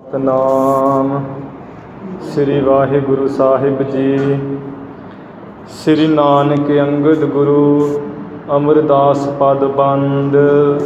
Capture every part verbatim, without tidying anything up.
ਸਤਨਾਮ ਸ੍ਰੀ ਵਾਹਿਗੁਰੂ ਸਾਹਿਬ ਜੀ। ਸ੍ਰੀ ਨਾਨਕ ਅੰਗਦ ਗੁਰੂ ਅਮਰਦਾਸ ਪਦ ਬੰਦ।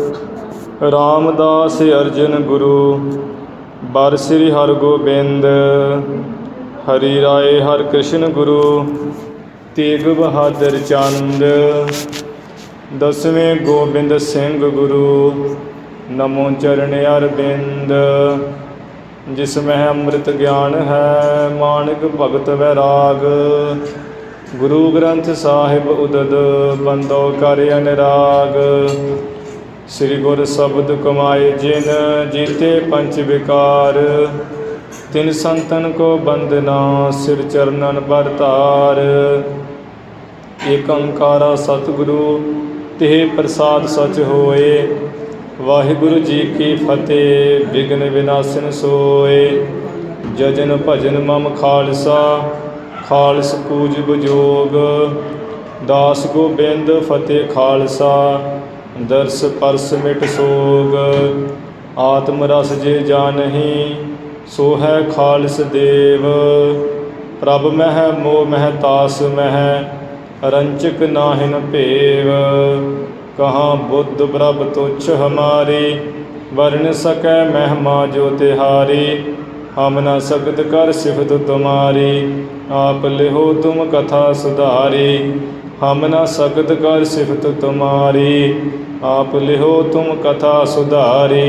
ਰਾਮਦਾਸ ਅਰਜਨ ਗੁਰੂ ਬਰ ਸ੍ਰੀ ਹਰਗੋਬਿੰਦ। ਹਰੀ ਰਾਏ ਹਰਿ ਕ੍ਰਿਸ਼ਨ ਗੁਰੂ ਤੇਗ ਬਹਾਦਰ ਚੰਦ। ਦਸਵੇਂ ਗੋਬਿੰਦ ਸਿੰਘ ਗੁਰੂ ਨਮੋ ਚਰਨ ਅਰਬਿੰਦ। ਜਿਸ ਮਹਿ ਅੰਮ੍ਰਿਤ ਗਿਆਨ ਹੈ ਮਾਨਿਕ ਭਗਤ ਵੈਰਾਗ। ਗੁਰੂ ਗ੍ਰੰਥ ਸਾਹਿਬ ਉਦਦ ਬੰਦੋ ਕਰ ਅਨਰਾਗ। ਸ੍ਰੀ ਗੁਰ ਸ਼ਬਦ ਕਮਾਏ ਜਿਨ ਜੀਤੇ ਪੰਚ ਵਿਕਾਰ। ਤਿਨ ਸੰਤਨ ਕੋ ਬੰਦਨਾ ਸਿਰ ਚਰਨਨ ਪਰ ਧਾਰ। ਏਕ ਓੰਕਾਰਾ ਸਤਿਗੁਰੂ ਤੇ ਪ੍ਰਸਾਦ ਸਚ ਹੋਏ। ਵਾਹਿਗੁਰੂ ਜੀ ਕੀ ਫਤਿਹ। ਵਿਘਨ ਵਿਨਾਸ਼ਨ ਸੋਏ। ਜਜਨ ਭਜਨ ਮਮ ਖਾਲਸਾ ਖਾਲਸ ਪੂਜ ਬਜੋਗ। ਦਾਸ ਗੋਬਿੰਦ ਫਤਿਹ ਖਾਲਸਾ ਦਰਸ ਪਰਸ ਮਿਟ ਸੋਗ। ਆਤਮ ਰਸ ਜੇ ਜਾਨਹੀ ਸੋ ਹੈ ਖਾਲਸ ਦੇਵ। ਪ੍ਰਭ ਮਹਿ ਮੋਹ ਮਹਿ ਤਾਸ ਮਹਿ ਰੰਚਕ ਨਾਹਿਨ ਭੇਵ। ਕਹਾਂ ਬੁੱਧ ਪ੍ਰਭ ਤੁਛ ਹਮਾਰੀ ਵਰਨ ਸਕੈ ਮਹਿਮਾ ਜੋ ਤਿਹਾਰੀ। ਹਮ ਨ ਸਕਤ ਕਰ ਸਿਫਤ ਤੁਮਾਰੀ ਆਪ ਲਿਹੋ ਤੁਮ ਕਥਾ ਸੁਧਾਰੀ। ਹਮ ਨ ਸਕਤ ਕਰ ਸਿਫਤ ਤੁਮਾਰੀ ਆਪ ਲਿਹੋ ਤੁਮ ਕਥਾ ਸੁਧਾਰੀ।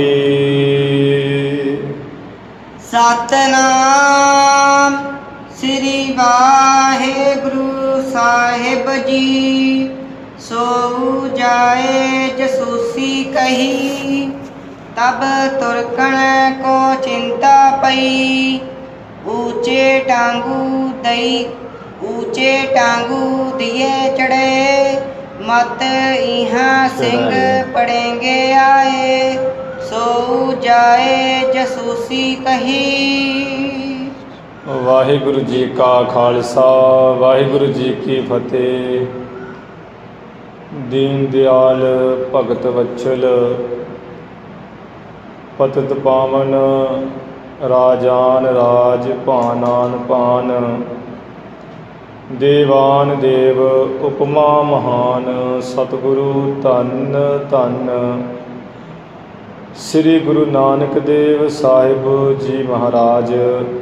ਸਤਨਾਮ ਸ੍ਰੀ ਵਾਹਿਗੁਰੂ ਸਾਹਿਬ ਜੀ। ਸੋ ਜਾਏ ਜਸੂਸੀ ਕਹੀ ਤਬ ਤੁਰਕਣ ਕੋ ਚਿੰਤਾ ਪਈ। ਊਚੇ ਟਾਂਗੂ ਦਈ ਊਚੇ ਟਾਂਗੂ ਦਿਏ ਚੜੇ ਮਤ ਇਹਾਂ ਸਿੰਘ ਪੜेंगे ਆਏ। ਸੋ ਜਾਏ ਜਸੂਸੀ ਕਹੀ। ਵਾਹਿਗੁਰੂ ਜੀ ਕਾ ਖਾਲਸਾ ਵਾਹਿਗੁਰੂ ਜੀ ਕੀ ਫਤਿਹ। ਦੀਨ ਦਿਆਲ ਭਗਤ ਵਛਲ ਪਤਿਤ ਪਾਵਨ ਰਾਜਾਨ ਰਾਜ ਭਾਨਾਨ ਭਾਨ। ਦੇਵਾਨ ਦੇਵ ਉਪਮਾ ਮਹਾਨ ਸਤਿਗੁਰੂ ਧੰਨ ਧੰਨ ਸ੍ਰੀ ਗੁਰੂ ਨਾਨਕ ਦੇਵ ਸਾਹਿਬ ਜੀ ਮਹਾਰਾਜ।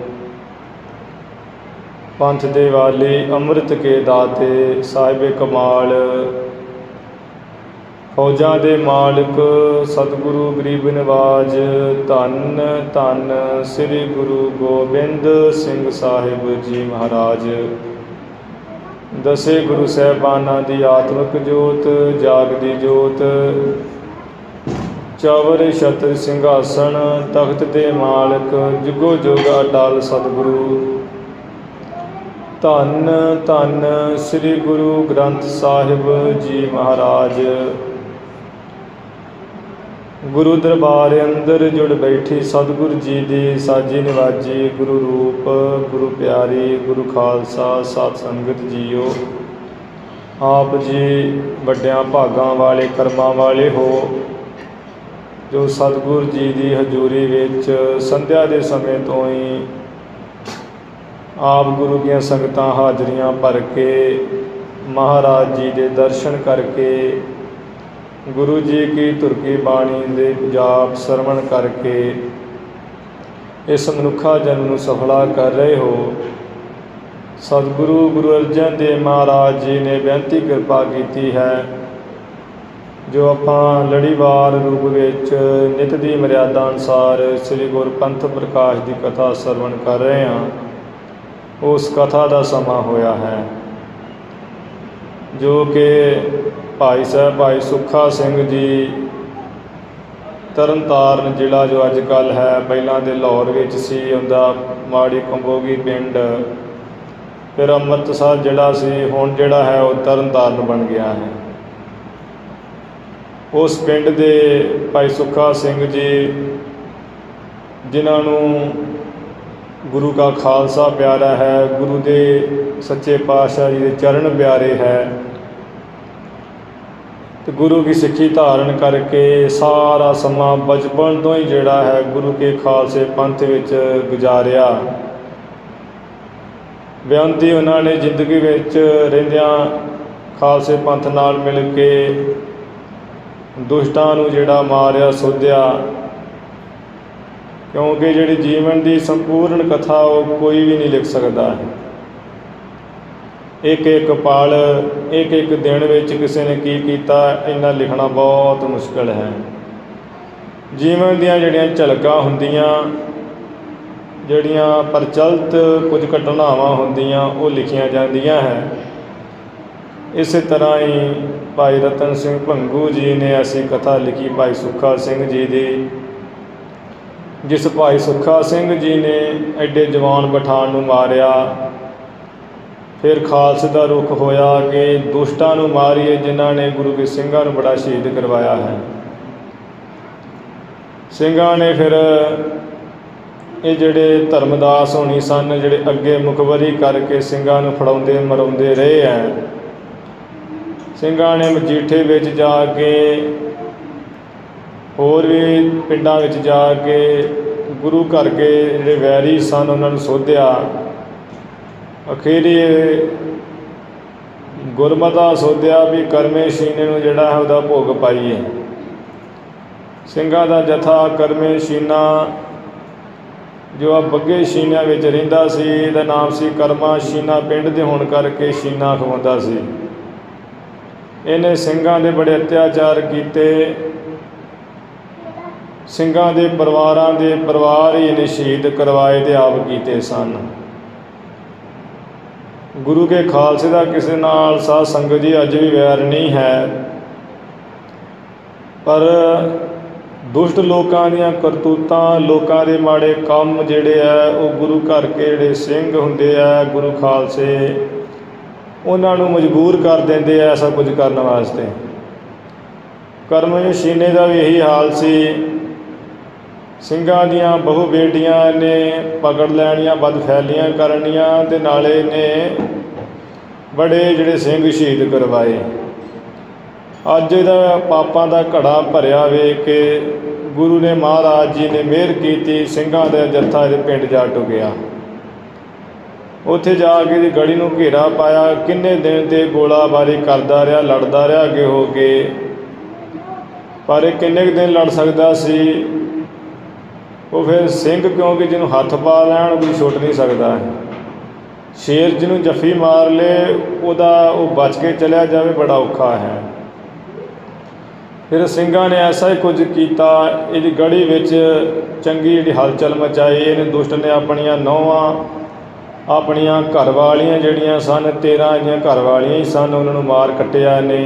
ਪੰਥ ਦੇ ਵਾਲੇ ਅੰਮ੍ਰਿਤ ਕੇ ਦਾਤੇ ਸਾਹਿਬੇ ਕਮਾਲ ਫੌਜਾਂ ਦੇ ਮਾਲਕ ਸਤਿਗੁਰੂ ਗਰੀਬ ਨਿਵਾਜ। ਧੰਨ ਧੰਨ ਸ੍ਰੀ ਗੁਰੂ ਗੋਬਿੰਦ ਸਿੰਘ ਸਾਹਿਬ ਜੀ ਮਹਾਰਾਜ। ਦਸੇ ਗੁਰੂ ਸਾਹਿਬਾਨਾਂ ਦੀ ਆਤਮਿਕ ਜੋਤ ਜਾਗਦੀ ਜੋਤ। ਚੌਵਰ ਛਤਰ ਸਿੰਘਾਸਣ ਤਖਤ ਦੇ ਮਾਲਕ ਜੁਗੋ ਜੁਗ ਅਟਲ ਸਤਿਗੁਰੂ। ਧੰਨ ਧੰਨ ਸ੍ਰੀ ਗੁਰੂ ਗ੍ਰੰਥ ਸਾਹਿਬ ਜੀ ਮਹਾਰਾਜ। ਗੁਰੂ ਦਰਬਾਰ ਅੰਦਰ ਜੁੜ ਬੈਠੀ ਸਤਿਗੁਰੂ ਜੀ ਦੀ ਸਾਜੀ ਨਿਵਾਜੀ ਗੁਰੂ ਰੂਪ ਗੁਰੂ ਪਿਆਰੀ ਗੁਰੂ ਖਾਲਸਾ ਸਤ ਸੰਗਤ ਜੀਓ। ਆਪ ਜੀ ਵੱਡਿਆਂ ਭਾਗਾਂ ਵਾਲੇ ਕਰਮਾਂ ਵਾਲੇ ਹੋ ਜੋ ਸਤਿਗੁਰੂ ਜੀ ਦੀ ਹਜ਼ੂਰੀ ਵਿੱਚ ਸੰਧਿਆ ਦੇ ਸਮੇਂ ਤੋਂ ਹੀ ਆਪ ਗੁਰੂ ਦੀਆਂ ਸੰਗਤਾਂ ਹਾਜ਼ਰੀਆਂ ਭਰ ਕੇ ਮਹਾਰਾਜ ਜੀ ਦੇ ਦਰਸ਼ਨ ਕਰਕੇ ਗੁਰੂ ਜੀ ਕੀ ਧੁਰ ਕੀ ਬਾਣੀ ਦੇ ਜਾਪ ਸਰਵਣ ਕਰਕੇ ਇਸ ਮਨੁੱਖਾ ਜਨਮ ਨੂੰ ਸਫਲਾ ਕਰ ਰਹੇ ਹੋ। ਸਤਿਗੁਰੂ ਗੁਰੂ ਅਰਜਨ ਦੇਵ ਮਹਾਰਾਜ ਜੀ ਨੇ ਬੇਨਤੀ ਕਿਰਪਾ ਕੀਤੀ ਹੈ ਜੋ ਆਪਾਂ ਲੜੀਵਾਰ ਰੂਪ ਵਿੱਚ ਨਿਤ ਦੀ ਮਰਿਆਦਾ ਅਨੁਸਾਰ ਸ੍ਰੀ ਗੁਰਪੰਥ ਪ੍ਰਕਾਸ਼ ਦੀ ਕਥਾ ਸਰਵਣ ਕਰ ਰਹੇ ਹਾਂ। ਉਸ ਕਥਾ ਦਾ ਸਮਾਂ ਹੋਇਆ ਹੈ ਜੋ ਕਿ ਭਾਈ ਸਾਹਿਬ ਭਾਈ ਸੁੱਖਾ ਸਿੰਘ ਜੀ ਤਰਨ ਤਾਰਨ ਜ਼ਿਲ੍ਹਾ ਜੋ ਅੱਜ ਕੱਲ੍ਹ ਹੈ, ਪਹਿਲਾਂ ਦੇ ਲਾਹੌਰ ਵਿੱਚ ਸੀ, ਉਹਦਾ ਮਾੜੀ ਕੰਬੋਗੀ ਪਿੰਡ, ਫਿਰ ਅੰਮ੍ਰਿਤਸਰ ਜਿਹੜਾ ਸੀ, ਹੁਣ ਜਿਹੜਾ ਹੈ ਉਹ ਤਰਨ ਤਾਰਨ ਬਣ ਗਿਆ ਹੈ। ਉਸ ਪਿੰਡ ਦੇ ਭਾਈ ਸੁੱਖਾ ਸਿੰਘ ਜੀ ਜਿਨ੍ਹਾਂ ਨੂੰ ਗੁਰੂ ਕਾ ਖਾਲਸਾ ਪਿਆਰਾ ਹੈ, ਗੁਰੂ ਦੇ ਸੱਚੇ ਪਾਤਸ਼ਾਹ ਜੀ ਦੇ ਚਰਨ ਪਿਆਰੇ ਹੈ, ਤੇ ਗੁਰੂ की सिक्खी धारण करके सारा समा बचपन तो ही जिहड़ा है गुरु के खालसे पंथ विच गुजारिया। बेअंती उन्होंने जिंदगी विच रहिंदियां खालसे पंथ नाल मिल के दुष्टां नूं जिहड़ा मारिया सोधिया, क्योंकि जिहड़ी जीवन की संपूर्ण कथा वो कोई भी नहीं लिख सकता। एक एक पल एक एक दिन विच किसी ने की कीता इन्ना लिखना बहुत मुश्किल है। जीवन दीयां जिहड़ियां झलकां हुंदियां, जिहड़ियां प्रचलित कुछ घटनावां हुंदियां वो लिखियां जांदियां है। इस तरह ही भाई रतन सिंह भंगू जी ने ऐसी कथा लिखी भाई सुखा सिंह जी की, जिस भाई सुखा सिंह जी ने एडे जवान पठान नूं मारिया, फिर खालसे का रुख होया कि दुष्टां नूं मारीए जिन्हां ने गुरु के सिंघां नूं बड़ा शहीद करवाया है। सिंघां ने फिर ये जिहड़े धर्मदास होनी सन, जिहड़े अगे मुखबरी करके सिंघां नूं फड़ाउंदे मराउंदे रहे हैं, सिंघां ने मजीठे विच जाके होर भी पिंडां विच जाके गुरु घर के जिहड़े वैरी सन उन्हां नूं सोधिया। अखीरी गुरमता सोधिया भी करमे शीने नूं जिहड़ा है उहदा भोग पाईए। सिंघां दा जथा करमे शीना जो आ बग्गे शीनिया विच रहिंदा सी, इहदा नाम सी करमा शीना, पिंड दे होण करके शीना खवाउंदा सी। इहने सिंघां दे बड़े अत्याचार कीते, सिंघां दे परिवारां दे परिवार ही इहने शहीद करवाए ते आप कीते सन। गुरु के खालसे का किसी नाल साध संगत जी अज भी वैर नहीं है, पर दुष्ट लोगों दीयां करतूतां, लोगों के माड़े काम जिहड़े है वो गुरु घर के जिहड़े सिंह हुंदे आ, गुरु खालसे उन्हां नूं मजबूर कर देंदे आ ऐसा कुछ करने वास्ते। करमे शीने का भी यही हाल सी। ਸਿੰਘਾਂ ਦੀਆਂ बहु बेटियां ने पकड़ लैनियां, बदफैलियां करनियां ते नाले ने बड़े जिहड़े सिंह शहीद करवाए। अज इहदा पापां दा घड़ा भरिया वेख के गुरु ने महाराज जी ने मेहर कीती, ਸਿੰਘਾਂ ਦਾ जत्था इहदे पिंड जा टुकिया। उत्थे जाके इहदी गढ़ी नूं घेरा पाया, किन्ने दिन ते गोलाबारी करदा रहा, लड़दा रहा अगे हो के, पर किन्ने दिन लड़ सकदा सी। वो फिर सिंह क्योंकि जिन्हों हथ पा लैन कोई छुट नहीं सकता। शेर जिन्हों जफी मार ले उदा वो बच के चलिया जाए बड़ा औखा है। फिर सिंघां ने ऐसा ही कुछ किया, इहदी गढ़ी विच चंगी जिहड़ी हलचल मचाई। इन्हें दुष्ट ने अपनियां नौवां, अपनियां घर वालियां जिहड़ियां सन, तेरह जिहियां घर वालियां ही सन, उन्होंने मार कट्टिया ने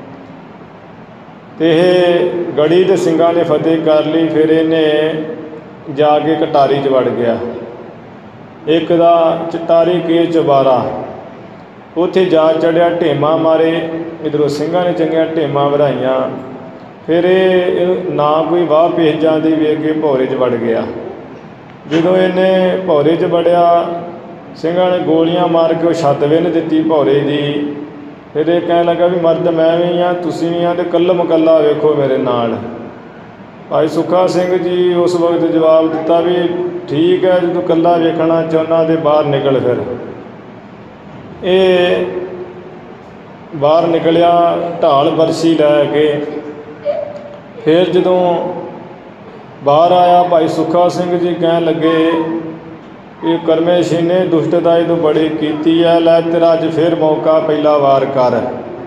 ते गढ़ी दे सिंघां ने फतेह कर ली। फिर इन्हें जाके कटारी च वड़ गया, एक दा चटारी के चबारा, उत्थे जा चढ़िया, ढेमा मारे, इधरों सिंघां ने चंगियां ढेमा वराइयां। फिर ये ना कोई वाह पेजां दी वेख के भौरे च वड़ गया। जदों इन्हें भौरे च वड़िया, सिंघां ने गोलियां मार के छत विन्ह दित्ती भौरे दी। फिर ये कहण लगा भी मर्द मैं भी हाँ, तुसीं भी हाँ, ते कल्लम कल्ला वेखो मेरे नाल। भाई सुखा सिंह जी उस वक्त जवाब दिता भी ठीक है, जो तू कल्ला वेखना चाहुंदा ते बाहर निकल। फिर ये बाहर निकलिया ढाल बरसी लैके। फिर जदों बाहर आया भाई सुखा सिंह जी कहन लगे कि करमे शीने दुष्टता तो बड़ी कीती है, लै तेरा अज फिर मौका, पहला वार कर।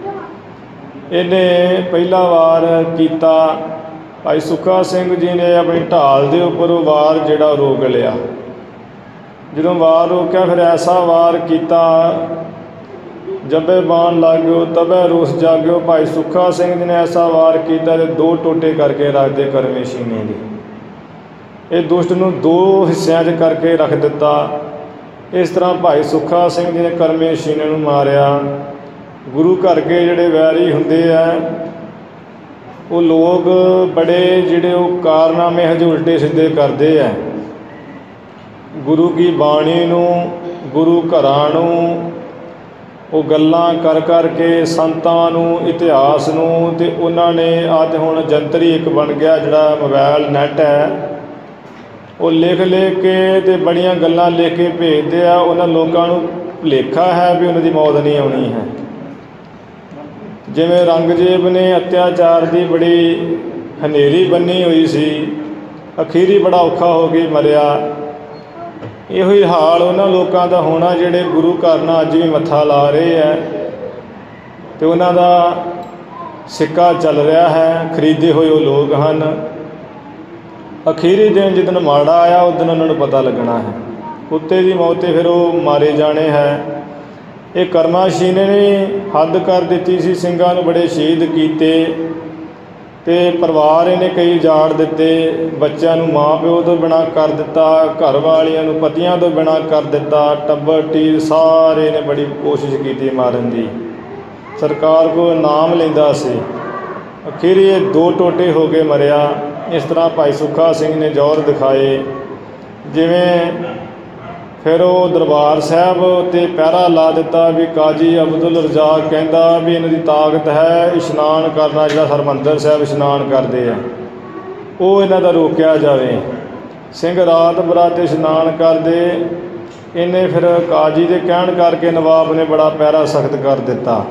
इन्हें पहला वार किया। भाई सुखा सिंह जी ने अपनी ढाल के उपर वार जिहड़ा रोक लिया। जदों वार रोकिया फिर ऐसा वार किया, जबे बाण लग गयो तबे रोस जाग्यो। भाई सुखा सिंह जी ने ऐसा वार किया तो दो टोटे करके रख दे करमे शीने की। ये दुष्ट नूं दो हिस्सों च करके रख दिता। इस तरह भाई सुखा सिंह जी ने करमे शीने नूं मारिया। गुरु घर के जिहड़े वैरी हुंदे आ वो लोग बड़े जिहड़े वो कारनामे हजे उल्टे सीधे करते हैं। गुरु की बाणी नूं, गुरु घरां नूं ਉਹ ਗੱਲਾਂ ਕਰ ਕਰਕੇ ਸੰਤਾਂ ਨੂੰ, ਇਤਿਹਾਸ ਨੂੰ, ਅਤੇ ਉਹਨਾਂ ਨੇ ਅੱਜ ਹੁਣ ਜੰਤਰ ਹੀ ਇੱਕ ਬਣ ਗਿਆ ਜਿਹੜਾ ਮੋਬਾਇਲ ਨੈੱਟ ਹੈ, ਉਹ ਲਿਖ ਲਿਖ ਕੇ ਅਤੇ ਬੜੀਆਂ ਗੱਲਾਂ ਲਿਖ ਕੇ ਭੇਜਦੇ ਆ। ਉਹਨਾਂ ਲੋਕਾਂ ਨੂੰ ਭੁਲੇਖਾ ਹੈ ਵੀ ਉਹਨਾਂ ਦੀ ਮੌਤ ਨਹੀਂ ਆਉਣੀ ਹੈ। ਜਿਵੇਂ ਔਰੰਗਜ਼ੇਬ ਨੇ ਅਤਿਆਚਾਰ ਦੀ ਬੜੀ ਹਨੇਰੀ ਬੰਨੀ ਹੋਈ ਸੀ, ਅਖੀਰੀ ਬੜਾ ਔਖਾ ਹੋ ਕੇ ਮਰਿਆ। ਇਹੋ ਹੀ ਹਾਲ ਉਹਨਾਂ ਲੋਕਾਂ ਦਾ ਹੋਣਾ ਜਿਹੜੇ ਗੁਰੂ ਘਰ ਨਾਲ ਅੱਜ ਵੀ ਮੱਥਾ ਲਾ ਰਹੇ ਹੈ ਅਤੇ ਉਹਨਾਂ ਦਾ ਸਿੱਕਾ ਚੱਲ ਰਿਹਾ ਹੈ, ਖਰੀਦੇ ਹੋਏ ਉਹ ਲੋਕ ਹਨ। ਅਖੀਰੀ ਦਿਨ ਜਿੱਦਣ ਮਾੜਾ ਆਇਆ ਉਸ ਦਿਨ ਉਹਨਾਂ ਨੂੰ ਪਤਾ ਲੱਗਣਾ ਹੈ। ਕੁੱਤੇ ਦੀ ਮੌਤ 'ਤੇ ਫਿਰ ਉਹ ਮਾਰੇ ਜਾਣੇ ਹੈ। ਇਹ ਕਰਮਾਸ਼ੀ ਨੇ ਹੱਦ ਕਰ ਦਿੱਤੀ ਸੀ, ਸਿੰਘਾਂ ਨੂੰ ਬੜੇ ਸ਼ਹੀਦ ਕੀਤੇ ਅਤੇ ਪਰਿਵਾਰ ਇਹਨੇ ਕਈ ਉਜਾੜ ਦਿੱਤੇ। ਬੱਚਿਆਂ ਨੂੰ ਮਾਂ ਪਿਓ ਤੋਂ ਬਿਨਾਂ ਕਰ ਦਿੱਤਾ, ਘਰ ਵਾਲੀਆਂ ਨੂੰ ਪਤੀਆਂ ਤੋਂ ਬਿਨਾਂ ਕਰ ਦਿੱਤਾ, ਟੱਬਰ ਟੀਰ ਸਾਰੇ ਨੇ ਬੜੀ ਕੋਸ਼ਿਸ਼ ਕੀਤੀ ਮਾਰਨ ਦੀ। ਸਰਕਾਰ ਕੋਲ ਨਾਮ ਲੈਂਦਾ ਸੀ, ਅਖੀਰ ਇਹ ਦੋ ਟੋਟੇ ਹੋ ਕੇ ਮਰਿਆ। ਇਸ ਤਰ੍ਹਾਂ ਭਾਈ ਸੁੱਖਾ ਸਿੰਘ ਨੇ ਜ਼ੋਰ ਦਿਖਾਏ। ਜਿਵੇਂ ਫਿਰ ਉਹ ਦਰਬਾਰ ਸਾਹਿਬ 'ਤੇ ਪਹਿਰਾ ਲਾ ਦਿੱਤਾ ਵੀ ਕਾਜ਼ੀ ਅਬਦੁਲ ਰਜ਼ਾਕ ਕਹਿੰਦਾ ਵੀ ਇਹਨਾਂ ਦੀ ਤਾਕਤ ਹੈ ਇਸ਼ਨਾਨ ਕਰਨਾ, ਜਿਹੜਾ ਹਰਿਮੰਦਰ ਸਾਹਿਬ ਇਸ਼ਨਾਨ ਕਰਦੇ ਆ, ਉਹ ਇਹਨਾਂ ਦਾ ਰੋਕਿਆ ਜਾਵੇ। ਸਿੰਘ ਰਾਤ ਬਰਾਤੇ ਇਸ਼ਨਾਨ ਕਰਦੇ। ਇਹਨੇ ਫਿਰ ਕਾਜ਼ੀ ਦੇ ਕਹਿਣ ਕਰਕੇ ਨਵਾਬ ਨੇ ਬੜਾ ਪਹਿਰਾ ਸਖਤ ਕਰ ਦਿੱਤਾ।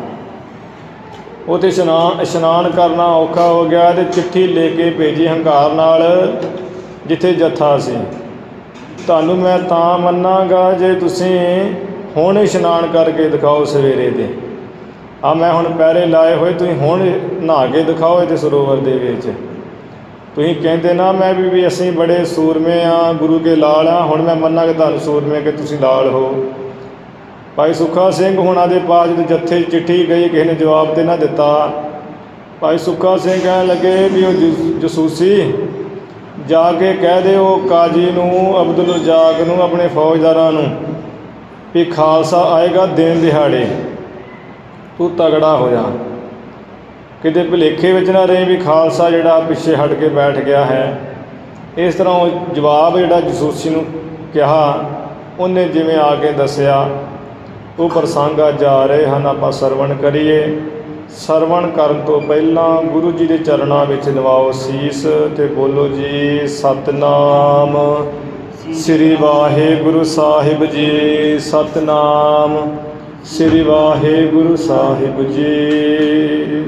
ਉਹ 'ਤੇ ਇਸ਼ਨਾਨ ਇਸ਼ਨਾਨ ਕਰਨਾ ਔਖਾ ਹੋ ਗਿਆ ਅਤੇ ਚਿੱਠੀ ਲੈ ਕੇ ਭੇਜੀ ਹੰਕਾਰ ਨਾਲ, ਜਿੱਥੇ ਜੱਥਾ ਸੀ, ਤੁਹਾਨੂੰ ਮੈਂ ਤਾਂ ਮੰਨਾਂਗਾ ਜੇ ਤੁਸੀਂ ਹੁਣ ਇਸ਼ਨਾਨ ਕਰਕੇ ਦਿਖਾਓ ਸਵੇਰੇ 'ਤੇ। ਆ ਮੈਂ ਹੁਣ ਪਹਿਰੇ ਲਾਏ ਹੋਏ, ਤੁਸੀਂ ਹੁਣ ਨਹਾ ਕੇ ਦਿਖਾਓ ਇਹਦੇ ਸਰੋਵਰ ਦੇ ਵਿੱਚ। ਤੁਸੀਂ ਕਹਿੰਦੇ ਨਾ ਮੈਂ ਵੀ ਵੀ ਅਸੀਂ ਬੜੇ ਸੂਰਮੇ ਹਾਂ, ਗੁਰੂ ਕੇ ਲਾਲ ਹਾਂ, ਹੁਣ ਮੈਂ ਮੰਨਾਂਗਾ ਤੁਹਾਨੂੰ ਸੂਰਮੇ ਕਿ ਤੁਸੀਂ ਲਾਲ ਹੋ। ਭਾਈ ਸੁੱਖਾ ਸਿੰਘ ਹੁਣਾਂ ਦੇ ਪਾਸ ਜਦੋਂ ਜੱਥੇ ਚਿੱਠੀ ਗਈ, ਕਿਸੇ ਨੇ ਜਵਾਬ ਤਾਂ ਨਾ ਦਿੱਤਾ। ਭਾਈ ਸੁੱਖਾ ਸਿੰਘ ਕਹਿਣ ਲੱਗੇ ਵੀ ਉਹ ਜ ਜਸੂਸੀ ਜਾ ਕੇ ਕਹਿ ਦਿਓ ਕਾਜ਼ੀ ਨੂੰ, ਅਬਦੁਲ ਰਜ਼ਾਕ ਨੂੰ, ਆਪਣੇ ਫੌਜਦਾਰਾਂ ਨੂੰ ਵੀ ਖਾਲਸਾ ਆਏਗਾ ਦਿਨ ਦਿਹਾੜੇ, ਤੂੰ ਤਗੜਾ ਹੋ ਜਾ। ਕਿਤੇ ਭੁਲੇਖੇ ਵਿੱਚ ਨਾ ਰਹੇ ਵੀ ਖਾਲਸਾ ਜਿਹੜਾ ਪਿੱਛੇ ਹਟ ਕੇ ਬੈਠ ਗਿਆ ਹੈ। ਇਸ ਤਰ੍ਹਾਂ ਉਹ ਜਵਾਬ ਜਿਹੜਾ ਜਸੂਸੀ ਨੂੰ ਕਿਹਾ, ਉਹਨੇ ਜਿਵੇਂ ਆ ਕੇ ਦੱਸਿਆ। ਉਹ ਪ੍ਰਸੰਗ ਅੱਜ ਆ ਰਹੇ ਹਨ, ਆਪਾਂ ਸਰਵਣ ਕਰੀਏ। ਸਰਵਣ ਕਰਨ ਤੋਂ ਪਹਿਲਾਂ ਗੁਰੂ ਜੀ ਦੇ ਚਰਨਾਂ ਵਿੱਚ ਨਵਾਓ ਸੀਸ ਅਤੇ ਬੋਲੋ ਜੀ ਸਤਿਨਾਮ ਸ੍ਰੀ ਵਾਹਿਗੁਰੂ ਸਾਹਿਬ ਜੀ, ਸਤਿਨਾਮ ਸ੍ਰੀ ਵਾਹਿਗੁਰੂ ਸਾਹਿਬ ਜੀ।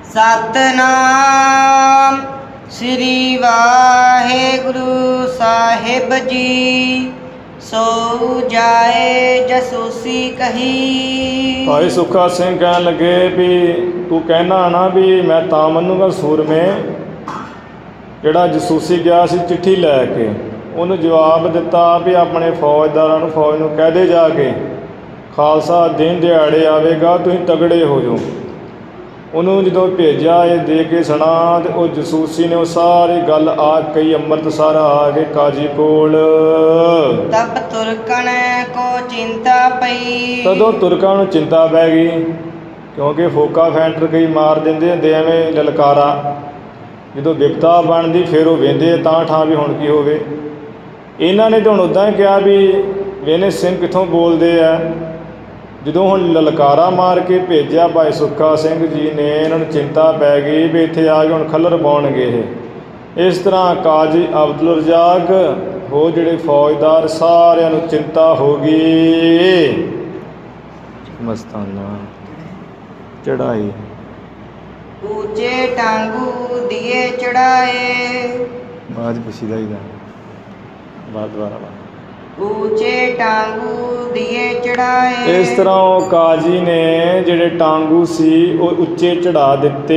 ਸਤਿਨਾਮ ਸ੍ਰੀ ਵਾਹਿਗੁਰੂ ਸਾਹਿਬ ਜੀ, ਸੋ ਜਾਏ ਜਸੂਸੀ ਕਹੀ। ਭਾਈ ਸੁੱਖਾ ਸਿੰਘ ਕਹਿਣ ਲੱਗੇ ਵੀ ਤੂੰ ਕਹਿਣਾ ਨਾ ਵੀ ਮੈਂ ਤਾਂ ਮੰਨੂਗਾ ਸੂਰਮੇ। ਜਿਹੜਾ ਜਸੂਸੀ ਗਿਆ ਸੀ ਚਿੱਠੀ ਲੈ ਕੇ, ਉਹਨੂੰ ਜਵਾਬ ਦਿੱਤਾ ਵੀ ਆਪਣੇ ਫੌਜਦਾਰਾਂ ਨੂੰ, ਫੌਜ ਨੂੰ ਕਹਿ ਦੇ ਜਾ ਕੇ ਖਾਲਸਾ ਦਿਨ ਦਿਹਾੜੇ ਆਵੇਗਾ, ਤੁਸੀਂ ਤਗੜੇ ਹੋ ਜਾਓ। ਉਹਨੂੰ ਜਦੋਂ ਭੇਜਿਆ ਇਹ ਦੇ ਕੇ ਸੁਣਾ, ਅਤੇ ਉਹ ਜਸੂਸੀ ਨੇ ਉਹ ਸਾਰੀ ਗੱਲ ਆ ਕਈ ਅੰਮ੍ਰਿਤਸਰ ਆ ਕੇ ਕਾਜ਼ੀ ਕੋਲ। ਤਬ ਤੁਰਕਣ ਕੋ ਚਿੰਤਾ ਪਈ। ਤਦੋਂ ਤੁਰਕਾਂ ਨੂੰ ਚਿੰਤਾ ਪੈ ਗਈ, ਕਿਉਂਕਿ ਫੋਕਾ ਫੈਂਟਰ ਕਈ ਮਾਰ ਦਿੰਦੇ ਹੁੰਦੇ ਐਵੇਂ ਲਲਕਾਰਾ। ਜਦੋਂ ਵਿਪਤਾ ਬਣਦੀ ਫਿਰ ਉਹ ਵਹਿੰਦੇ ਤਾਂ ਠਾਂ ਵੀ ਹੁਣ ਕੀ ਹੋਵੇ। ਇਹਨਾਂ ਨੇ ਤਾਂ ਹੁਣ ਉੱਦਾਂ ਹੀ ਕਿਹਾ ਵੀ ਵੇਨੇ ਸਿੰਘ ਕਿੱਥੋਂ ਬੋਲਦੇ ਆ। ਜਦੋਂ ਹੁਣ ਲਲਕਾਰਾ ਮਾਰ ਕੇ ਭੇਜਿਆ ਭਾਈ ਸੁੱਖਾ ਸਿੰਘ ਜੀ ਨੇ, ਇਹਨਾਂ ਨੂੰ ਚਿੰਤਾ ਪੈ ਗਈ ਵੀ ਇੱਥੇ ਆ ਕੇ ਹੁਣ ਖੱਲਰ ਪਾਉਣਗੇ ਇਹ। ਇਸ ਤਰ੍ਹਾਂ ਕਾਜ਼ੀ ਅਬਦੁਲ ਰਜ਼ਾਕ ਹੋ ਜਿਹੜੇ ਫੌਜਦਾਰ ਸਾਰਿਆਂ ਨੂੰ ਚਿੰਤਾ ਹੋ ਗਈ। ਮਸਤਾਨਾ ਚੜਾਈ ਉੱਚੇ ਟਾਂਗੂ ਦੀਏ ਚੜਾਏ। ਬਾਅਦ ਪੁੱਛੀਦਾ ਹੀ ਦਾ ਬਾਅਦ ਦੁਆਰਾ ਬਾਅਦ ਉੱਚੇ ਟਾਂਗੂ ਦੀਏ ਚੜਾਏ। ਇਸ ਤਰ੍ਹਾਂ ਉਹ ਕਾਜ਼ੀ ਨੇ ਜਿਹੜੇ ਟਾਂਗੂ ਸੀ ਉਹ ਉੱਚੇ ਚੜਾ ਦਿੱਤੇ।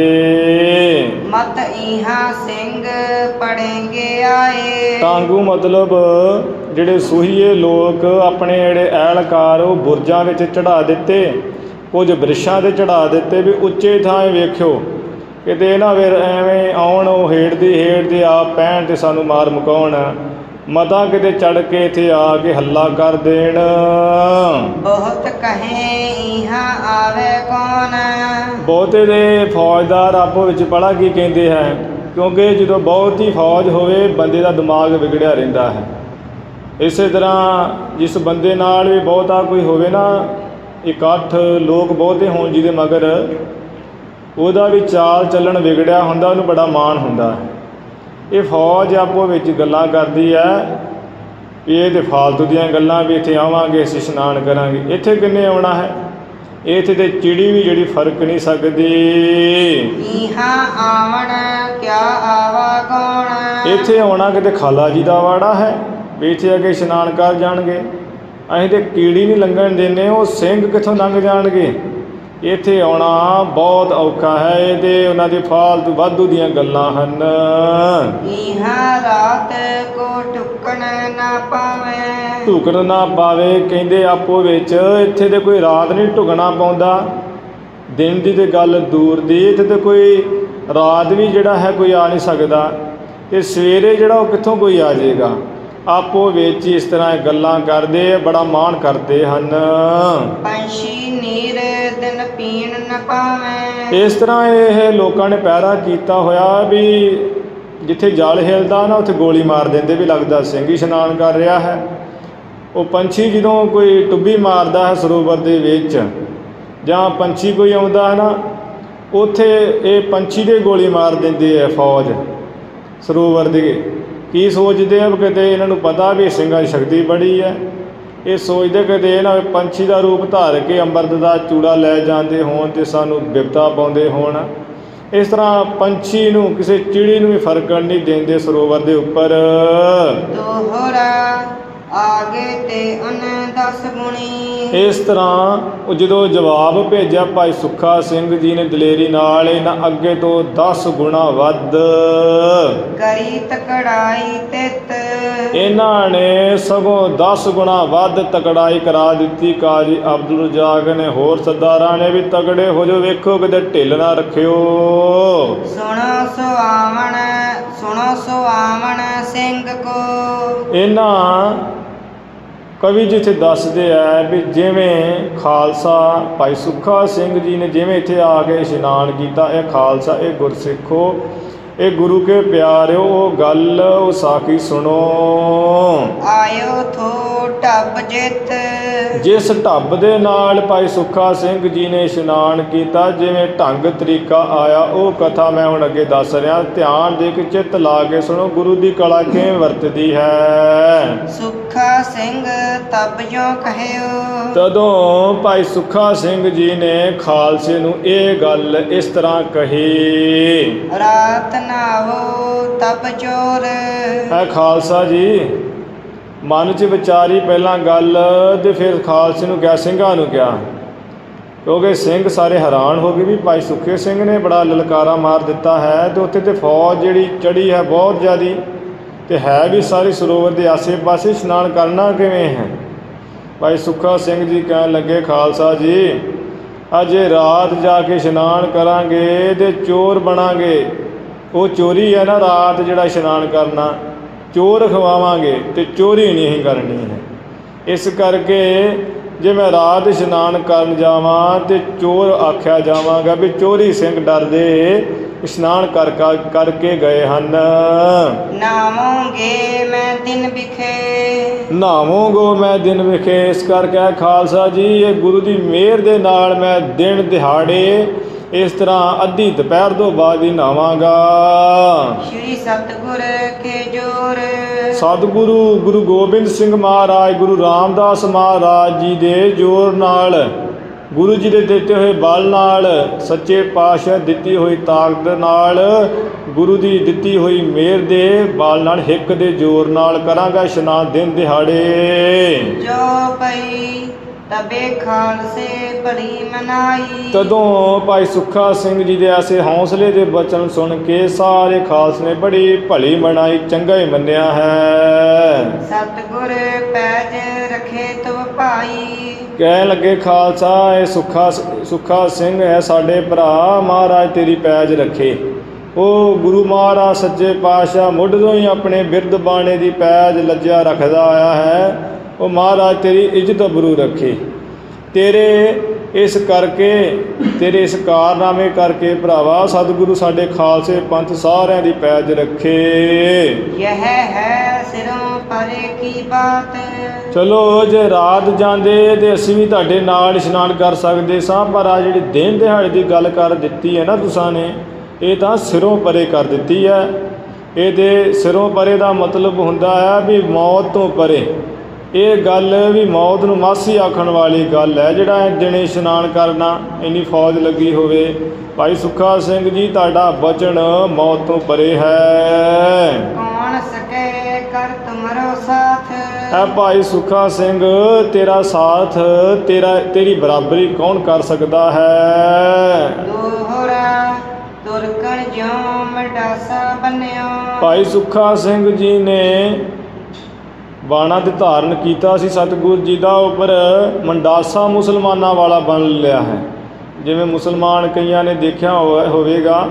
ਮਤ ਇਹਾਂ ਸਿੰਘ ਪੜੇਂਗੇ ਆਏ। ਟਾਂਗੂ ਮਤਲਬ ਜਿਹੜੇ ਸੂਹੀਏ ਲੋਕ ਆਪਣੇ ਜਿਹੜੇ ਐਲਕਾਰ ਉਹ ਬੁਰਜਾਂ ਵਿੱਚ ਚੜਾ ਦਿੱਤੇ, ਕੁਝ ਬ੍ਰਿਸ਼ਾਂ 'ਤੇ ਚੜਾ ਦਿੱਤੇ ਵੀ ਉੱਚੇ ਥਾਂ ਵੇਖਿਓ ਕਿਤੇ ਨਾ ਫਿਰ ਐਵੇਂ ਆਉਣ ਉਹ ਹੇਠਦੀ ਹੇਠਦੇ ਆਪ ਪੈਣ ਅਤੇ ਸਾਨੂੰ ਮਾਰ ਮੁਕਾਉਣ। ਮਤਾ ਕਿਤੇ ਚੜ੍ਹ ਕੇ ਇੱਥੇ ਆ ਕੇ ਹੱਲਾ ਕਰ ਦੇਣ। ਬਹੁਤ ਕਹੇ ਇਹਾਂ ਆਵੇ ਕੌਣ। ਬਹੁਤੇ ਦੇ ਫੌਜਦਾਰ ਆਪੋ ਵਿੱਚ ਬੜਾ ਕੀ ਕਹਿੰਦੇ ਹੈ, ਕਿਉਂਕਿ ਜਦੋਂ ਬਹੁਤੀ ਫੌਜ ਹੋਵੇ ਬੰਦੇ ਦਾ ਦਿਮਾਗ ਵਿਗੜਿਆ ਰਹਿੰਦਾ ਹੈ। ਇਸੇ ਤਰ੍ਹਾਂ ਜਿਸ ਬੰਦੇ ਨਾਲ ਵੀ ਬਹੁਤਾ ਕੋਈ ਹੋਵੇ ਨਾ ਇਕੱਠ ਲੋਕ ਬਹੁਤੇ ਹੋਣ ਜਿਹਦੇ ਮਗਰ ਉਹਦਾ ਵੀ ਚਾਲ ਚੱਲਣ ਵਿਗੜਿਆ ਹੁੰਦਾ, ਉਹਨੂੰ ਬੜਾ ਮਾਣ ਹੁੰਦਾ ਹੈ। ਇਹ ਫੌਜ ਆਪੋ ਵਿੱਚ ਗੱਲਾਂ ਕਰਦੀ ਹੈ ਵੀ ਇਹ ਤਾਂ ਫਾਲਤੂ ਦੀਆਂ ਗੱਲਾਂ, ਵੀ ਇੱਥੇ ਆਵਾਂਗੇ ਅਸੀਂ ਇਸ਼ਨਾਨ ਕਰਾਂਗੇ। ਇੱਥੇ ਕਿੰਨੇ ਆਉਣਾ ਹੈ? ਇੱਥੇ ਤੇ ਚਿੜੀ ਵੀ ਜਿਹੜੀ ਫਰਕ ਨਹੀਂ ਸਕਦੀ। ਇਹਾਂ ਆਵਣ ਕਿਆ ਆਵਾ ਕੌਣ। ਇੱਥੇ ਆਉਣਾ ਕਿਤੇ ਖਾਲਾ ਜੀ ਦਾ ਵਾੜਾ ਹੈ ਵੀ ਇੱਥੇ ਆ ਕੇ ਇਸ਼ਨਾਨ ਕਰ ਜਾਣਗੇ। ਅਸੀਂ ਤੇ ਕੀੜੀ ਨਹੀਂ ਲੰਘਣ ਦਿੰਦੇ, ਉਹ ਸਿੰਘ ਕਿੱਥੋਂ ਲੰਘ ਜਾਣਗੇ। ਇੱਥੇ ਆਉਣਾ ਬਹੁਤ ਔਖਾ ਹੈ। ਇਹ ਤੇ ਉਹਨਾਂ ਦੀ ਫਾਲਤੂ ਵਾਧੂ ਦੀਆਂ ਗੱਲਾਂ ਹਨ। ਇਹਾਂ ਰਾਤ ਕੋ ਢੁਕਣ ਨਾ ਪਾਵੇ। ਢੁਕਣ ਨਾ ਪਾਵੇ ਕਹਿੰਦੇ ਆਪੋ ਵਿੱਚ। ਇੱਥੇ ਤੇ ਕੋਈ ਰਾਤ ਨਹੀਂ ਢੁਕਣਾ ਪਾਉਂਦਾ। ਦਿਨ ਦੀ ਤੇ ਗੱਲ ਦੂਰ ਦੀ, ਇੱਥੇ ਤੇ ਕੋਈ ਰਾਤ ਵੀ ਜਿਹੜਾ ਹੈ ਕੋਈ ਆ ਨਹੀਂ ਸਕਦਾ, ਤੇ ਸਵੇਰੇ ਜਿਹੜਾ ਉਹ ਕਿੱਥੋਂ ਕੋਈ ਆ ਜਾਏਗਾ। ਆਪੋ ਵਿੱਚ ਇਸ ਤਰ੍ਹਾਂ ਗੱਲਾਂ ਕਰਦੇ, ਬੜਾ ਮਾਣ ਕਰਦੇ ਹਨ। ਪੰਛੀ ਨੀਰ ਦਿਨ ਪੀਣ ਨਾ ਪਾਵੇ। ਇਸ ਤਰ੍ਹਾਂ ਇਹ ਲੋਕਾਂ ਨੇ ਪਹਿਰਾ ਕੀਤਾ ਹੋਇਆ ਵੀ ਜਿੱਥੇ ਜਲ ਹਿਲਦਾ ਨਾ ਉੱਥੇ ਗੋਲੀ ਮਾਰ ਦਿੰਦੇ, ਵੀ ਲੱਗਦਾ ਸਿੰਘ ਇਸ਼ਨਾਨ ਕਰ ਰਿਹਾ ਹੈ। ਉਹ ਪੰਛੀ ਜਦੋਂ ਕੋਈ ਟੁੱਬੀ ਮਾਰਦਾ ਹੈ ਸਰੋਵਰ ਦੇ ਵਿੱਚ, ਜਾਂ ਪੰਛੀ ਕੋਈ ਆਉਂਦਾ ਹੈ ਨਾ, ਉੱਥੇ ਇਹ ਪੰਛੀ ਦੇ ਗੋਲੀ ਮਾਰ ਦਿੰਦੇ ਹੈ ਫੌਜ ਸਰੋਵਰ ਦੇ। ਕੀ ਸੋਚਦੇ ਆ? ਕਿਤੇ ਇਹਨਾਂ ਨੂੰ ਪਤਾ ਵੀ ਸਿੰਘਾਂ ਦੀ ਸ਼ਕਤੀ ਬੜੀ ਹੈ। ਇਹ ਸੋਚਦੇ ਕਿਤੇ ਇਹ ਨਾ ਪੰਛੀ ਦਾ ਰੂਪ ਧਾਰ ਕੇ ਅੰਮ੍ਰਿਤ ਦਾ ਚੂੜਾ ਲੈ ਜਾਂਦੇ ਹੋਣ ਅਤੇ ਸਾਨੂੰ ਬਿਪਤਾ ਪਾਉਂਦੇ ਹੋਣ। ਇਸ ਤਰ੍ਹਾਂ ਪੰਛੀ ਨੂੰ, ਕਿਸੇ ਚਿੜੀ ਨੂੰ ਵੀ ਫਰਕਣ ਨਹੀਂ ਦਿੰਦੇ ਸਰੋਵਰ ਦੇ ਉੱਪਰ। ਦੋਹਰਾ ਆਗੇ ਤੇ ਅਨ ਦਸ ਗੁਣੀ। ਇਸ ਤਰ੍ਹਾਂ ਉਹ ਜਦੋਂ ਜਵਾਬ ਭੇਜਿਆ ਭਾਈ ਸੁੱਖਾ ਸਿੰਘ ਜੀ ਨੇ ਦਲੇਰੀ ਨਾਲ, ਇਹਨਾਂ ਅੱਗੇ ਤੋਂ ਦਸ ਗੁਣਾ ਵੱਧ ਕਰੀ ਤਕੜਾਈ ਤਿਤ। ਇਹਨਾਂ ਨੇ ਸਗੋਂ ਦਸ ਗੁਣਾ ਵੱਧ ਤਕੜਾਈ ਕਰਾ ਦਿੱਤੀ। ਕਾਜ਼ੀ ਅਬਦੁਲ ਰਜ਼ਾਕ ਨੇ ਹੋਰ ਸਰਦਾਰਾਂ ਨੇ ਵੀ ਤਗੜੇ ਹੋ ਜੋ, ਵੇਖੋ ਕਿਤੇ ਢਿੱਲ ਨਾ ਰੱਖਿਓ। ਸੁਣੋ ਸੁਆਵਣ ਸੁਣੋ ਸੁਆਵਣ ਸਿੰਘ ਕੋ। ਇਹਨਾਂ ਕਵੀ ਜੀ ਇੱਥੇ ਦੱਸਦੇ ਆ ਵੀ ਜਿਵੇਂ ਖਾਲਸਾ ਭਾਈ ਸੁੱਖਾ ਸਿੰਘ ਜੀ ਨੇ ਜਿਵੇਂ ਇੱਥੇ ਆ ਕੇ ਇਸ਼ਨਾਨ ਕੀਤਾ, ਇਹ ਖਾਲਸਾ, ਇਹ ਗੁਰਸਿੱਖੋ, ਇਹ ਗੁਰੂ ਕੇ ਪਿਆਰਿਓ, ਉਹ ਗੱਲ ਉਹ ਸਾਖੀ ਸੁਣੋ। ਆਇਓ ਥੋ ਢੱਬ ਜਿੱਤ। ਜਿਸ ਢੱਬ ਦੇ ਨਾਲ ਭਾਈ ਸੁੱਖਾ ਸਿੰਘ ਜੀ ਨੇ ਇਸ਼ਨਾਨ ਕੀਤਾ, ਜਿਵੇਂ ਢੰਗ ਤਰੀਕਾ ਆਇਆ, ਉਹ ਕਥਾ ਮੈਂ ਹੁਣ ਅੱਗੇ ਦੱਸ ਰਿਹਾ। ਧਿਆਨ ਦੇ ਕੇ ਚਿੱਤ ਲਾ ਕੇ ਸੁਣੋ, ਗੁਰੂ ਦੀ ਕਲਾ ਕਿਵੇਂ ਵਰਤਦੀ ਹੈ। ਸੁੱਖਾ ਸਿੰਘ ਤਬ ਜੋ ਕਹਿਓ। ਤਦੋਂ ਭਾਈ ਸੁੱਖਾ ਸਿੰਘ ਜੀ ਨੇ ਖਾਲਸੇ ਨੂੰ ਇਹ ਗੱਲ ਇਸ ਤਰ੍ਹਾਂ ਕਹੀ। ਰਾਤ ਨਾਵੋ ਤਬ ਚੋਰ। ਹੈ ਖਾਲਸਾ ਜੀ ਮਨ 'ਚ ਵਿਚਾਰੀ ਪਹਿਲਾਂ ਗੱਲ, ਤੇ ਫਿਰ ਖਾਲਸੇ ਨੂੰ ਕਿਹਾ, ਸਿੰਘਾਂ ਨੂੰ ਕਿਹਾ, ਕਿਉਂਕਿ ਸਿੰਘ ਸਾਰੇ ਹੈਰਾਨ ਹੋ ਗਏ ਵੀ ਭਾਈ ਸੁੱਖੇ ਸਿੰਘ ਨੇ ਬੜਾ ਲਲਕਾਰਾ ਮਾਰ ਦਿੱਤਾ ਹੈ, ਅਤੇ ਉੱਥੇ ਤਾਂ ਫੌਜ ਜਿਹੜੀ ਚੜ੍ਹੀ ਹੈ ਬਹੁਤ ਜ਼ਿਆਦਾ, ਅਤੇ ਹੈ ਵੀ ਸਾਰੀ ਸਰੋਵਰ ਦੇ ਆਸੇ ਪਾਸੇ, ਇਸ਼ਨਾਨ ਕਰਨਾ ਕਿਵੇਂ ਹੈ। ਭਾਈ ਸੁੱਖਾ ਸਿੰਘ ਜੀ ਕਹਿਣ ਲੱਗੇ, ਖਾਲਸਾ ਜੀ ਅਜੇ ਰਾਤ ਜਾ ਕੇ ਇਸ਼ਨਾਨ ਕਰਾਂਗੇ ਅਤੇ ਚੋਰ ਬਣਾਂਗੇ। ਉਹ ਚੋਰੀ ਹੈ ਨਾ, ਰਾਤ ਜਿਹੜਾ ਇਸ਼ਨਾਨ ਕਰਨਾ, ਚੋਰ ਖਵਾਵਾਂਗੇ ਅਤੇ ਚੋਰੀ ਨਹੀਂ ਕਰਨੀ ਹੈ। ਇਸ ਕਰਕੇ ਜੇ ਮੈਂ ਰਾਤ ਇਸ਼ਨਾਨ ਕਰਨ ਜਾਵਾਂ ਅਤੇ ਚੋਰ ਆਖਿਆ ਜਾਵਾਂਗਾ ਵੀ ਚੋਰੀ ਸਿੰਘ ਡਰਦੇ ਇਸ਼ਨਾਨ ਕਰ ਕਰਕੇ ਗਏ ਹਨ। ਨਾਵੋਂਗੇ ਮੈਂ ਦਿਨ ਵਿਖੇ। ਨਾਵੋਂਗੋ ਮੈਂ ਦਿਨ ਵਿਖੇ। ਇਸ ਕਰਕੇ ਖਾਲਸਾ ਜੀ ਇਹ ਗੁਰੂ ਦੀ ਮਿਹਰ ਦੇ ਨਾਲ ਮੈਂ ਦਿਨ ਦਿਹਾੜੇ ਇਸ ਤਰ੍ਹਾਂ ਅੱਧੀ ਦੁਪਹਿਰ ਤੋਂ ਬਾਅਦ ਹੀ ਨਹਾਵਾਂਗਾ। ਸ਼੍ਰੀ ਸਤਿਗੁਰ ਕੇ ਜੋਰ। ਸਤਿਗੁਰੂ ਗੁਰੂ ਗੋਬਿੰਦ ਸਿੰਘ ਮਹਾਰਾਜ, ਗੁਰੂ ਰਾਮਦਾਸ ਮਹਾਰਾਜ ਜੀ ਦੇ ਜੋਰ ਨਾਲ, ਗੁਰੂ ਜੀ ਦੇ ਦਿੱਤੇ ਹੋਏ ਬਲ ਨਾਲ, ਸੱਚੇ ਪਾਤਸ਼ਾਹ ਦਿੱਤੀ ਹੋਈ ਤਾਕਤ ਨਾਲ, ਗੁਰੂ ਦੀ ਦਿੱਤੀ ਹੋਈ ਮਿਹਰ ਦੇ ਬਲ ਨਾਲ, ਹਿੱਕ ਦੇ ਜ਼ੋਰ ਨਾਲ ਕਰਾਂਗਾ ਇਸ਼ਨਾਨ ਦਿਨ ਦਿਹਾੜੇ। ਜੋ ਪਈ ਤਬੇ ਖਾਲਸੇ ਭਲੀ ਮਨਾਈ। ਤਦੋਂ ਭਾਈ ਸੁੱਖਾ ਸਿੰਘ ਜੀ ਦੇ ਐਸੇ ਹੌਸਲੇ ਦੇ ਬਚਨ ਸੁਣ ਕੇ ਸਾਰੇ ਖਾਲਸੇ ਨੇ ਬੜੀ ਭਲੀ ਮਨਾਈ, ਚੰਗਾ ਹੀ ਮੰਨਿਆ ਹੈ। ਸਤਿਗੁਰ ਪੈਜ ਰਖੇ ਤੁਮ ਭਾਈ। ਕਹਿਣ ਲੱਗੇ, ਖਾਲਸਾ ਇਹ ਸੁੱਖਾ ਸੁੱਖਾ ਸਿੰਘ ਹੈ ਸਾਡੇ ਭਰਾ, ਮਹਾਰਾਜ ਤੇਰੀ ਪੈਜ ਰੱਖੇ। ਉਹ ਗੁਰੂ ਮਹਾਰਾਜ ਸੱਚੇ ਪਾਤਸ਼ਾਹ ਮੁੱਢ ਤੋਂ ਹੀ ਆਪਣੇ ਬਿਰਧ ਬਾਣੇ ਦੀ ਪੈਜ ਲੱਜਿਆ ਰੱਖਦਾ ਆਇਆ ਹੈ। ਉਹ ਮਹਾਰਾਜ ਤੇਰੀ ਇੱਜ਼ਤ ਅਬਰੂ ਰੱਖੇ। ਤੇਰੇ ਇਸ ਕਰਕੇ ਤੇਰੇ ਇਸ ਕਾਰਨਾਮੇ ਕਰਕੇ ਭਰਾਵਾ ਸਤਿਗੁਰੂ ਸਾਡੇ ਖਾਲਸੇ ਪੰਥ ਸਾਰਿਆਂ ਦੀ ਪੈਜ ਰੱਖੇ। यह है सिरों परे की बात। ਚਲੋ ਜੇ ਰਾਤ ਜਾਂਦੇ ਤੇ ਅਸੀਂ ਵੀ ਤੁਹਾਡੇ ਨਾਲ ਇਸ਼ਨਾਨ ਕਰ ਸਕਦੇ ਸਾਂ, ਪਰ ਆ ਜਿਹੜੀ ਦਿਨ ਦਿਹਾੜੇ ਦੀ ਗੱਲ ਕਰ ਦਿੱਤੀ ਹੈ ਨਾ ਤੁਸਾਂ ਨੇ, ਇਹ ਤਾਂ ਸਿਰੋਂ ਪਰੇ ਕਰ ਦਿੱਤੀ ਹੈ। ਇਹਦੇ ਸਿਰੋਂ ਪਰੇ ਦਾ ਮਤਲਬ ਹੁੰਦਾ ਹੈ ਵੀ ਮੌਤ ਤੋਂ ਪਰੇ। ਇਹ ਗੱਲ ਵੀ ਮੌਤ ਨੂੰ ਮਾਸੀ ਆਖਣ ਵਾਲੀ ਗੱਲ ਹੈ। ਜਿਹੜਾ ਦਿਨੇ ਇਸ਼ਨਾਨ ਕਰਨਾ, ਇੰਨੀ ਫੌਜ ਲੱਗੀ ਹੋਵੇ। ਭਾਈ ਸੁੱਖਾ ਸਿੰਘ ਜੀ ਤੁਹਾਡਾ ਬਚਨ ਮੌਤ ਤੋਂ ਪਰੇ ਹੈ। कौन सके कर तुमरो साथ। ਐ ਭਾਈ ਸੁੱਖਾ ਸਿੰਘ ਤੇਰਾ ਸਾਥ, ਤੇਰਾ ਤੇਰੀ ਬਰਾਬਰੀ ਕੌਣ ਕਰ ਸਕਦਾ ਹੈ। दोहरा तुरकन ज्यों मडासा बन्यो। ਭਾਈ ਸੁੱਖਾ ਸਿੰਘ ਜੀ ਨੇ ਬਾਣਾ ਤੇ ਧਾਰਨ ਕੀਤਾ ਸੀ ਸਤਿਗੁਰੂ ਜੀ ਦਾ ਉੱਪਰ ਮੰਡਾਸਾ ਮੁਸਲਮਾਨਾਂ ਵਾਲਾ ਬਣ ਲਿਆ ਹੈ। ਜਿਵੇਂ ਮੁਸਲਮਾਨ ਕਈਆਂ ਨੇ ਦੇਖਿਆ ਹੋਵੇ- ਹੋਵੇਗਾ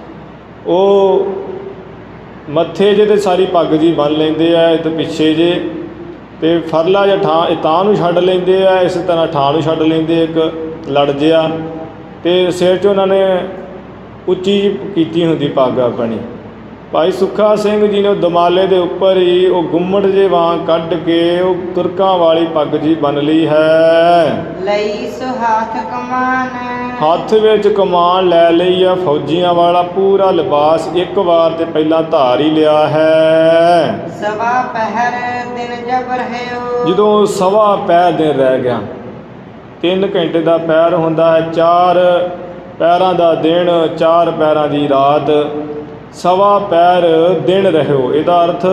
ਉਹ ਮੱਥੇ ਜੇ ਤੇ ਸਾਰੀ ਪੱਗ ਜੀ ਬੰਨ ਲੈਂਦੇ ਆ ਤੇ ਪਿੱਛੇ ਜੇ ਤੇ ਫਰਲਾ ਜਾਂ ਠਾਂ ਇਹ ਤਾਂ ਨੂੰ ਛੱਡ ਲੈਂਦੇ ਆ, ਇਸ ਤਰ੍ਹਾਂ ਠਾਂ ਨੂੰ ਛੱਡ ਲੈਂਦੇ ਇੱਕ ਲੜ ਜਿਹਾ, ਤੇ ਸਿਰ 'ਚ ਉਹਨਾਂ ਨੇ ਉੱਚੀ ਕੀਤੀ ਹੁੰਦੀ ਪੱਗ ਆਪਣੀ। ਭਾਈ ਸੁੱਖਾ ਸਿੰਘ ਜੀ ਨੇ ਦਮਾਲੇ ਦੇ ਉੱਪਰ ਹੀ ਉਹ ਗੁੰਮਟ ਜੇ ਵਾਂਗ ਕੱਢ ਕੇ ਉਹ ਤੁਰਕਾਂ ਵਾਲੀ ਪੱਗ ਜੀ ਬੰਨ ਲਈ ਹੈ। लई सो हाथ कमान। ਹੱਥ ਵਿੱਚ ਕਮਾਨ ਲੈ ਲਈ ਆ, ਫੌਜੀਆਂ ਵਾਲਾ ਪੂਰਾ ਲਿਬਾਸ ਇੱਕ ਵਾਰ ਤੇ ਪਹਿਲਾਂ ਧਾਰ ਹੀ ਲਿਆ ਹੈ। सवा पहर दिन जब रहो। ਜਦੋਂ ਸਵਾ ਪੈਰ ਦਿਨ ਰਹਿ ਗਿਆ, ਤਿੰਨ ਘੰਟੇ ਦਾ ਪੈਰ ਹੁੰਦਾ ਹੈ, ਚਾਰ ਪੈਰਾਂ ਦਾ ਦਿਨ, ਚਾਰ ਪੈਰਾਂ ਦੀ ਰਾਤ, ਸਵਾ ਪੈਰ ਦਿਨ ਰਹਿਓ। ਇਹਦਾ ਅਰਥ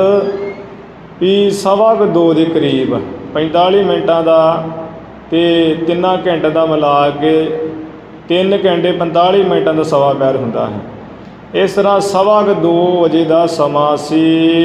ਵੀ ਸਵਾ ਕੁ ਦੋ ਦੇ ਕਰੀਬ ਪੈਂਤਾਲੀ ਮਿੰਟਾਂ ਦਾ ਤੇ ਤਿੰਨਾਂ ਘੰਟੇ ਦਾ ਮਿਲਾ ਕੇ ਤਿੰਨ ਘੰਟੇ ਪੰਤਾਲੀ ਮਿੰਟਾਂ ਦਾ ਸਵਾ ਪੈਰ ਹੁੰਦਾ ਹੈ। ਇਸ ਤਰ੍ਹਾਂ ਸਵਾ ਕੁ ਦੋ ਵਜੇ ਦਾ ਸਮਾਂ ਸੀ।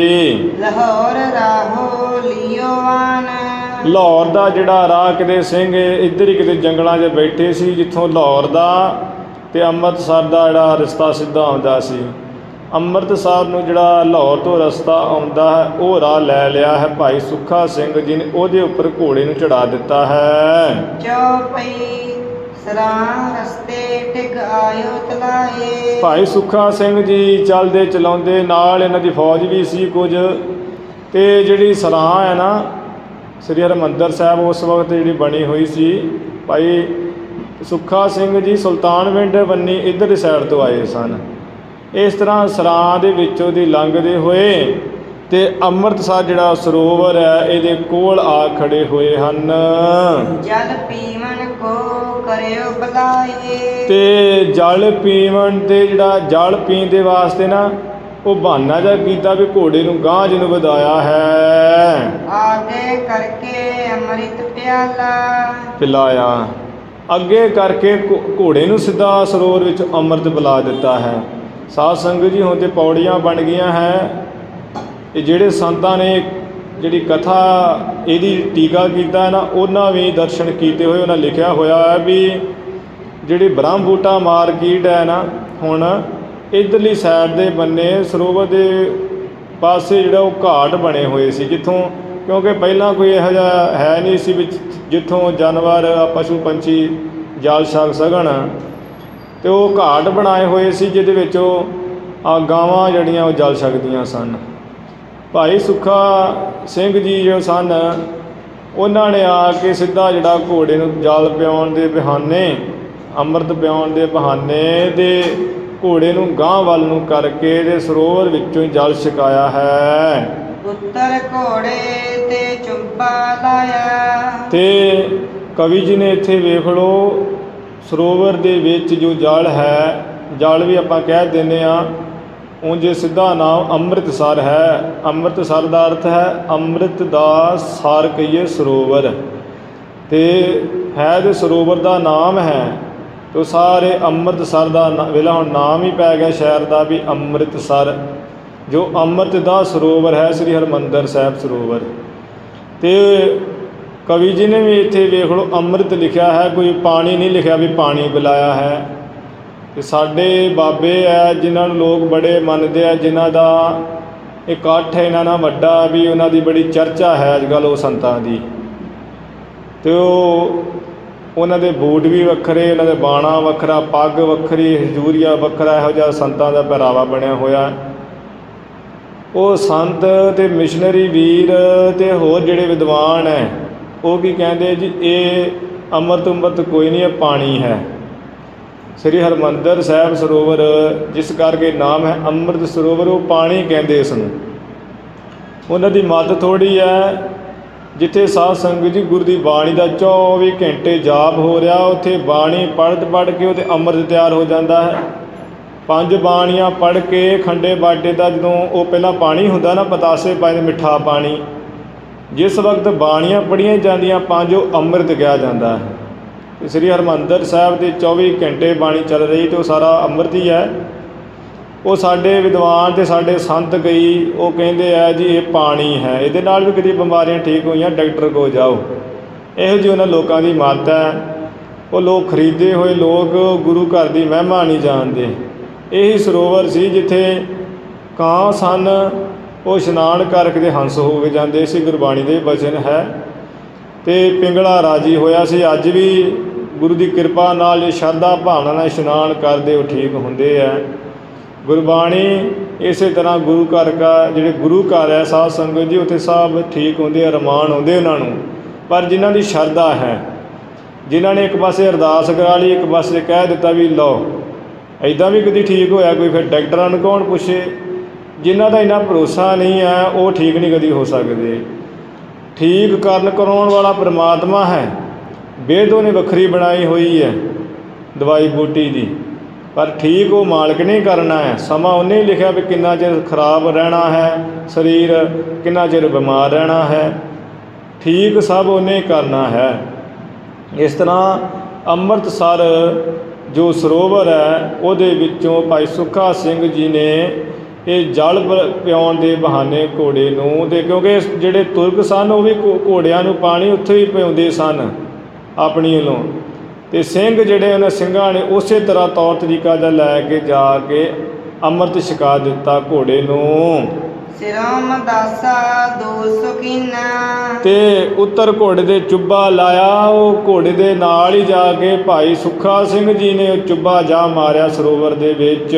लाहौर राहो लियो आन। ਲਾਹੌਰ ਦਾ ਜਿਹੜਾ ਰਾਹ ਕਿਤੇ ਸਿੰਘ ਇੱਧਰ ਹੀ ਕਿਤੇ ਜੰਗਲਾਂ 'ਚ ਬੈਠੇ ਸੀ, ਜਿੱਥੋਂ ਲਾਹੌਰ ਦਾ ਤੇ ਅੰਮ੍ਰਿਤਸਰ ਦਾ ਜਿਹੜਾ ਰਸਤਾ ਸਿੱਧਾ ਆਉਂਦਾ ਸੀ। ਅੰਮ੍ਰਿਤਸਰ ਨੂੰ ਜਿਹੜਾ ਲਾਹੌਰ ਤੋਂ ਰਸਤਾ ਆਉਂਦਾ ਹੈ ਉਹ ਰਾਹ ਲੈ ਲਿਆ ਹੈ ਭਾਈ ਸੁੱਖਾ ਸਿੰਘ ਜੀ ਨੇ, ਉਹਦੇ ਉੱਪਰ ਘੋੜੇ ਨੂੰ ਚੜਾ ਦਿੱਤਾ ਹੈ। चौपई सरां रस्ते टिक आयो तलाए। ਭਾਈ ਸੁੱਖਾ ਸਿੰਘ ਜੀ ਚੱਲਦੇ ਚਲਾਉਂਦੇ, ਨਾਲ ਇਹਨਾਂ ਦੀ ਫੌਜ ਵੀ ਸੀ ਕੁਝ, ਤੇ ਜਿਹੜੀ ਸਰਾਂ ਹੈ ਨਾ ਸ੍ਰੀ ਹਰਿਮੰਦਰ ਸਾਹਿਬ ਉਸ ਵਕਤ ਜਿਹੜੀ ਬਣੀ ਹੋਈ ਸੀ, ਭਾਈ ਸੁੱਖਾ ਸਿੰਘ ਜੀ ਸੁਲਤਾਨਵਿੰਡ ਬੰਨੀ ਇੱਧਰਲੀ ਸਾਈਡ ਤੋਂ ਆਏ ਸਨ। ਇਸ ਤਰ੍ਹਾਂ ਸਰਾਂ ਦੇ ਵਿੱਚੋਂ ਦੀ ਲੰਘਦੇ ਹੋਏ ਤੇ ਅੰਮ੍ਰਿਤਸਰ ਜਿਹੜਾ ਸਰੋਵਰ ਹੈ ਇਹਦੇ ਕੋਲ ਆ ਖੜੇ ਹੋਏ ਹਨ। जल पीवन को करियो बुलाए। ਤੇ ਜਲ ਪੀਵਣ ਤੇ ਜਿਹੜਾ ਜਲ ਪੀਣ ਦੇ ਵਾਸਤੇ ਨਾ ਉਹ ਬਹਾਨਾ ਜਿਹਾ ਕੀਤਾ ਵੀ ਘੋੜੇ ਨੂੰ ਗਾਂਹ ਜਿਹਨੂੰ ਵਧਾਇਆ ਹੈ, आगे करके अमृत प्याला। ਪਿਲਾਇਆ, ਅੱਗੇ ਕਰਕੇ ਘੋ- ਘੋੜੇ ਨੂੰ ਸਿੱਧਾ ਸਰੋਵਰ ਵਿੱਚ ਅੰਮ੍ਰਿਤ ਪਿਲਾ ਦਿੱਤਾ ਹੈ। ਸਾਧ ਸੰਗਤ ਜੀ ਹੁਣ ਤੇ ਪੌੜੀਆਂ ਬਣ ਗਈਆਂ ਹੈ। ਇਹ ਜਿਹੜੇ ਸੰਤਾਂ ਨੇ ਜਿਹੜੀ ਕਥਾ ਇਹਦੀ ਟੀਕਾ ਕੀਤਾ ਹੈ ਨਾ, ਉਹਨਾਂ ਵੀ ਦਰਸ਼ਨ ਕੀਤੇ ਹੋਏ, ਉਹਨਾਂ ਲਿਖਿਆ ਹੋਇਆ ਹੈ ਵੀ ਜਿਹੜੀ ਬ੍ਰਹਮ ਬੂਟਾ ਮਾਰਕੀਟ ਹੈ ਨਾ, ਹੁਣ ਇੱਧਰਲੀ ਸਾਈਡ ਦੇ ਬੰਨੇ ਸਰੋਵਰ ਦੇ ਪਾਸੇ ਜਿਹੜਾ ਉਹ ਘਾਟ ਬਣੇ ਹੋਏ ਸੀ, ਜਿੱਥੋਂ ਕਿਉਂਕਿ ਪਹਿਲਾਂ ਕੋਈ ਇਹੋ ਜਿਹਾ ਹੈ ਨਹੀਂ ਸੀ ਵਿੱਚ ਜਿੱਥੋਂ ਜਾਨਵਰ ਪਸ਼ੂ ਪੰਛੀ ਜਲ ਛਕ ਸਕਣ, ਅਤੇ ਉਹ ਘਾਟ ਬਣਾਏ ਹੋਏ ਸੀ ਜਿਹਦੇ ਵਿੱਚ ਉਹ ਆ ਗਾਵਾਂ ਜਿਹੜੀਆਂ ਉਹ ਜਲ ਛਕਦੀਆਂ ਸਨ। ਭਾਈ ਸੁੱਖਾ ਸਿੰਘ ਜੀ ਜੋ ਸਨ ਉਹਨਾਂ ਨੇ ਆ ਕੇ ਸਿੱਧਾ ਜਿਹੜਾ ਘੋੜੇ ਨੂੰ ਜਲ ਪਿਆਉਣ ਦੇ ਬਹਾਨੇ, ਅੰਮ੍ਰਿਤ ਪਿਆਉਣ ਦੇ ਬਹਾਨੇ ਦੇ ਘੋੜੇ ਨੂੰ ਗਾਂਹ ਵੱਲ ਨੂੰ ਕਰਕੇ ਤੇ ਸਰੋਵਰ ਵਿੱਚੋਂ ਹੀ ਜਲ ਛਕਾਇਆ ਹੈ। पुत्र घोड़े ते चुब्बा लाया। ਤੇ ਕਵੀ ਜੀ ਨੇ ਇੱਥੇ ਵੇਖ ਲਓ ਸਰੋਵਰ ਦੇ ਵਿੱਚ ਜੋ ਜਲ ਹੈ, ਜਲ ਵੀ ਆਪਾਂ ਕਹਿ ਦਿੰਦੇ ਹਾਂ, ਉਂਝ ਸਿੱਧਾ ਨਾਮ ਅੰਮ੍ਰਿਤਸਰ ਹੈ। ਅੰਮ੍ਰਿਤਸਰ ਦਾ ਅਰਥ ਹੈ ਅੰਮ੍ਰਿਤ ਦਾ ਸਾਰ ਕਹੀਏ ਸਰੋਵਰ, ਤੇ ਹੈ ਤੇ ਸਰੋਵਰ ਦਾ ਨਾਮ ਹੈ, ਤੇ ਸਾਰੇ ਅੰਮ੍ਰਿਤਸਰ ਦਾ ਵੇਲਾ ਹੁਣ ਨਾਮ ਹੀ ਪੈ ਗਿਆ ਸ਼ਹਿਰ ਦਾ ਵੀ ਅੰਮ੍ਰਿਤਸਰ, ਜੋ ਅੰਮ੍ਰਿਤ ਦਾ ਸਰੋਵਰ ਹੈ, ਸ੍ਰੀ ਹਰਿਮੰਦਰ ਸਾਹਿਬ ਸਰੋਵਰ। ਤੇ ਕਵੀ ਜੀ ਨੇ ਵੀ ਇੱਥੇ ਵੇਖ ਲਓ ਅੰਮ੍ਰਿਤ ਲਿਖਿਆ ਹੈ, ਕੋਈ ਪਾਣੀ ਨਹੀਂ ਲਿਖਿਆ ਵੀ ਪਾਣੀ ਪਿਲਾਇਆ ਹੈ। ਤੇ ਸਾਡੇ ਬਾਬੇ ਹੈ ਜਿਨ੍ਹਾਂ ਨੂੰ ਲੋਕ ਬੜੇ ਮੰਨਦੇ ਆ, ਜਿਨ੍ਹਾਂ ਦਾ ਇਕੱਠ ਹੈ ਇਹਨਾਂ ਨਾਲ ਵੱਡਾ, ਵੀ ਉਹਨਾਂ ਦੀ ਬੜੀ ਚਰਚਾ ਹੈ ਅੱਜ ਕੱਲ੍ਹ ਉਹ ਸੰਤਾਂ ਦੀ। ਅਤੇ ਉਹ ਉਹਨਾਂ ਦੇ ਬੂਟ ਵੀ ਵੱਖਰੇ, ਉਹਨਾਂ ਦੇ ਬਾਣਾ ਵੱਖਰਾ, ਪੱਗ ਵੱਖਰੀ, ਹਜੂਰੀਆ ਵੱਖਰਾ, ਇਹੋ ਜਿਹਾ ਸੰਤਾਂ ਦਾ ਪਹਿਰਾਵਾ ਬਣਿਆ ਹੋਇਆ। ਉਹ ਸੰਤ ਅਤੇ ਮਿਸ਼ਨਰੀ ਵੀਰ ਅਤੇ ਹੋਰ ਜਿਹੜੇ ਵਿਦਵਾਨ ਹੈ ਉਹ ਕੀ ਕਹਿੰਦੇ ਜੀ, ਇਹ ਅੰਮ੍ਰਿਤ ਅੰਮ੍ਰਿਤ ਕੋਈ ਨਹੀਂ, ਇਹ ਪਾਣੀ ਹੈ। ਸ੍ਰੀ ਹਰਿਮੰਦਰ ਸਾਹਿਬ ਸਰੋਵਰ ਜਿਸ ਕਰਕੇ ਨਾਮ ਹੈ ਅੰਮ੍ਰਿਤ ਸਰੋਵਰ, ਉਹ ਪਾਣੀ ਕਹਿੰਦੇ ਇਸ ਨੂੰ। ਉਹਨਾਂ ਦੀ ਮੱਤ ਥੋੜ੍ਹੀ ਹੈ। ਜਿੱਥੇ ਸਾਧ ਸੰਗਤ ਜੀ ਗੁਰੂ ਦੀ ਬਾਣੀ ਦਾ ਚੌਵੀ ਘੰਟੇ ਜਾਪ ਹੋ ਰਿਹਾ, ਉੱਥੇ ਬਾਣੀ ਪੜ੍ਹ ਪੜ੍ਹ ਕੇ ਉਹਦੇ ਅੰਮ੍ਰਿਤ ਤਿਆਰ ਹੋ ਜਾਂਦਾ ਹੈ। ਪੰਜ ਬਾਣੀਆਂ ਪੜ੍ਹ ਕੇ ਖੰਡੇ ਬਾਟੇ ਦਾ ਜਦੋਂ ਉਹ ਪਹਿਲਾਂ ਪਾਣੀ ਹੁੰਦਾ ਨਾ, ਪਤਾਸੇ ਪਾਏ ਮਿੱਠਾ ਪਾਣੀ, ਜਿਸ ਵਕਤ ਬਾਣੀਆਂ ਪੜ੍ਹੀਆਂ ਜਾਂਦੀਆਂ ਪੰਜ, ਉਹ ਅੰਮ੍ਰਿਤ ਕਿਹਾ ਜਾਂਦਾ ਹੈ। ਅਤੇ ਸ੍ਰੀ ਹਰਿਮੰਦਰ ਸਾਹਿਬ ਦੇ ਚੌਵੀ ਘੰਟੇ ਬਾਣੀ ਚੱਲ ਰਹੀ ਅਤੇ ਉਹ ਸਾਰਾ ਅੰਮ੍ਰਿਤ ਹੀ ਹੈ। ਉਹ ਸਾਡੇ ਵਿਦਵਾਨ ਅਤੇ ਸਾਡੇ ਸੰਤ ਕਈ ਉਹ ਕਹਿੰਦੇ ਆ ਜੀ ਇਹ ਪਾਣੀ ਹੈ, ਇਹਦੇ ਨਾਲ ਵੀ ਕਦੀ ਬਿਮਾਰੀਆਂ ਠੀਕ ਹੋਈਆਂ, ਡਾਕਟਰ ਕੋਲ ਜਾਓ। ਇਹੋ ਜਿਹੀ ਉਹਨਾਂ ਲੋਕਾਂ ਦੀ ਮੱਤ ਹੈ। ਉਹ ਲੋਕ ਖਰੀਦੇ ਹੋਏ ਲੋਕ ਗੁਰੂ ਘਰ ਦੀ ਮਹਿਮਾ ਨਹੀਂ ਜਾਣਦੇ। ਇਹੀ ਸਰੋਵਰ ਸੀ ਜਿੱਥੇ ਕਾਂ ਸਨ, ਉਹ ਇਸ਼ਨਾਨ ਕਰਕੇ ਦੇ ਹੰਸ ਹੋ ਕੇ ਜਾਂਦੇ ਸੀ, ਗੁਰਬਾਣੀ ਦੇ ਬਚਨ ਹੈ। ਅਤੇ ਪਿੰਗਲਾ ਰਾਜੀ ਹੋਇਆ ਸੀ। ਅੱਜ ਵੀ ਗੁਰੂ ਦੀ ਕਿਰਪਾ ਨਾਲ ਜੇ ਸ਼ਰਧਾ ਭਾਵਨਾ ਨਾਲ ਇਸ਼ਨਾਨ ਕਰਦੇ ਉਹ ਠੀਕ ਹੁੰਦੇ ਹੈ। ਗੁਰਬਾਣੀ ਇਸੇ ਤਰ੍ਹਾਂ ਗੁਰੂ ਘਰ ਕਾ ਜਿਹੜੇ ਗੁਰੂ ਘਰ ਹੈ ਸਾਧ ਸੰਗਤ ਜੀ, ਉੱਥੇ ਸਭ ਠੀਕ ਹੁੰਦੇ, ਅਰਮਾਨ ਆਉਂਦੇ ਉਹਨਾਂ ਨੂੰ। ਪਰ ਜਿਨ੍ਹਾਂ ਦੀ ਸ਼ਰਧਾ ਹੈ, ਜਿਨ੍ਹਾਂ ਨੇ ਇੱਕ ਪਾਸੇ ਅਰਦਾਸ ਕਰਾ ਲਈ, ਇੱਕ ਪਾਸੇ ਕਹਿ ਦਿੱਤਾ ਵੀ ਲਓ, ਇੱਦਾਂ ਵੀ ਕਦੀ ਠੀਕ ਹੋਇਆ ਕੋਈ, ਫਿਰ ਡਾਕਟਰਾਂ ਨੂੰ ਕੌਣ ਪੁੱਛੇ। ਜਿਨ੍ਹਾਂ ਦਾ ਇੰਨਾ ਭਰੋਸਾ ਨਹੀਂ ਹੈ ਉਹ ਠੀਕ ਨਹੀਂ ਕਦੀ ਹੋ ਸਕਦੇ। ਠੀਕ ਕਰਨ ਕਰਾਉਣ ਵਾਲਾ ਪਰਮਾਤਮਾ ਹੈ। ਵੇਦੋਂ ਨੇ ਵੱਖਰੀ ਬਣਾਈ ਹੋਈ ਹੈ ਦਵਾਈ ਬੂਟੀ ਦੀ, ਪਰ ਠੀਕ ਉਹ ਮਾਲਕ ਨੇ ਕਰਨਾ ਹੈ। ਸਮਾਂ ਉਹਨੇ ਹੀ ਲਿਖਿਆ ਵੀ ਕਿੰਨਾ ਚਿਰ ਖਰਾਬ ਰਹਿਣਾ ਹੈ ਸਰੀਰ, ਕਿੰਨਾ ਚਿਰ ਬਿਮਾਰ ਰਹਿਣਾ ਹੈ। ਠੀਕ ਸਭ ਉਹਨੇ ਕਰਨਾ ਹੈ। ਇਸ ਤਰ੍ਹਾਂ ਅੰਮ੍ਰਿਤਸਰ ਜੋ ਸਰੋਵਰ ਹੈ ਉਹਦੇ ਵਿੱਚੋਂ ਭਾਈ ਸੁੱਖਾ ਸਿੰਘ ਜੀ ਨੇ ਇਹ ਜਲ ਪਿਆਉਣ ਦੇ ਬਹਾਨੇ ਘੋੜੇ ਨੂੰ, ਅਤੇ ਕਿਉਂਕਿ ਜਿਹੜੇ ਤੁਰਕ ਸਨ ਉਹ ਵੀ ਘੋ ਘੋੜਿਆਂ ਨੂੰ ਪਾਣੀ ਉੱਥੇ ਹੀ ਪਿਆਉਂਦੇ ਸਨ ਆਪਣੀ ਵੱਲੋਂ, ਅਤੇ ਸਿੰਘ ਜਿਹੜੇ ਉਹਨਾਂ ਸਿੰਘਾਂ ਨੇ ਉਸੇ ਤਰ੍ਹਾਂ ਤੌਰ ਤਰੀਕਾ ਦਾ ਲੈ ਕੇ ਜਾ ਕੇ ਅੰਮ੍ਰਿਤ ਛਕਾ ਦਿੱਤਾ ਘੋੜੇ ਨੂੰ। ਸਿਰੋਂ ਮਦਾਸਾ ਦੋ ਸੁਕੀਨਾ, ਅਤੇ ਉੱਤਰ ਘੋੜੇ ਦੇ ਚੁੱਬਾ ਲਾਇਆ। ਉਹ ਘੋੜੇ ਦੇ ਨਾਲ ਹੀ ਜਾ ਕੇ ਭਾਈ ਸੁੱਖਾ ਸਿੰਘ ਜੀ ਨੇ ਉਹ ਚੁੱਬਾ ਜਾ ਮਾਰਿਆ ਸਰੋਵਰ ਦੇ ਵਿੱਚ।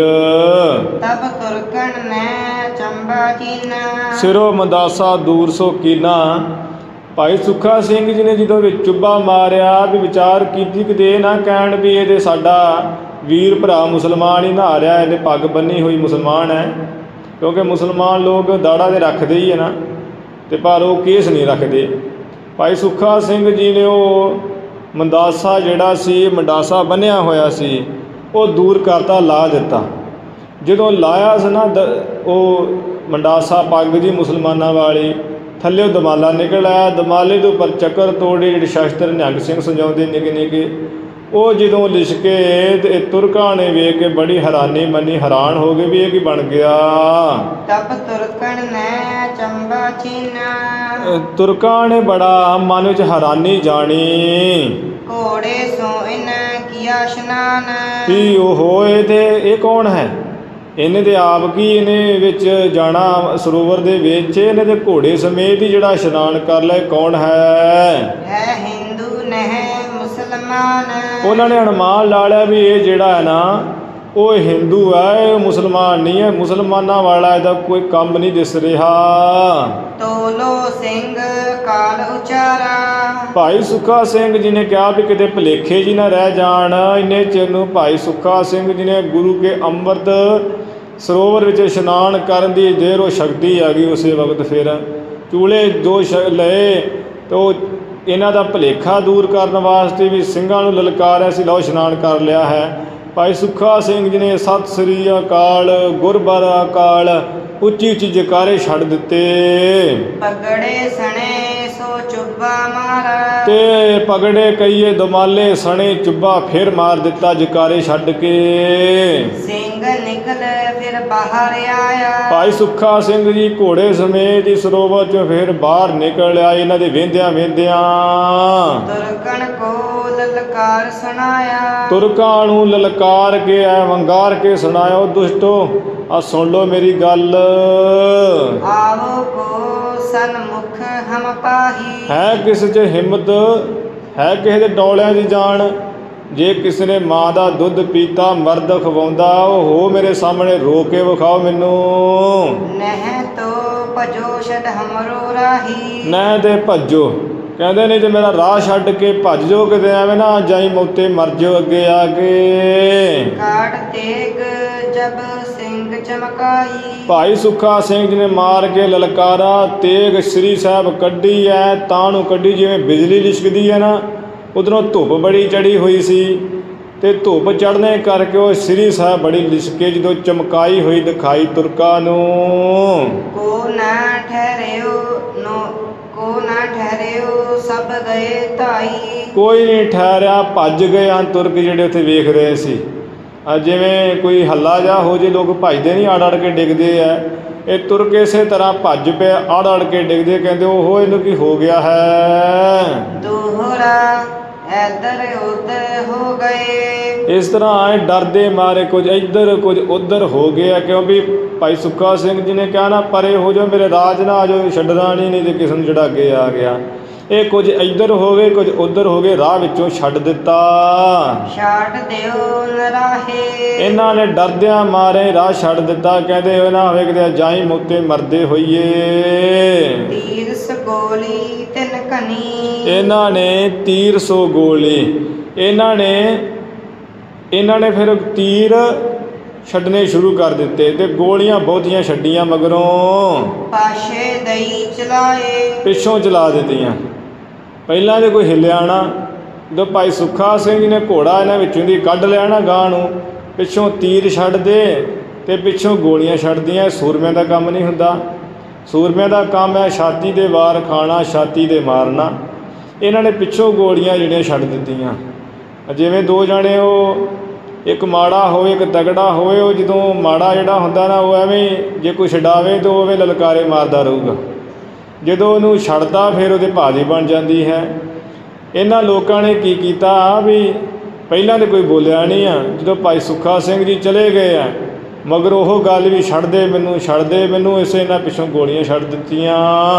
ਤਬ ਤੁਰਕਣ ਨੇ ਚੰਬਾ ਕੀਨਾ, ਸਿਰੋਂ ਮਦਾਸਾ ਦੂਰ ਸੋ ਕੀਨਾ। ਭਾਈ ਸੁੱਖਾ ਸਿੰਘ ਜੀ ਨੇ ਜਦੋਂ ਵਿੱਚ ਚੁੱਬਾ ਮਾਰਿਆ ਵੀ ਵਿਚਾਰ ਕੀਤੀ ਕਿਤੇ ਇਹ ਨਾ ਕਹਿਣ ਵੀ ਇਹਦੇ ਸਾਡਾ ਵੀਰ ਭਰਾ ਮੁਸਲਮਾਨ ਹੀ ਨਹਾ ਰਿਹਾ, ਇਹਦੇ ਪੱਗ ਬੰਨੀ ਹੋਈ ਮੁਸਲਮਾਨ ਹੈ, ਕਿਉਂਕਿ ਮੁਸਲਮਾਨ ਲੋਕ ਦਾੜਾ ਦੇ ਰੱਖਦੇ ਹੀ ਹੈ ਨਾ, ਅਤੇ ਪਰ ਉਹ ਕੇਸ ਨਹੀਂ ਰੱਖਦੇ। ਭਾਈ ਸੁੱਖਾ ਸਿੰਘ ਜੀ ਨੇ ਉਹ ਮੰਦਾਸਾ ਜਿਹੜਾ ਸੀ, ਮੰਡਾਸਾ ਬੰਨ੍ਹਿਆ ਹੋਇਆ ਸੀ, ਉਹ ਦੂਰ ਕਰਤਾ, ਲਾ ਦਿੱਤਾ। ਜਦੋਂ ਲਾਇਆ ਸੀ ਨਾ ਦ ਉਹ ਮੰਡਾਸਾ ਪੱਗ ਜੀ ਮੁਸਲਮਾਨਾਂ ਵਾਲੀ, ਥੱਲੇ ਉਹ ਦਮਾਲਾ ਨਿਕਲ ਆਇਆ। ਦਮਾਲੇ ਦੇ ਉੱਪਰ ਚੱਕਰ ਤੋੜੇ ਜਿਹੜੇ ਸ਼ਸਤਰ ਨਿਹੰਗ ਸਿੰਘ ਸਜਾਉਂਦੇ ਨਿੱਕੇ ਨਿੱਕੇ, ਉਹ ਜਦੋਂ ਲਿਸ਼ਕੇ ਅਤੇ ਤੁਰਕਾਂ ਨੇ ਵੇਖ ਕੇ ਬੜੀ ਹੈਰਾਨੀ ਮੰਨੀ, ਹੈਰਾਨ ਹੋ ਗਏ ਵੀ ਇਹ ਕੀ ਬਣ ਗਿਆ। ਤਬ ਤੁਰਕਣ ਨੇ ਚੰਬਾ ਚੀਨਾ, ਤੁਰਕਾਂ ਨੇ ਬੜਾ ਮਨ ਵਿੱਚ ਹੈਰਾਨੀ ਜਾਣੀ। ਘੋੜੇ ਸੋ ਇਨ ਕੀਆ ਇਸ਼ਨਾਨ, ਵੀ ਉਹ ਹੋਏ ਤੇ ਇਹ ਕੌਣ ਹੈ, ਇਹਨੇ ਤੇ ਆਪ ਕੀ ਇਹਨੇ ਵਿੱਚ ਜਾਣਾ ਸਰੋਵਰ ਦੇ ਵਿੱਚ, ਇਹਨੇ ਤੇ ਘੋੜੇ ਸਮੇਤ ਹੀ ਜਿਹੜਾ ਇਸ਼ਨਾਨ ਕਰ ਲਿਆ, ਕੌਣ ਹੈ। ਹੈ ਹਿੰਦੂ ਨਹਿ ਮੁਸਲਮਾਨ, ਉਹਨਾਂ ਨੇ ਅਨੁਮਾਨ ਲਾ ਲਿਆ ਵੀ ਇਹ ਜਿਹੜਾ ਹੈ ਨਾ ਉਹ ਹਿੰਦੂ ਹੈ, ਇਹ ਮੁਸਲਮਾਨ ਨਹੀਂ ਹੈ। ਮੁਸਲਮਾਨਾਂ ਵਾਲਾ ਇਹਦਾ ਕੋਈ ਕੰਮ ਨਹੀਂ ਦਿਸ ਰਿਹਾ। ਤੋਲੋ ਸਿੰਘ ਕਾਲ ਉਚਾਰਾ, ਭਾਈ ਸੁੱਖਾ ਸਿੰਘ ਜੀ ਨੇ ਕਿਹਾ ਵੀ ਕਿਤੇ ਭੁਲੇਖੇ ਜੀ ਨਾ ਰਹਿ ਜਾਣ। ਇੰਨੇ ਚਿਰ ਨੂੰ ਭਾਈ ਸੁੱਖਾ ਸਿੰਘ ਜੀ ਨੇ ਗੁਰੂ ਕੇ ਅੰਮ੍ਰਿਤ ਸਰੋਵਰ ਵਿੱਚ ਇਸ਼ਨਾਨ ਕਰਨ ਦੀ ਦੇਰ ਉਹ ਸ਼ਕਤੀ ਆ ਗਈ। ਉਸੇ ਵਕਤ ਫਿਰ ਚੂਲੇ ਦੋ ਸ਼ ਲਏ ਅਤੇ ਉਹ ਇਹਨਾਂ ਦਾ ਭੁਲੇਖਾ ਦੂਰ ਕਰਨ ਵਾਸਤੇ ਵੀ ਸਿੰਘਾਂ ਨੂੰ ਲਲਕਾਰਿਆ ਸੀ, ਲਓ ਇਸ਼ਨਾਨ ਕਰ ਲਿਆ ਹੈ। ਭਾਈ ਸੁੱਖਾ ਸਿੰਘ ਜੀ ਨੇ ਸਤਿ ਸ੍ਰੀ ਅਕਾਲ, ਗੁਰਬਰ ਅਕਾਲ ਉੱਚੀ ਉੱਚੀ ਜਕਾਰੇ ਛੱਡ ਦਿੱਤੇ। ਪਗੜੇ ਸਣੇ ਸੋ ਚੁੱਬਾ ਮਾਰਾ, ਤੇ ਪਗੜੇ ਕਹੀਏ ਦਮਾਲੇ ਸਣੇ ਚੁੱਬਾ ਫਿਰ ਮਾਰ ਦਿੱਤਾ ਜਕਾਰੇ ਛੱਡ ਕੇ। ਸਿੰਘ ਨਿਕਲ ਫਿਰ ਬਾਹਰ ਆਇਆ, ਭਾਈ ਸੁੱਖਾ ਸਿੰਘ ਜੀ ਘੋੜੇ ਸਮੇਤ ਹੀ ਸਰੋਵਰ ਚੋਂ ਫਿਰ ਬਾਹਰ ਨਿਕਲ ਆਏ। ਇਹਨਾਂ ਦੇ ਵਹਿੰਦਿਆਂ ਵਹਿੰਦਿਆਂ ਤੁਰਕਣ ਕੋ ਲਲਕਾਰ ਸੁਣਾਇਆ, ਤੁਰਕਾਂ ਨੂੰ ਲਲਕਾਰ ਕੇ ਐ ਵੰਗਾਰ ਕੇ ਸੁਣਾਇਆ, ਦੁਸ਼ਟੋ ਆ ਸੁਣ ਲਓ ਮੇਰੀ ਗੱਲ। ਆਵੋ ਕੋ ਸਨਮੁਖ ਹਮ ਪਾਹੀ, ਹੈ ਕਿਸ 'ਚ ਹਿੰਮਤ, ਹੈ ਕਿਸੇ ਦੇ ਡੋਲਿਆਂ ਦੀ ਜਾਨ। ਜੇ ਕਿਸੇ ਨੇ ਮਾਂ ਦਾ ਦੁੱਧ ਪੀਤਾ ਮਰਦ ਖਵਾਉਂਦਾ, ਉਹ ਹੋ ਮੇਰੇ ਸਾਹਮਣੇ ਰੋ ਕੇ ਵਿਖਾਓ ਮੈਨੂੰ। ਨਹਿ ਤੋ ਭਜੋ ਛਡ ਹਮਰੋ ਰਾਹੀ। ਨਹਿ ਤੇ ਭੱਜੋ, ਕਹਿੰਦੇ ਨੇ ਜੇ ਮੇਰਾ ਰਾਹ ਛੱਡ ਕੇ ਭੱਜ ਜਾਓ ਕਿਤੇ, ਐਵੇਂ ਨਾ ਜਾਈ ਮੌਤੇ ਮਰ ਜਾਓ ਅੱਗੇ ਆ ਕੇ। ਕਾਟ ਤੇਗ ਜਬ ਸਿੰਘ ਚਮਕਾਈ। ਭਾਈ ਸੁੱਖਾ ਸਿੰਘ ਜੀ ਨੇ ਮਾਰ ਕੇ ਲਲਕਾਰਾ, ਤੇਗ ਸ੍ਰੀ ਸਾਹਿਬ ਕੱਢੀ ਐ, ਤਾਂ ਨੂੰ ਕੱਢੀ ਜਿਵੇਂ ਬਿਜਲੀ ਲਿਸ਼ਕਦੀ ਹੈ ਨਾ। ਉਧਰੋਂ ਧੁੱਪ ਬੜੀ ਚੜੀ ਹੋਈ ਸੀ, ਅਤੇ ਧੁੱਪ ਚੜ੍ਹਨੇ ਕਰਕੇ ਉਹ ਸ੍ਰੀ ਸਾਹਿਬ ਬੜੀ ਲਿਸ਼ਕੇ, ਜਦੋਂ ਚਮਕਾਈ ਹੋਈ ਦਿਖਾਈ ਤੁਰਕਾਂ ਨੂੰ। ਕੋ ਨਾ ਠਹਿਰਿਓ ਨੋ ਕੋ ਨਾ ਠਹਿਰਿਓ ਸਭ ਗਏ ਧਾਈ। ਕੋਈ ਨਹੀਂ ਠਹਿਰਿਆ, ਭੱਜ ਗਏ ਹਨ ਤੁਰਕ ਜਿਹੜੇ ਉੱਥੇ ਵੇਖ ਰਹੇ ਸੀ। ਜਿਵੇਂ ਕੋਈ ਹੱਲਾ ਜਿਹਾ ਹੋ ਜੇ, ਲੋਕ ਭੱਜਦੇ ਨਹੀਂ, ਅੜ ਅੜ ਕੇ ਡਿੱਗਦੇ ਆ। ਇਹ ਤੁਰਕ ਇਸੇ ਤਰ੍ਹਾਂ ਭੱਜ ਪਏ, ਅੜ ਅੜ ਕੇ ਡਿੱਗਦੇ, ਕਹਿੰਦੇ ਉਹ ਇਹਨੂੰ ਕੀ ਹੋ ਗਿਆ ਹੈ। ਦੋਹਰਾ ਇੱਧਰ ਉੱਧਰ ਹੋ ਗਏ। ਇਸ ਤਰ੍ਹਾਂ ਆਏ ਡਰਦੇ ਮਾਰੇ, ਕੁਝ ਇੱਧਰ ਕੁਝ ਉੱਧਰ ਹੋ ਗਿਆ, ਕਿਉਂਕਿ ਭਾਈ ਸੁੱਖਾ ਸਿੰਘ ਜੀ ਨੇ ਕਿਹਾ ਨਾ ਪਰੇ ਹੋ ਜਾਓ, ਮੇਰੇ ਰਾਜ ਨਾ ਆ ਜਾਓ, ਛੱਡਣਾ ਨਹੀਂ, ਨਹੀਂ ਤੇ ਕਿਸੇ ਨੂੰ ਜਿਹੜਾ ਅੱਗੇ ਆ ਗਿਆ। ਇਹ ਕੁਝ ਇੱਧਰ ਹੋ ਗਏ, ਕੁਝ ਉੱਧਰ ਹੋ ਗਏ, ਰਾਹ ਵਿੱਚੋਂ ਛੱਡ ਦਿੱਤਾ। ਛੱਡ ਦਿਓ ਨਰਾਹੇ। ਇਹਨਾਂ ਨੇ ਡਰਦਿਆਂ ਮਾਰੇ ਰਾਹ ਛੱਡ ਦਿੱਤਾ, ਕਹਿੰਦੇ ਇਹ ਨਾ ਹੋਵੇ ਕਿਤੇ ਜਾਈ ਮੌਤੇ ਮਰਦੇ ਹੋਈਏ। ਤੀਰ ਸਗੋਲੀ ਤਿਨ ਘਨੀ। ਇਹਨਾਂ ਨੇ ਤੀਰ ਸੋ ਗੋਲੀ, ਇਹਨਾਂ ਨੇ ਇਹਨਾਂ ਨੇ ਫਿਰ ਤੀਰ ਛੱਡਣੇ ਸ਼ੁਰੂ ਕਰ ਦਿੱਤੇ, ਤੇ ਗੋਲੀਆਂ ਬਹੁਤੀਆਂ ਛੱਡੀਆਂ, ਮਗਰੋਂ ਪਾਸ਼ੇ ਦਈ ਚਲਾਏ। ਪਿੱਛੋਂ ਚਲਾ ਦਿੱਤੀਆਂ। ਪਹਿਲਾਂ ਤਾਂ ਕੋਈ ਹਿੱਲਿਆ ਨਾ, ਜਦੋਂ ਭਾਈ ਸੁੱਖਾ ਸਿੰਘ ਜੀ ਨੇ ਘੋੜਾ ਇਹਨਾਂ ਵਿੱਚੋਂ ਦੀ ਕੱਢ ਲਿਆ ਨਾ ਗਾਂ ਨੂੰ, ਪਿੱਛੋਂ ਤੀਰ ਛੱਡਦੇ ਅਤੇ ਪਿੱਛੋਂ ਗੋਲੀਆਂ ਛੱਡਦੀਆਂ। ਇਹ ਸੂਰਮਿਆਂ ਦਾ ਕੰਮ ਨਹੀਂ ਹੁੰਦਾ। ਸੂਰਮਿਆਂ ਦਾ ਕੰਮ ਹੈ ਛਾਤੀ ਦੇ ਵਾਰ ਖਾਣਾ, ਛਾਤੀ ਦੇ ਮਾਰਨਾ। ਇਹਨਾਂ ਨੇ ਪਿੱਛੋਂ ਗੋਲੀਆਂ ਜਿਹੜੀਆਂ ਛੱਡ ਦਿੱਤੀਆਂ। ਜਿਵੇਂ ਦੋ ਜਾਣੇ, ਉਹ ਇੱਕ ਮਾੜਾ ਹੋਵੇ ਇੱਕ ਤਗੜਾ ਹੋਵੇ, ਉਹ ਜਦੋਂ ਮਾੜਾ ਜਿਹੜਾ ਹੁੰਦਾ ਨਾ, ਉਹ ਐਵੇਂ ਜੇ ਕੋਈ ਛਡਾਵੇ ਤਾਂ ਉਹ ਐਵੇਂ ਲਲਕਾਰੇ ਮਾਰਦਾ ਰਹੂਗਾ, ਜਦੋਂ ਉਹਨੂੰ ਛੱਡਦਾ ਫਿਰ ਉਹਦੇ ਭਾਜੀ ਬਣ ਜਾਂਦੀ ਹੈ। ਇਹਨਾਂ ਲੋਕਾਂ ਨੇ ਕੀ ਕੀਤਾ ਵੀ ਪਹਿਲਾਂ ਤਾਂ ਕੋਈ ਬੋਲਿਆ ਨਹੀਂ ਆ, ਜਦੋਂ ਭਾਈ ਸੁੱਖਾ ਸਿੰਘ ਜੀ ਚਲੇ ਗਏ ਆ ਮਗਰ ਉਹ ਗੱਲ ਵੀ ਛੱਡ ਦੇ ਮੈਨੂੰ, ਛੱਡ ਦੇ ਮੈਨੂੰ, ਇਸੇ ਇਹਨਾਂ ਪਿੱਛੋਂ ਗੋਲੀਆਂ ਛੱਡ ਦਿੱਤੀਆਂ।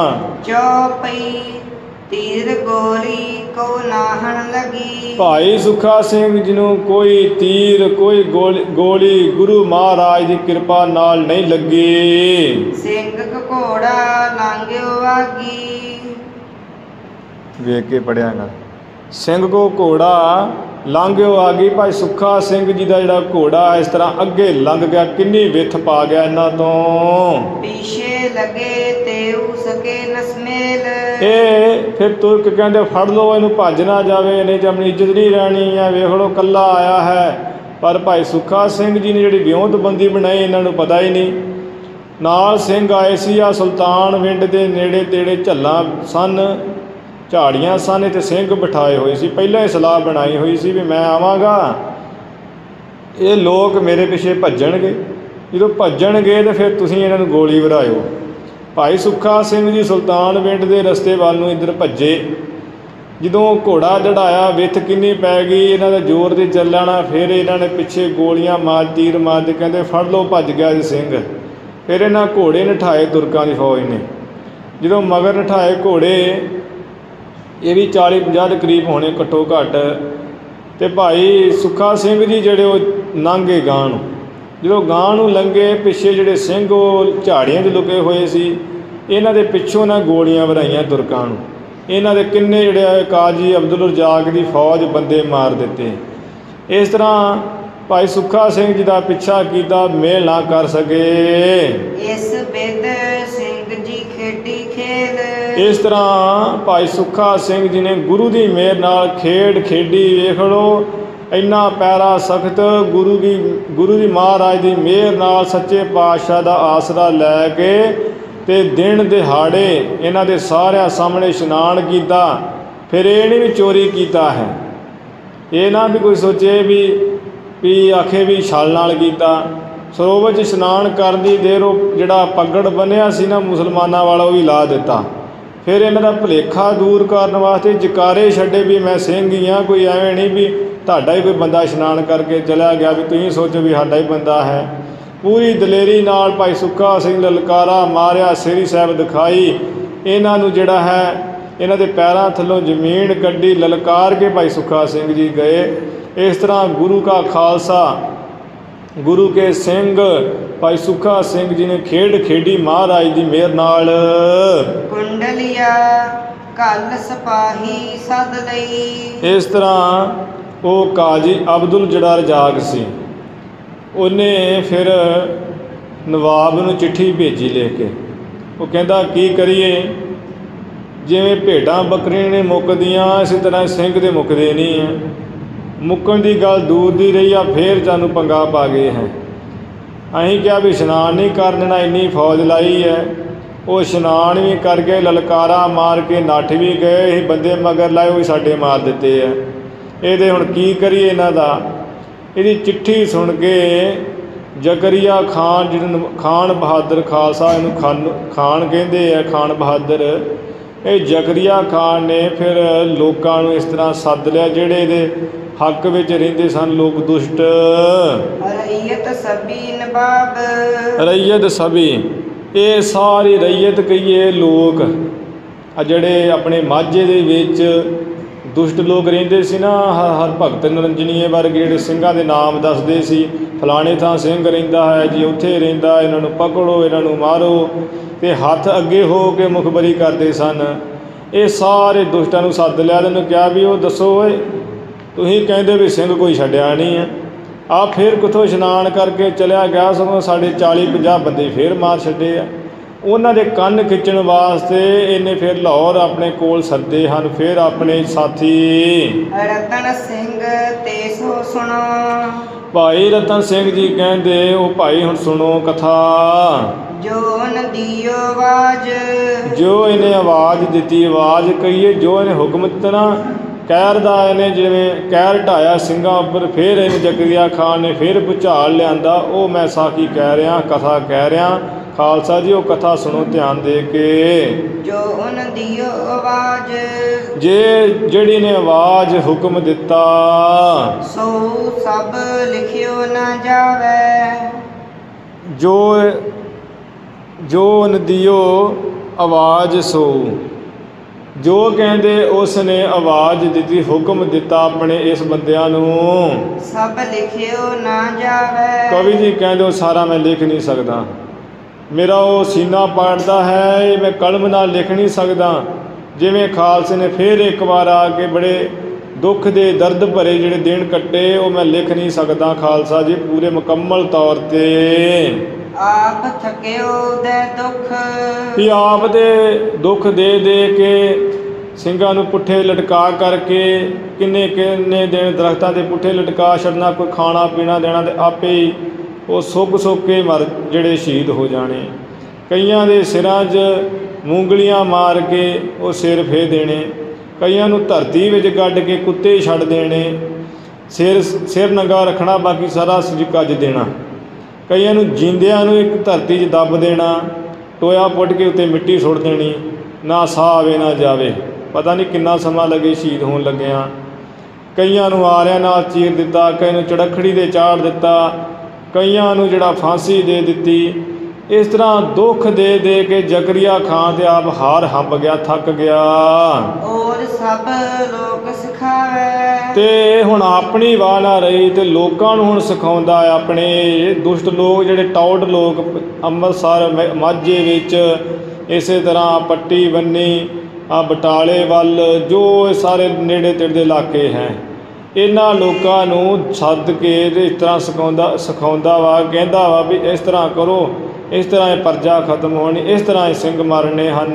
ਚੌਪਈ ਤੀਰ ਗੋਲੀ ਕੋ ਨਾਹਣ ਲੱਗੀ। ਭਾਈ ਸੁੱਖਾ ਸਿੰਘ ਜੀ ਨੂੰ ਕੋਈ ਤੀਰ ਕੋਈ ਗੋਲੀ ਗੋਲੀ ਗੁਰੂ ਮਹਾਰਾਜ ਦੀ ਕਿਰਪਾ ਨਾਲ ਨਹੀਂ ਲੱਗੀ। ਸਿੰਘ ਘੋੜਾ ਲਾਂਘਿਓ ਆਗੀ। ਵੇਖ ਕੇ ਪੜਿਆ ਨਾ, ਸਿੰਘ ਕੋ ਘੋੜਾ ਲੰਘਿਓ ਆ ਗਈ। ਭਾਈ ਸੁੱਖਾ ਸਿੰਘ ਜੀ ਦਾ ਜਿਹੜਾ ਘੋੜਾ ਇਸ ਤਰ੍ਹਾਂ ਅੱਗੇ ਲੰਘ ਗਿਆ, ਕਿੰਨੀ ਵਿੱਥ ਪਾ ਗਿਆ ਇਹਨਾਂ ਤੋਂ। ਪਿੱਛੇ ਲੱਗੇ ਤੇ ਉਸਕੇ ਨਸਮੇਲ। ਇਹ ਫਿਰ ਤੁਰਕ ਕਹਿੰਦੇ ਫੜ ਲਓ ਇਹਨੂੰ, ਭੱਜ ਨਾ ਜਾਵੇ, ਨਹੀਂ ਤਾਂ ਆਪਣੀ ਇੱਜ਼ਤ ਨਹੀਂ ਰਹਿਣੀ ਹੈ। ਵੇਖ ਲਓ ਇਕੱਲਾ ਆਇਆ ਹੈ। ਪਰ ਭਾਈ ਸੁੱਖਾ ਸਿੰਘ ਜੀ ਨੇ ਜਿਹੜੀ ਵਿਉਂਤਬੰਦੀ ਬਣਾਈ, ਇਹਨਾਂ ਨੂੰ ਪਤਾ ਹੀ ਨਹੀਂ। ਨਾਲ ਸਿੰਘ ਆਏ ਸੀ, ਆ ਸੁਲਤਾਨ ਵਿੰਡ ਦੇ ਨੇੜੇ ਤੇੜੇ ਝੱਲਾਂ ਸਨ, ਝਾੜੀਆਂ ਸਨ, ਇੱਥੇ ਸਿੰਘ ਬਿਠਾਏ ਹੋਏ ਸੀ। ਪਹਿਲਾਂ ਹੀ ਸਲਾਹ ਬਣਾਈ ਹੋਈ ਸੀ ਵੀ ਮੈਂ ਆਵਾਂਗਾ, ਇਹ ਲੋਕ ਮੇਰੇ ਪਿੱਛੇ ਭੱਜਣਗੇ, ਜਦੋਂ ਭੱਜਣਗੇ ਤਾਂ ਫਿਰ ਤੁਸੀਂ ਇਹਨਾਂ ਨੂੰ ਗੋਲੀ ਵਰਾਇਓ। ਭਾਈ ਸੁੱਖਾ ਸਿੰਘ ਜੀ ਸੁਲਤਾਨ ਵਿੰਡ ਦੇ ਰਸਤੇ ਵੱਲ ਨੂੰ ਇੱਧਰ ਭੱਜੇ। ਜਦੋਂ ਘੋੜਾ ਦੜਾਇਆ, ਵਿੱਥ ਕਿੰਨੀ ਪੈ ਗਈ, ਇਹਨਾਂ ਦਾ ਜ਼ੋਰ ਦੇ ਚੱਲਣਾ। ਫਿਰ ਇਹਨਾਂ ਨੇ ਪਿੱਛੇ ਗੋਲੀਆਂ ਮਾਰ, ਤੀਰ ਮਾਰਦੇ, ਕਹਿੰਦੇ ਫੜ ਲਓ, ਭੱਜ ਗਿਆ ਜੀ ਸਿੰਘ। ਫਿਰ ਇਹਨਾਂ ਘੋੜੇ ਨਠਾਏ ਤੁਰਕਾਂ ਦੀ ਫੌਜ ਨੇ। ਜਦੋਂ ਮਗਰ ਨਠਾਏ ਘੋੜੇ, ਇਹ ਵੀ ਚਾਲੀ ਪੰਜਾਹ ਦੇ ਕਰੀਬ ਹੋਣੇ ਘੱਟੋ ਘੱਟ, ਅਤੇ ਭਾਈ ਸੁੱਖਾ ਸਿੰਘ ਜੀ ਜਿਹੜੇ ਉਹ ਲੰਘੇ ਗਾਂ ਨੂੰ। ਜਦੋਂ ਗਾਂ ਨੂੰ ਲੰਘੇ, ਪਿੱਛੇ ਜਿਹੜੇ ਸਿੰਘ ਉਹ ਝਾੜੀਆਂ 'ਚ ਲੁਕੇ ਹੋਏ ਸੀ, ਇਹਨਾਂ ਦੇ ਪਿੱਛੋਂ ਨਾ ਗੋਲੀਆਂ ਵਰਾਈਆਂ ਤੁਰਕਾਂ ਨੂੰ। ਇਹਨਾਂ ਦੇ ਕਿੰਨੇ ਜਿਹੜੇ ਕਾਜੀ ਅਬਦੁਲ ਰਜ਼ਾਕ ਦੀ ਫੌਜ ਬੰਦੇ ਮਾਰ ਦਿੱਤੇ। ਇਸ ਤਰ੍ਹਾਂ ਭਾਈ ਸੁੱਖਾ ਸਿੰਘ ਜੀ ਦਾ ਪਿੱਛਾ ਕੀਤਾ, ਮੇਲ ਨਾ ਕਰ ਸਕੇ। ਇਸ ਬਿਦ ਸਿੰਘ ਜੀ ਖੇਡੀ ਖੇਡ। ਇਸ ਤਰ੍ਹਾਂ ਭਾਈ ਸੁੱਖਾ ਸਿੰਘ ਜੀ ਨੇ ਗੁਰੂ ਦੀ ਮਿਹਰ ਨਾਲ ਖੇਡ ਖੇਡੀ। ਵੇਖ ਲਓ ਇੰਨਾ ਪੈਰਾ ਸਖਤ, ਗੁਰੂ ਦੀ ਗੁਰੂ ਦੀ ਮਹਾਰਾਜ ਦੀ ਮਿਹਰ ਨਾਲ, ਸੱਚੇ ਪਾਤਸ਼ਾਹ ਦਾ ਆਸਰਾ ਲੈ ਕੇ, ਅਤੇ ਦਿਨ ਦਿਹਾੜੇ ਇਹਨਾਂ ਦੇ ਸਾਰਿਆਂ ਸਾਹਮਣੇ ਇਸ਼ਨਾਨ ਕੀਤਾ। ਫਿਰ ਇਹ ਨਹੀਂ ਵੀ ਚੋਰੀ ਕੀਤਾ ਹੈ, ਇਹ ਨਾ ਵੀ ਕੋਈ ਸੋਚੇ ਵੀ ਵੀ ਆਖੇ ਵੀ ਛਲ ਨਾਲ ਕੀਤਾ। ਸਰੋਵਰ 'ਚ ਇਸ਼ਨਾਨ ਕਰਨ ਦੀ ਦੇਰ ਉਹ ਜਿਹੜਾ ਪੱਗੜ ਬੰਨਿਆ ਸੀ ਨਾ ਮੁਸਲਮਾਨਾਂ ਵਾਲਾ, ਉਹ ਵੀ ਲਾ ਦਿੱਤਾ। ਫਿਰ ਇਹਨਾਂ ਦਾ ਭੁਲੇਖਾ ਦੂਰ ਕਰਨ ਵਾਸਤੇ ਜਕਾਰੇ ਛੱਡੇ ਵੀ ਮੈਂ ਸਿੰਘ ਹੀ ਹਾਂ, ਕੋਈ ਐਵੇਂ ਨਹੀਂ ਵੀ ਤੁਹਾਡਾ ਹੀ ਕੋਈ ਬੰਦਾ ਇਸ਼ਨਾਨ ਕਰਕੇ ਚਲਿਆ ਗਿਆ ਵੀ ਤੁਸੀਂ ਸੋਚੋ ਵੀ ਸਾਡਾ ਹੀ ਬੰਦਾ ਹੈ। ਪੂਰੀ ਦਲੇਰੀ ਨਾਲ ਭਾਈ ਸੁੱਖਾ ਸਿੰਘ ਲਲਕਾਰਾ ਮਾਰਿਆ, ਸ੍ਰੀ ਸਾਹਿਬ ਦਿਖਾਈ। ਇਹਨਾਂ ਨੂੰ ਜਿਹੜਾ ਹੈ ਇਹਨਾਂ ਦੇ ਪੈਰਾਂ ਥੱਲੋਂ ਜ਼ਮੀਨ ਕੱਢੀ, ਲਲਕਾਰ ਕੇ ਭਾਈ ਸੁੱਖਾ ਸਿੰਘ ਜੀ ਗਏ। ਇਸ ਤਰ੍ਹਾਂ ਗੁਰੂ ਕਾ ਖਾਲਸਾ, ਗੁਰੂ ਕੇ ਸਿੰਘ ਭਾਈ ਸੁੱਖਾ ਸਿੰਘ ਜੀ ਨੇ ਖੇਡ ਖੇਡੀ ਮਹਾਰਾਜ ਦੀ ਮਿਹਰ ਨਾਲ। ਕੁੰਡਲੀਆ ਕਲ ਸਿਪਾਹੀ ਸਦ ਲਈ। ਇਸ ਤਰ੍ਹਾਂ ਉਹ ਕਾਜ਼ੀ ਅਬਦੁਲ ਜਿਹੜਾ ਰਜ਼ਾਕ ਸੀ, ਉਹਨੇ ਫਿਰ ਨਵਾਬ ਨੂੰ ਚਿੱਠੀ ਭੇਜੀ ਲਿਖ ਕੇ। ਉਹ ਕਹਿੰਦਾ ਕੀ ਕਰੀਏ, ਜਿਵੇਂ ਭੇਡਾਂ ਬੱਕਰੀਆਂ ਨੇ ਮੁੱਕਦੀਆਂ ਇਸੇ ਤਰ੍ਹਾਂ ਸਿੰਘ ਦੇ ਮੁੱਕਦੇ ਨਹੀਂ ਹੈ। ਮੁੱਕਣ ਦੀ ਗੱਲ ਦੂਰ ਦੀ ਰਹੀ ਆ, ਫੇਰ ਸਾਨੂੰ ਪੰਗਾ ਪਾ ਗਏ ਹੈ। ਅਸੀਂ ਕਿਹਾ ਵੀ ਇਸ਼ਨਾਨ ਨਹੀਂ ਕਰ ਦੇਣਾ, ਇੰਨੀ ਫੌਜ ਲਾਈ ਹੈ। ਉਹ ਇਸ਼ਨਾਨ ਵੀ ਕਰਕੇ ਲਲਕਾਰਾ ਮਾਰ ਕੇ ਨੱਠ ਵੀ ਗਏ। ਇਹ ਬੰਦੇ ਮਗਰ ਲਾਏ, ਉਹ ਵੀ ਸਾਡੇ ਮਾਰ ਦਿੱਤੇ ਆ। ਇਹਦੇ ਹੁਣ ਕੀ ਕਰੀਏ ਇਹਨਾਂ ਦਾ। ਇਹਦੀ ਚਿੱਠੀ ਸੁਣ ਕੇ ਜ਼ਕਰੀਆ ਖਾਨ, ਜਿਹਨੂੰ ਖਾਨ ਬਹਾਦਰ ਖਾਲਸਾ ਇਹਨੂੰ ਖਾਨ ਖਾਨ ਕਹਿੰਦੇ ਆ, ਖਾਨ ਬਹਾਦਰ, ਇਹ ਜ਼ਕਰੀਆ ਖਾਨ ਨੇ ਫਿਰ ਲੋਕਾਂ ਨੂੰ ਇਸ ਤਰ੍ਹਾਂ ਸੱਦ ਲਿਆ ਜਿਹੜੇ ਇਹਦੇ ਹੱਕ ਵਿੱਚ ਰਹਿੰਦੇ ਸਨ ਲੋਕ ਦੁਸ਼ਟ। ਰਈਅਤ ਸਭੀ ਨਵਾਬ, ਰਈਅਤ ਸਭੀ, ਇਹ ਸਾਰੀ ਰਈਅਤ ਕਹੀਏ ਲੋਕ ਆ ਜਿਹੜੇ ਆਪਣੇ ਮਾਝੇ ਦੇ ਵਿੱਚ ਦੁਸ਼ਟ ਲੋਕ ਰਹਿੰਦੇ ਸੀ ਨਾ। ਹਰ ਹਰ ਭਗਤ ਨਰੰਜਨੀਏ ਵਰਗੇ ਜਿਹੜੇ ਸਿੰਘਾਂ ਦੇ ਨਾਮ ਦੱਸਦੇ ਸੀ, ਫਲਾਣੇ ਥਾਂ ਸਿੰਘ ਰਹਿੰਦਾ ਹੈ ਜੀ, ਉੱਥੇ ਰਹਿੰਦਾ, ਇਹਨਾਂ ਨੂੰ ਪਕੜੋ, ਇਹਨਾਂ ਨੂੰ ਮਾਰੋ, ਅਤੇ ਹੱਥ ਅੱਗੇ ਹੋ ਕੇ ਮੁਖਬਰੀ ਕਰਦੇ ਸਨ। ਇਹ ਸਾਰੇ ਦੁਸ਼ਟਾਂ ਨੂੰ ਸੱਦ ਲਿਆ, ਇਹਨੂੰ ਕਿਹਾ ਵੀ ਉਹ ਦੱਸੋ ਓਏ, ਤੁਸੀਂ ਕਹਿੰਦੇ ਵੀ ਸਿੰਘ ਕੋਈ ਛੱਡਿਆ ਨਹੀਂ ਹੈ। ਆ ਫਿਰ ਕਿੱਥੋਂ ਇਸ਼ਨਾਨ ਕਰਕੇ ਚਲਿਆ ਗਿਆ, ਸਗੋਂ ਸਾਡੇ ਚਾਲੀ ਪੰਜਾਹ ਬੰਦੇ ਫਿਰ ਮਾਰ ਛੱਡੇ ਆ। ਉਹਨਾਂ ਦੇ ਕੰਨ ਖਿੱਚਣ ਵਾਸਤੇ ਇਹਨੇ ਫਿਰ ਲਾਹੌਰ ਆਪਣੇ ਕੋਲ ਸੱਦੇ ਹਨ। ਫਿਰ ਆਪਣੇ ਸਾਥੀ ਰਤਨ ਸਿੰਘ ਤੇ ਸੋ ਸੁਣੋ, ਭਾਈ ਰਤਨ ਸਿੰਘ ਜੀ ਕਹਿੰਦੇ ਉਹ ਭਾਈ ਹੁਣ ਸੁਣੋ ਕਥਾ। ਜੋ ਨਦੀਓ ਆਵਾਜ਼, ਜੋ ਇਹਨੇ ਆਵਾਜ਼ ਦਿੱਤੀ, ਆਵਾਜ਼ ਕਹੀਏ ਜੋ ਇਹਨੇ ਹੁਕਮ ਦਿੱਤਾ ਨਾ ਕਹਿਰ ਦਾ, ਇਹਨੇ ਜਿਵੇਂ ਕਹਿਰ ਢਾਇਆ ਸਿੰਘਾਂ ਉੱਪਰ, ਫਿਰ ਇਹਨੇ ਜ਼ਕਰੀਆ ਖਾਨ ਨੇ ਫਿਰ ਭੁਚਾਲ ਲਿਆਂਦਾ। ਉਹ ਮੈਂ ਸਾਖੀ ਕਹਿ ਰਿਹਾ, ਕਥਾ ਕਹਿ ਰਿਹਾ। ਖਾਲਸਾ ਜੀ ਉਹ ਕਥਾ ਸੁਣੋ ਧਿਆਨ ਦੇ ਕੇ। ਜੋ ਨਦੀਓ ਆਵਾਜ਼, ਜੇ ਜਿਹੜੀ ਨੇ ਆਵਾਜ਼ ਹੁਕਮ ਦਿੱਤਾ, ਸੋ ਸਭ ਲਿਖਿਓ ਨਾ ਜਾਵੇ। ਜੋ ਜੋ ਨਦੀਓ ਆਵਾਜ਼ ਸੋ, ਜੋ ਕਹਿੰਦੇ ਉਸ ਨੇ ਆਵਾਜ਼ ਦਿੱਤੀ, ਹੁਕਮ ਦਿੱਤਾ ਆਪਣੇ ਇਸ ਬੰਦਿਆਂ ਨੂੰ, ਸਭ ਲਿਖਿਓ ਨਾ ਜਾਵੇ। ਕਵੀ ਜੀ ਕਹਿੰਦੇ ਉਹ ਸਾਰਾ ਮੈਂ ਲਿਖ ਨਹੀਂ ਸਕਦਾ, ਮੇਰਾ ਉਹ ਸੀਨਾ ਪਾੜਦਾ ਹੈ, ਇਹ ਮੈਂ ਕਲਮ ਨਾਲ ਲਿਖ ਨਹੀਂ ਸਕਦਾ। ਜਿਵੇਂ ਖਾਲਸੇ ਨੇ ਫਿਰ ਇੱਕ ਵਾਰ ਆ ਕੇ ਬੜੇ ਦੁੱਖ ਦੇ ਦਰਦ ਭਰੇ ਜਿਹੜੇ ਦਿਨ ਕੱਟੇ, ਉਹ ਮੈਂ ਲਿਖ ਨਹੀਂ ਸਕਦਾ ਖਾਲਸਾ ਜੀ ਪੂਰੇ ਮੁਕੰਮਲ ਤੌਰ 'ਤੇ। ਆਪ ਥਕਿਓ ਦੇ ਦੁੱਖ, ਵੀ ਆਪ ਦੇ ਦੁੱਖ ਦੇ ਦੇ ਕੇ ਸਿੰਘਾਂ ਨੂੰ ਪੁੱਠੇ ਲਟਕਾ ਕਰਕੇ ਕਿੰਨੇ ਕਿੰਨੇ ਦਿਨ ਦਰਖਤਾਂ ਦੇ ਪੁੱਠੇ ਲਟਕਾ ਛੱਡਣਾ, ਕੋਈ ਖਾਣਾ ਪੀਣਾ ਦੇਣਾ, ਅਤੇ ਆਪੇ ਹੀ ਉਹ ਸੁੱਕ ਸੁੱਕ ਕੇ ਮਰ ਜਿਹੜੇ ਸ਼ਹੀਦ ਹੋ ਜਾਣੇ। ਕਈਆਂ ਦੇ ਸਿਰਾਂ 'ਚ ਮੂੰਗਲੀਆਂ ਮਾਰ ਕੇ ਉਹ ਸਿਰ ਫੇ ਦੇਣੇ, ਕਈਆਂ ਨੂੰ ਧਰਤੀ ਵਿੱਚ ਗੱਡ ਕੇ ਕੁੱਤੇ ਛੱਡ ਦੇਣੇ, ਸਿਰ ਸਿਰ ਨੰਗਾ ਰੱਖਣਾ, ਬਾਕੀ ਸਾਰਾ ਸਰੀਰ ਕੱਜ ਦੇਣਾ। ਕਈਆਂ ਨੂੰ ਜਿੰਦਿਆਂ ਨੂੰ ਇੱਕ ਧਰਤੀ 'ਚ ਦੱਬ ਦੇਣਾ, ਟੋਇਆ ਪੁੱਟ ਕੇ ਉੱਤੇ ਮਿੱਟੀ ਸੁੱਟ ਦੇਣੀ, ਨਾ ਸਾਹ ਆਵੇ ਨਾ ਜਾਵੇ, ਪਤਾ ਨਹੀਂ ਕਿੰਨਾ ਸਮਾਂ ਲੱਗੇ ਸ਼ਹੀਦ ਹੋਣ ਲੱਗਿਆਂ। ਕਈਆਂ ਨੂੰ ਆਰਿਆਂ ਨਾਲ ਚੀਰ ਦਿੱਤਾ, ਕਈ ਨੂੰ ਚੜਖੜੀ 'ਤੇ ਚਾੜ ਦਿੱਤਾ, ਕਈਆਂ ਨੂੰ ਜਿਹੜਾ ਫਾਂਸੀ ਦੇ ਦਿੱਤੀ। ਇਸ ਤਰ੍ਹਾਂ ਦੁੱਖ ਦੇ ਦੇ ਕੇ ਜ਼ਕਰੀਆ ਖਾਨ ਤੇ ਆਪ ਹਾਰ ਹੰਬ ਗਿਆ, ਥੱਕ ਗਿਆ। ਔਰ ਸਭ ਲੋਕ ਸਿਖਾਵੇ, ਤੇ ਹੁਣ ਆਪਣੀ ਵਾਹ ਨਾ ਰਹੀ ਤੇ ਲੋਕਾਂ ਨੂੰ ਹੁਣ ਸਿਖਾਉਂਦਾ। ਆਪਣੇ ਦੁਸ਼ਟ ਲੋਕ ਜਿਹੜੇ ਟੌਟ ਲੋਕ ਅੰਮ੍ਰਿਤਸਰ ਮਾਝੇ ਵਿੱਚ, ਇਸੇ ਤਰ੍ਹਾਂ ਪੱਟੀ ਬੰਨੀ, ਆ ਬਟਾਲੇ ਵੱਲ, ਜੋ ਸਾਰੇ ਨੇੜੇ ਤੇੜੇ ਇਲਾਕੇ ਹੈ, ਇਹਨਾਂ ਲੋਕਾਂ ਨੂੰ ਸੱਦ ਕੇ ਤੇ ਇਸ ਤਰ੍ਹਾਂ ਸਿਖਾਉਂਦਾ ਸਿਖਾਉਂਦਾ ਵਾ, ਕਹਿੰਦਾ ਵਾ ਵੀ ਇਸ ਤਰ੍ਹਾਂ ਕਰੋ, ਇਸ ਤਰ੍ਹਾਂ ਇਹ ਪਰਜਾ ਖਤਮ ਹੋਣੀ, ਇਸ ਤਰ੍ਹਾਂ ਇਹ ਸਿੰਘ ਮਰਨੇ ਹਨ।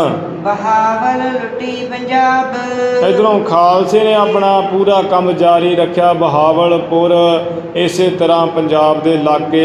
ਬਹਾਵਲ ਲੁੱਟੀ ਪੰਜਾਬ, ਇੱਧਰੋਂ ਖਾਲਸੇ ਨੇ ਆਪਣਾ ਪੂਰਾ ਕੰਮ ਜਾਰੀ ਰੱਖਿਆ। ਬਹਾਵਲਪੁਰ, ਇਸੇ ਤਰ੍ਹਾਂ ਪੰਜਾਬ ਦੇ ਇਲਾਕੇ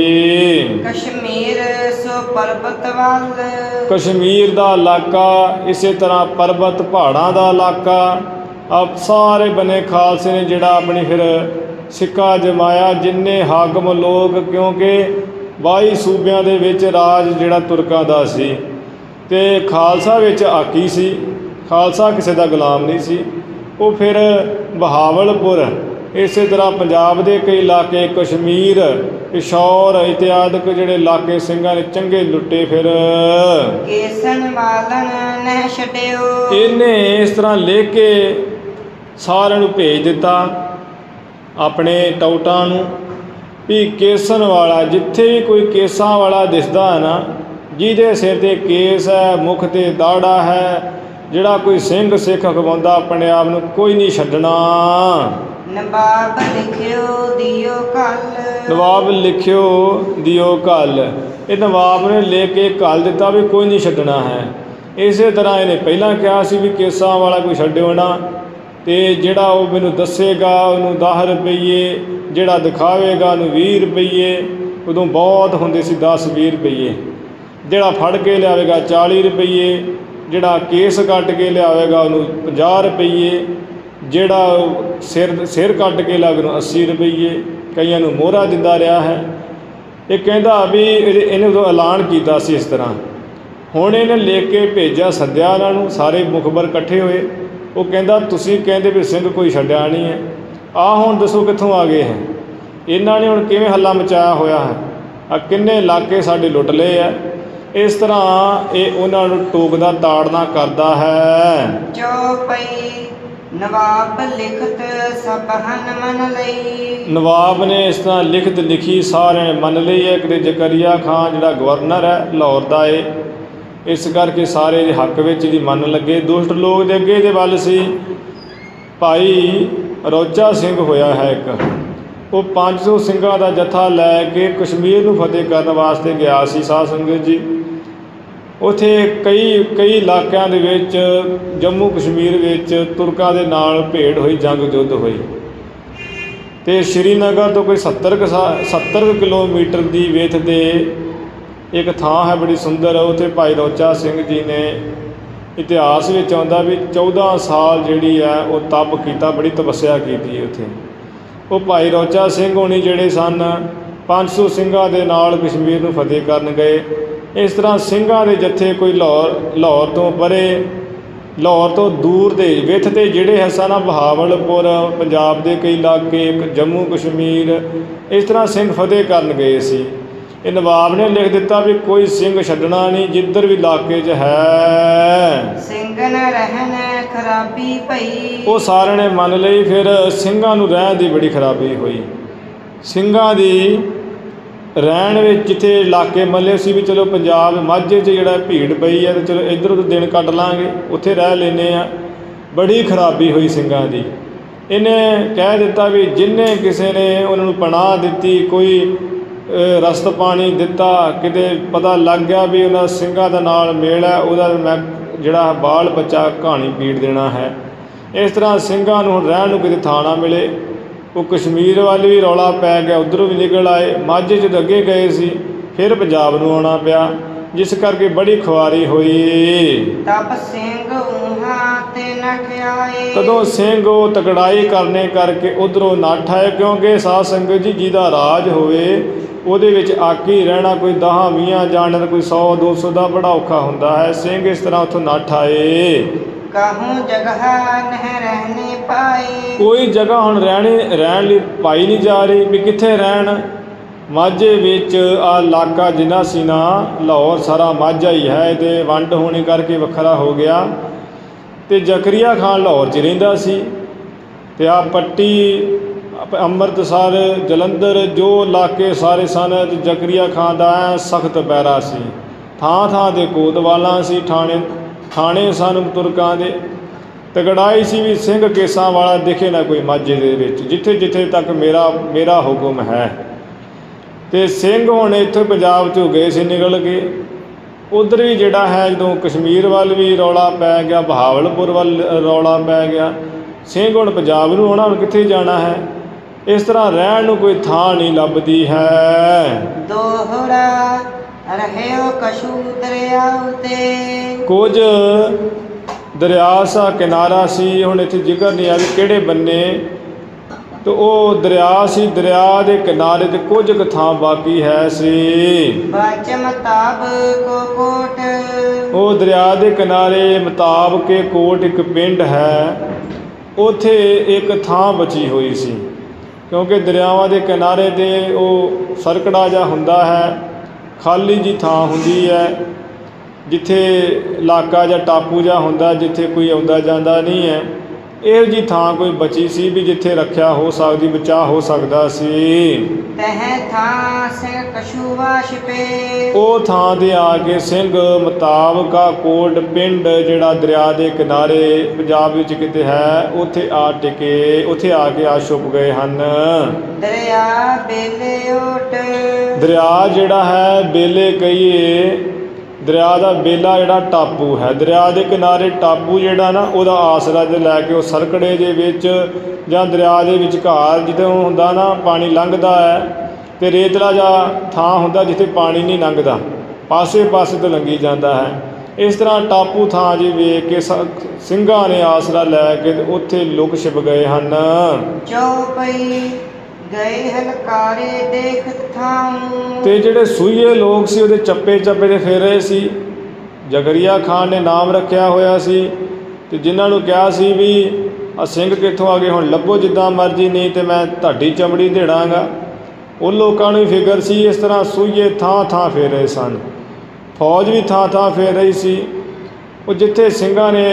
ਕਈ, ਕਸ਼ਮੀਰ ਸੋ ਪਰਬਤ ਵੱਲ, ਕਸ਼ਮੀਰ ਦਾ ਇਲਾਕਾ, ਇਸੇ ਤਰ੍ਹਾਂ ਪਰਬਤ ਪਹਾੜਾਂ ਦਾ ਇਲਾਕਾ, ਆਪ ਸਾਰੇ ਬਨੇ ਖਾਲਸੇ ਨੇ ਜਿਹੜਾ ਆਪਣੀ ਫਿਰ ਸਿੱਕਾ ਜਮਾਇਆ। ਜਿੰਨੇ ਹਾਕਮ ਲੋਕ, ਕਿਉਂਕਿ ਬਾਈ ਸੂਬਿਆਂ ਦੇ ਵਿੱਚ ਰਾਜ ਜਿਹੜਾ ਤੁਰਕਾਂ ਦਾ ਸੀ, ਅਤੇ ਖਾਲਸਾ ਵਿੱਚ ਆਕੀ ਸੀ, ਖਾਲਸਾ ਕਿਸੇ ਦਾ ਗੁਲਾਮ ਨਹੀਂ ਸੀ। ਉਹ ਫਿਰ ਬਹਾਵਲਪੁਰ ਇਸੇ ਤਰ੍ਹਾਂ ਪੰਜਾਬ ਦੇ ਕਈ ਇਲਾਕੇ, ਕਸ਼ਮੀਰ, ਪਿਸ਼ੌਰ ਇਤਿਆਦਿਕ ਜਿਹੜੇ ਇਲਾਕੇ ਸਿੰਘਾਂ ਨੇ ਚੰਗੇ ਲੁੱਟੇ। ਫਿਰ ਕੇਸਨ ਵਾਲਨ ਨਹਿ ਛੱਡਿਓ। ਇਹਨੇ ਇਸ ਤਰ੍ਹਾਂ ਲਿਖ ਕੇ ਸਾਰਿਆਂ ਨੂੰ ਭੇਜ ਦਿੱਤਾ ਆਪਣੇ ਟੌਟਾਂ ਨੂੰ ਵੀ ਕੇਸਨ ਵਾਲਾ, ਜਿੱਥੇ ਵੀ ਕੋਈ ਕੇਸਾਂ ਵਾਲਾ ਦਿਸਦਾ ਹੈ ਨਾ, ਜਿਹਦੇ ਸਿਰ 'ਤੇ ਕੇਸ ਹੈ, ਮੁੱਖ 'ਤੇ ਦਾੜਾ ਹੈ, ਜਿਹੜਾ ਕੋਈ ਸਿੰਘ ਸਿੱਖ ਅਖਵਾਉਂਦਾ ਆਪਣੇ ਆਪ ਨੂੰ, ਕੋਈ ਨਹੀਂ ਛੱਡਣਾ। ਨਵਾਬ ਲਿਖਿਓ ਦਿਓ ਘਲ। ਨਵਾਬ ਲਿਖਿਓ ਦਿਓ ਘਲ। ਇਹ ਨਵਾਬ ਨੇ ਲੈ ਕੇ ਘੱਲ ਦਿੱਤਾ ਵੀ ਕੋਈ ਨਹੀਂ ਛੱਡਣਾ ਹੈ। ਇਸੇ ਤਰ੍ਹਾਂ ਇਹਨੇ ਪਹਿਲਾਂ ਕਿਹਾ ਸੀ ਵੀ ਕੇਸਾਂ ਵਾਲਾ ਕੋਈ ਛੱਡਿਓ ਨਾ, ਅਤੇ ਜਿਹੜਾ ਉਹ ਮੈਨੂੰ ਦੱਸੇਗਾ ਉਹਨੂੰ ਦਸ ਰੁਪਈਏ, ਜਿਹੜਾ ਦਿਖਾਵੇਗਾ ਉਹਨੂੰ ਵੀਹ ਰੁਪਈਏ। ਉਦੋਂ ਬਹੁਤ ਹੁੰਦੇ ਸੀ ਦਸ ਵੀਹ ਰੁਪਈਏ। ਜਿਹੜਾ ਫੜ ਕੇ ਲਿਆਵੇਗਾ ਚਾਲੀ ਰੁਪਈਏ, ਜਿਹੜਾ ਕੇਸ ਕੱਟ ਕੇ ਲਿਆਵੇਗਾ ਉਹਨੂੰ ਪੰਜਾਹ ਰੁਪਈਏ, ਜਿਹੜਾ ਸਿਰ ਸਿਰ ਕੱਟ ਕੇ ਲਿਆਵੇ ਉਹਨੂੰ ਅੱਸੀ ਰੁਪਈਏ। ਕਈਆਂ ਨੂੰ ਮੋਹਰਾ ਦਿੰਦਾ ਰਿਹਾ ਹੈ। ਇਹ ਕਹਿੰਦਾ ਵੀ ਇਹਨੇ ਉਦੋਂ ਐਲਾਨ ਕੀਤਾ ਸੀ ਇਸ ਤਰ੍ਹਾਂ। ਹੁਣ ਇਹਨੇ ਲਿਖ ਕੇ ਭੇਜਿਆ, ਸੱਦਿਆ ਉਹਨਾਂ ਨੂੰ, ਸਾਰੇ ਮੁਖਬਰ ਇਕੱਠੇ ਹੋਏ। ਉਹ ਕਹਿੰਦਾ ਤੁਸੀਂ ਕਹਿੰਦੇ ਵੀ ਸਿੰਘ ਕੋਈ ਛੱਡਿਆ ਨਹੀਂ ਹੈ, ਆਹ ਹੁਣ ਦੱਸੋ ਕਿੱਥੋਂ ਆ ਗਏ ਹੈ? ਇਹਨਾਂ ਨੇ ਹੁਣ ਕਿਵੇਂ ਹੱਲਾ ਮਚਾਇਆ ਹੋਇਆ ਹੈ? ਆ ਕਿੰਨੇ ਇਲਾਕੇ ਸਾਡੇ ਲੁੱਟ ਲਏ ਹੈ। ਇਸ ਤਰ੍ਹਾਂ ਇਹ ਉਹਨਾਂ ਨੂੰ ਟੋਕਦਾ ਤਾੜਨਾ ਕਰਦਾ ਹੈ। ਚੌਪਈ ਨਵਾਬ ਲਿਖਤ ਸਭ ਹਨ ਮੰਨ ਲਈ। ਨਵਾਬ ਨੇ ਇਸ ਤਰ੍ਹਾਂ ਲਿਖਤ ਲਿਖੀ, ਸਾਰਿਆਂ ਨੇ ਮੰਨ ਲਈ ਹੈ। ਕਿਤੇ ਜ਼ਕਰੀਆ ਖਾਨ ਜਿਹੜਾ ਗਵਰਨਰ ਹੈ ਲਾਹੌਰ ਦਾ ਏ, ਇਸ ਕਰਕੇ ਸਾਰੇ ਦੇ ਹੱਕ ਵਿੱਚ ਦੀ ਮੰਨ ਲੱਗੇ। ਦੁਸ਼ਟ ਲੋਕ ਦੇ ਅੱਗੇ ਦੇ ਵੱਲ ਸੀ। ਭਾਈ ਰੋਚਾ ਸਿੰਘ ਹੋਇਆ ਹੈ ਇੱਕ, ਉਹ ਪੰਜ ਸੌ ਸਿੰਘਾਂ ਦਾ ਜੱਥਾ ਲੈ ਕੇ ਕਸ਼ਮੀਰ ਨੂੰ ਫਤਿਹ ਕਰਨ ਵਾਸਤੇ ਗਿਆ ਸੀ। ਸਾਧ ਸੰਗਤ ਜੀ, ਉੱਥੇ ਕਈ ਕਈ ਇਲਾਕਿਆਂ ਦੇ ਵਿੱਚ, ਜੰਮੂ ਕਸ਼ਮੀਰ ਵਿੱਚ ਤੁਰਕਾਂ ਦੇ ਨਾਲ ਭੇੜ ਹੋਈ, ਜੰਗ ਯੁੱਧ ਹੋਈ। ਅਤੇ ਸ਼੍ਰੀਨਗਰ ਤੋਂ ਕੋਈ ਸੱਤਰ ਕੁ ਸਾ ਸੱਤਰ ਕੁ ਕਿਲੋਮੀਟਰ ਦੀ ਵਿੱਥ 'ਤੇ ਇੱਕ ਥਾਂ ਹੈ ਬੜੀ ਸੁੰਦਰ। ਉੱਥੇ ਭਾਈ ਰੋਚਾ ਸਿੰਘ ਜੀ ਨੇ, ਇਤਿਹਾਸ ਵਿੱਚ ਆਉਂਦਾ ਵੀ ਚੌਦਾਂ ਸਾਲ ਜਿਹੜੀ ਹੈ ਉਹ ਤਪ ਕੀਤਾ, ਬੜੀ ਤਪੱਸਿਆ ਕੀਤੀ ਉੱਥੇ। ਉਹ ਭਾਈ ਰੋਚਾ ਸਿੰਘ ਹੋਣੀ ਜਿਹੜੇ ਸਨ, ਪੰਜ ਸੌ ਸਿੰਘਾਂ ਦੇ ਨਾਲ ਕਸ਼ਮੀਰ ਨੂੰ ਫਤਿਹ ਕਰਨ ਗਏ। ਇਸ ਤਰ੍ਹਾਂ ਸਿੰਘਾਂ ਦੇ ਜੱਥੇ ਕੋਈ ਲਾਹੌਰ ਲਾਹੌਰ ਤੋਂ ਪਰੇ, ਲਾਹੌਰ ਤੋਂ ਦੂਰ ਦੇ ਵਿੱਥ 'ਤੇ ਜਿਹੜੇ ਹੈ ਸਨ, ਬਹਾਵਲਪੁਰ, ਪੰਜਾਬ ਦੇ ਕਈ ਇਲਾਕੇ, ਇੱਕ ਜੰਮੂ ਕਸ਼ਮੀਰ, ਇਸ ਤਰ੍ਹਾਂ ਸਿੰਘ ਫਤਿਹ ਕਰਨ ਗਏ ਸੀ। ਇਹ ਨਵਾਬ ਨੇ ਲਿਖ ਦਿੱਤਾ ਵੀ ਕੋਈ ਸਿੰਘ ਛੱਡਣਾ ਨਹੀਂ, ਜਿੱਧਰ ਵੀ ਇਲਾਕੇ 'ਚ ਹੈ। ਸਿੰਘ ਨ ਰਹਿਣ ਖਰਾਬੀ ਪਈ। ਉਹ ਸਾਰਿਆਂ ਨੇ ਮੰਨ ਲਈ। ਫਿਰ ਸਿੰਘਾਂ ਨੂੰ ਰਹਿਣ ਦੀ ਬੜੀ ਖਰਾਬੀ ਹੋਈ। ਸਿੰਘਾਂ ਦੀ ਰਹਿਣ ਵਿੱਚ ਜਿੱਥੇ ਇਲਾਕੇ ਮੱਲੇ ਸੀ ਵੀ ਚਲੋ ਪੰਜਾਬ ਮਾਝੇ 'ਚ ਜਿਹੜਾ ਭੀੜ ਪਈ ਹੈ, ਤਾਂ ਚਲੋ ਇੱਧਰ ਉੱਧਰ ਦਿਨ ਕੱਢ ਲਾਂਗੇ, ਉੱਥੇ ਰਹਿ ਲੈਂਦੇ ਹਾਂ। ਬੜੀ ਖਰਾਬੀ ਹੋਈ ਸਿੰਘਾਂ ਦੀ। ਇਹਨੇ ਕਹਿ ਦਿੱਤਾ ਵੀ ਜਿੰਨੇ ਕਿਸੇ ਨੇ ਉਹਨਾਂ ਨੂੰ ਪਨਾਹ ਦਿੱਤੀ, ਕੋਈ ਰਸਤ ਪਾਣੀ ਦਿੱਤਾ, ਕਿਤੇ ਪਤਾ ਲੱਗ ਗਿਆ ਵੀ ਉਹਨਾਂ ਸਿੰਘਾਂ ਦਾ ਨਾਲ ਮੇਲ ਹੈ, ਉਹਦਾ ਮੈਂ ਜਿਹੜਾ ਬਾਲ ਬੱਚਾ ਕਹਾਣੀ ਪੀੜ ਦੇਣਾ ਹੈ। ਇਸ ਤਰ੍ਹਾਂ ਸਿੰਘਾਂ ਨੂੰ ਹੁਣ ਰਹਿਣ ਨੂੰ ਕਿਤੇ ਥਾਂ ਨਾ ਮਿਲੇ। ਉਹ ਕਸ਼ਮੀਰ ਵੱਲ ਵੀ ਰੌਲਾ ਪੈ ਗਿਆ, ਉੱਧਰੋਂ ਵੀ ਨਿਕਲ ਆਏ। ਮਾਝੇ 'ਚ ਅੱਗੇ ਗਏ ਸੀ, ਫਿਰ ਪੰਜਾਬ ਨੂੰ ਆਉਣਾ ਪਿਆ, ਜਿਸ ਕਰਕੇ ਬੜੀ ਖੁਆਰੀ ਹੋਈ। ਤਬ ਸਿੰਘ ਊਹਾਂ ਤੇ ਨੱਠ ਆਏ। ਤਦੋਂ ਸਿੰਘ ਉਹ ਤਕੜਾਈ ਕਰਨੇ ਕਰਕੇ ਉੱਧਰੋਂ ਨੱਠ ਆਏ, ਕਿਉਂਕਿ ਸਾਧ ਸੰਗਤ ਜੀ ਜਿਹਦਾ ਰਾਜ ਹੋਵੇ ਉਹਦੇ ਵਿੱਚ ਆਕੀ ਰਹਿਣਾ, ਕੋਈ ਦਸਾਂ ਵੀਹਾਂ ਜਾਣਨ, ਕੋਈ ਸੌ ਦੋ ਸੌ ਦਾ ਬੜਾ ਔਖਾ ਹੁੰਦਾ ਹੈ। ਸਿੰਘ ਇਸ ਤਰ੍ਹਾਂ ਉੱਥੋਂ ਨੱਠ ਆਏ। ਕਹੂੰ ਜਗ੍ਹਾ ਨਹਿ ਰਹਿਣੇ ਪਾਈ। ਕੋਈ ਜਗ੍ਹਾ ਹੁਣ ਰਹਿਣੇ ਰਹਿਣ ਲਈ ਪਾਈ ਨਹੀਂ ਜਾ ਰਹੀ ਵੀ ਕਿੱਥੇ ਰਹਿਣ। ਮਾਝੇ ਵਿੱਚ ਆ ਇਲਾਕਾ ਜਿੰਨਾ ਸੀ ਨਾ, ਲਾਹੌਰ ਸਾਰਾ ਮਾਝਾ ਹੀ ਹੈ, ਅਤੇ ਵੰਡ ਹੋਣੇ ਕਰਕੇ ਵੱਖਰਾ ਹੋ ਗਿਆ। ਅਤੇ ਜ਼ਕਰੀਆ ਖਾਨ ਲਾਹੌਰ 'ਚ ਰਹਿੰਦਾ ਸੀ, ਅਤੇ ਆ ਪੱਟੀ, ਅੰਮ੍ਰਿਤਸਰ, ਜਲੰਧਰ, ਜੋ ਇਲਾਕੇ ਸਾਰੇ ਸਨ, ਅਤੇ ਜ਼ਕਰੀਆ ਖਾਨ ਦਾ ਐਂ ਸਖਤ ਪੈਰਾ ਸੀ। ਥਾਂ ਥਾਂ ਦੇ ਕੋਤਵਾਲਾਂ ਸੀ, ਥਾਣੇ ਥਾਣੇ ਸਨ ਤੁਰਕਾਂ ਦੇ। ਤਕੜਾਈ ਸੀ ਵੀ ਸਿੰਘ ਕੇਸਾਂ ਵਾਲਾ ਦਿਖੇ ਨਾ ਕੋਈ ਮਾਝੇ ਦੇ ਵਿੱਚ, ਜਿੱਥੇ ਜਿੱਥੇ ਤੱਕ ਮੇਰਾ ਮੇਰਾ ਹੁਕਮ ਹੈ। ਅਤੇ ਸਿੰਘ ਹੁਣ ਇੱਥੋਂ ਪੰਜਾਬ 'ਚੋਂ ਗਏ ਸੀ ਨਿਕਲ ਕੇ। ਉੱਧਰ ਵੀ ਜਿਹੜਾ ਹੈ, ਜਦੋਂ ਕਸ਼ਮੀਰ ਵੱਲ ਵੀ ਰੌਲਾ ਪੈ ਗਿਆ, ਬਹਾਵਲਪੁਰ ਵੱਲ ਰੌਲਾ ਪੈ ਗਿਆ, ਸਿੰਘ ਹੁਣ ਪੰਜਾਬ ਨੂੰ ਆਉਣਾ, ਹੁਣ ਕਿੱਥੇ ਜਾਣਾ ਹੈ। ਇਸ ਤਰ੍ਹਾਂ ਰਹਿਣ ਨੂੰ ਕੋਈ ਥਾਂ ਨਹੀਂ ਲੱਭਦੀ ਹੈ। ਦੋਹਰਾ ਰਹਿਓ ਕਸ਼ੂ ਦਰਿਆ ਉਤੇ। ਕੁਝ ਦਰਿਆ ਸਾ ਕਿਨਾਰਾ ਸੀ, ਹੁਣ ਇੱਥੇ ਜ਼ਿਕਰ ਨਹੀਂ ਆ ਵੀ ਕਿਹੜੇ ਬੰਨੇ, ਅਤੇ ਉਹ ਦਰਿਆ ਸੀ, ਦਰਿਆ ਦੇ ਕਿਨਾਰੇ 'ਤੇ ਕੁਝ ਕੁ ਥਾਂ ਬਾਕੀ ਹੈ ਸੀ। ਬਾਚ ਮਤਾਬ ਕੋ ਕੋਟ। ਉਹ ਦਰਿਆ ਦੇ ਕਿਨਾਰੇ ਮਤਾਬ ਕੇ ਕੋਟ ਇੱਕ ਪਿੰਡ ਹੈ, ਉੱਥੇ ਇੱਕ ਥਾਂ ਬਚੀ ਹੋਈ ਸੀ। ਕਿਉਂਕਿ ਦਰਿਆਵਾਂ ਦੇ ਕਿਨਾਰੇ 'ਤੇ ਉਹ ਸਰਕੜਾ ਜਿਹਾ ਹੁੰਦਾ ਹੈ, ਖਾਲੀ ਜੀ ਥਾਂ ਹੁੰਦੀ ਹੈ, ਜਿੱਥੇ ਇਲਾਕਾ ਜਾਂ ਟਾਪੂ ਜਿਹਾ ਹੁੰਦਾ, ਜਿੱਥੇ ਕੋਈ ਆਉਂਦਾ ਜਾਂਦਾ ਨਹੀਂ ਹੈ। ਇਹੋ ਜਿਹੀ ਥਾਂ ਕੋਈ ਬਚੀ ਸੀ ਵੀ ਜਿੱਥੇ ਰੱਖਿਆ ਹੋ ਸਕਦੀ, ਬਚਾਅ ਹੋ ਸਕਦਾ ਸੀ। ਤਹਿ ਥਾਂ ਸਿੰਘ ਕਛੂਆ ਛਿਪੇ, ਉਹ ਥਾਂ 'ਤੇ ਆ ਕੇ ਸਿੰਘ ਮੁਤਾਬਕਾ ਕੋਟ ਪਿੰਡ ਜਿਹੜਾ ਦਰਿਆ ਦੇ ਕਿਨਾਰੇ ਪੰਜਾਬ ਵਿੱਚ ਕਿਤੇ ਹੈ, ਉੱਥੇ ਆ ਟਿਕੇ, ਉੱਥੇ ਆ ਕੇ ਆ ਛੁਪ ਗਏ ਹਨ। ਦਰਿਆ ਬੇਲੇ ਓਟ, ਦਰਿਆ ਜਿਹੜਾ ਹੈ ਬੇਲੇ ਕਹੀਏ, ਦਰਿਆ ਦਾ ਬੇਲਾ ਜਿਹੜਾ ਟਾਪੂ ਹੈ, ਦਰਿਆ ਦੇ ਕਿਨਾਰੇ ਟਾਪੂ ਜਿਹੜਾ ਨਾ ਉਹਦਾ ਆਸਰਾ ਜੇ ਲੈ ਕੇ ਉਹ ਸਰਕੜੇ ਦੇ ਵਿੱਚ ਜਾਂ ਦਰਿਆ ਦੇ ਵਿਚਕਾਰ ਜਿੱਦੋਂ ਹੁੰਦਾ ਨਾ ਪਾਣੀ ਲੰਘਦਾ ਹੈ ਅਤੇ ਰੇਤਲਾ ਜਿਹਾ ਥਾਂ ਹੁੰਦਾ ਜਿੱਥੇ ਪਾਣੀ ਨਹੀਂ ਲੰਘਦਾ, ਪਾਸੇ ਪਾਸੇ ਤੋਂ ਲੰਘੀ ਜਾਂਦਾ ਹੈ। ਇਸ ਤਰ੍ਹਾਂ ਟਾਪੂ ਥਾਂ ਜੀ ਵੇਖ ਕੇ ਸ ਸਿੰਘਾਂ ਨੇ ਆਸਰਾ ਲੈ ਕੇ ਉੱਥੇ ਲੁਕ ਛਿਪ ਗਏ ਹਨ। ਚੌਪਈ ਗਏ ਹਲਕਾਰੇ ਦੇਖਤ ਥਾਂ, ਤੇ ਜਿਹੜੇ ਸੂਈਏ ਲੋਕ ਸੀ ਉਹਦੇ ਚੱਪੇ ਚੱਪੇ 'ਤੇ ਫਿਰ ਰਹੇ ਸੀ। ਜ਼ਕਰੀਆ ਖਾਨ ਨੇ ਨਾਮ ਰੱਖਿਆ ਹੋਇਆ ਸੀ ਅਤੇ ਜਿਨ੍ਹਾਂ ਨੂੰ ਕਿਹਾ ਸੀ ਵੀ ਆ ਸਿੰਘ ਕਿੱਥੋਂ ਆ ਗਏ, ਹੁਣ ਲੱਭੋ ਜਿੱਦਾਂ ਮਰਜ਼ੀ, ਨਹੀਂ ਤਾਂ ਮੈਂ ਤੁਹਾਡੀ ਚਮੜੀ ਦੇੜਾਂਗਾ। ਉਹ ਲੋਕਾਂ ਨੂੰ ਵੀ ਫਿਕਰ ਸੀ। ਇਸ ਤਰ੍ਹਾਂ ਸੂਈਏ ਥਾਂ ਥਾਂ ਫੇਰ ਰਹੇ ਸਨ, ਫੌਜ ਵੀ ਥਾਂ ਥਾਂ ਫੇਰ ਰਹੀ ਸੀ। ਉਹ ਜਿੱਥੇ ਸਿੰਘਾਂ ਨੇ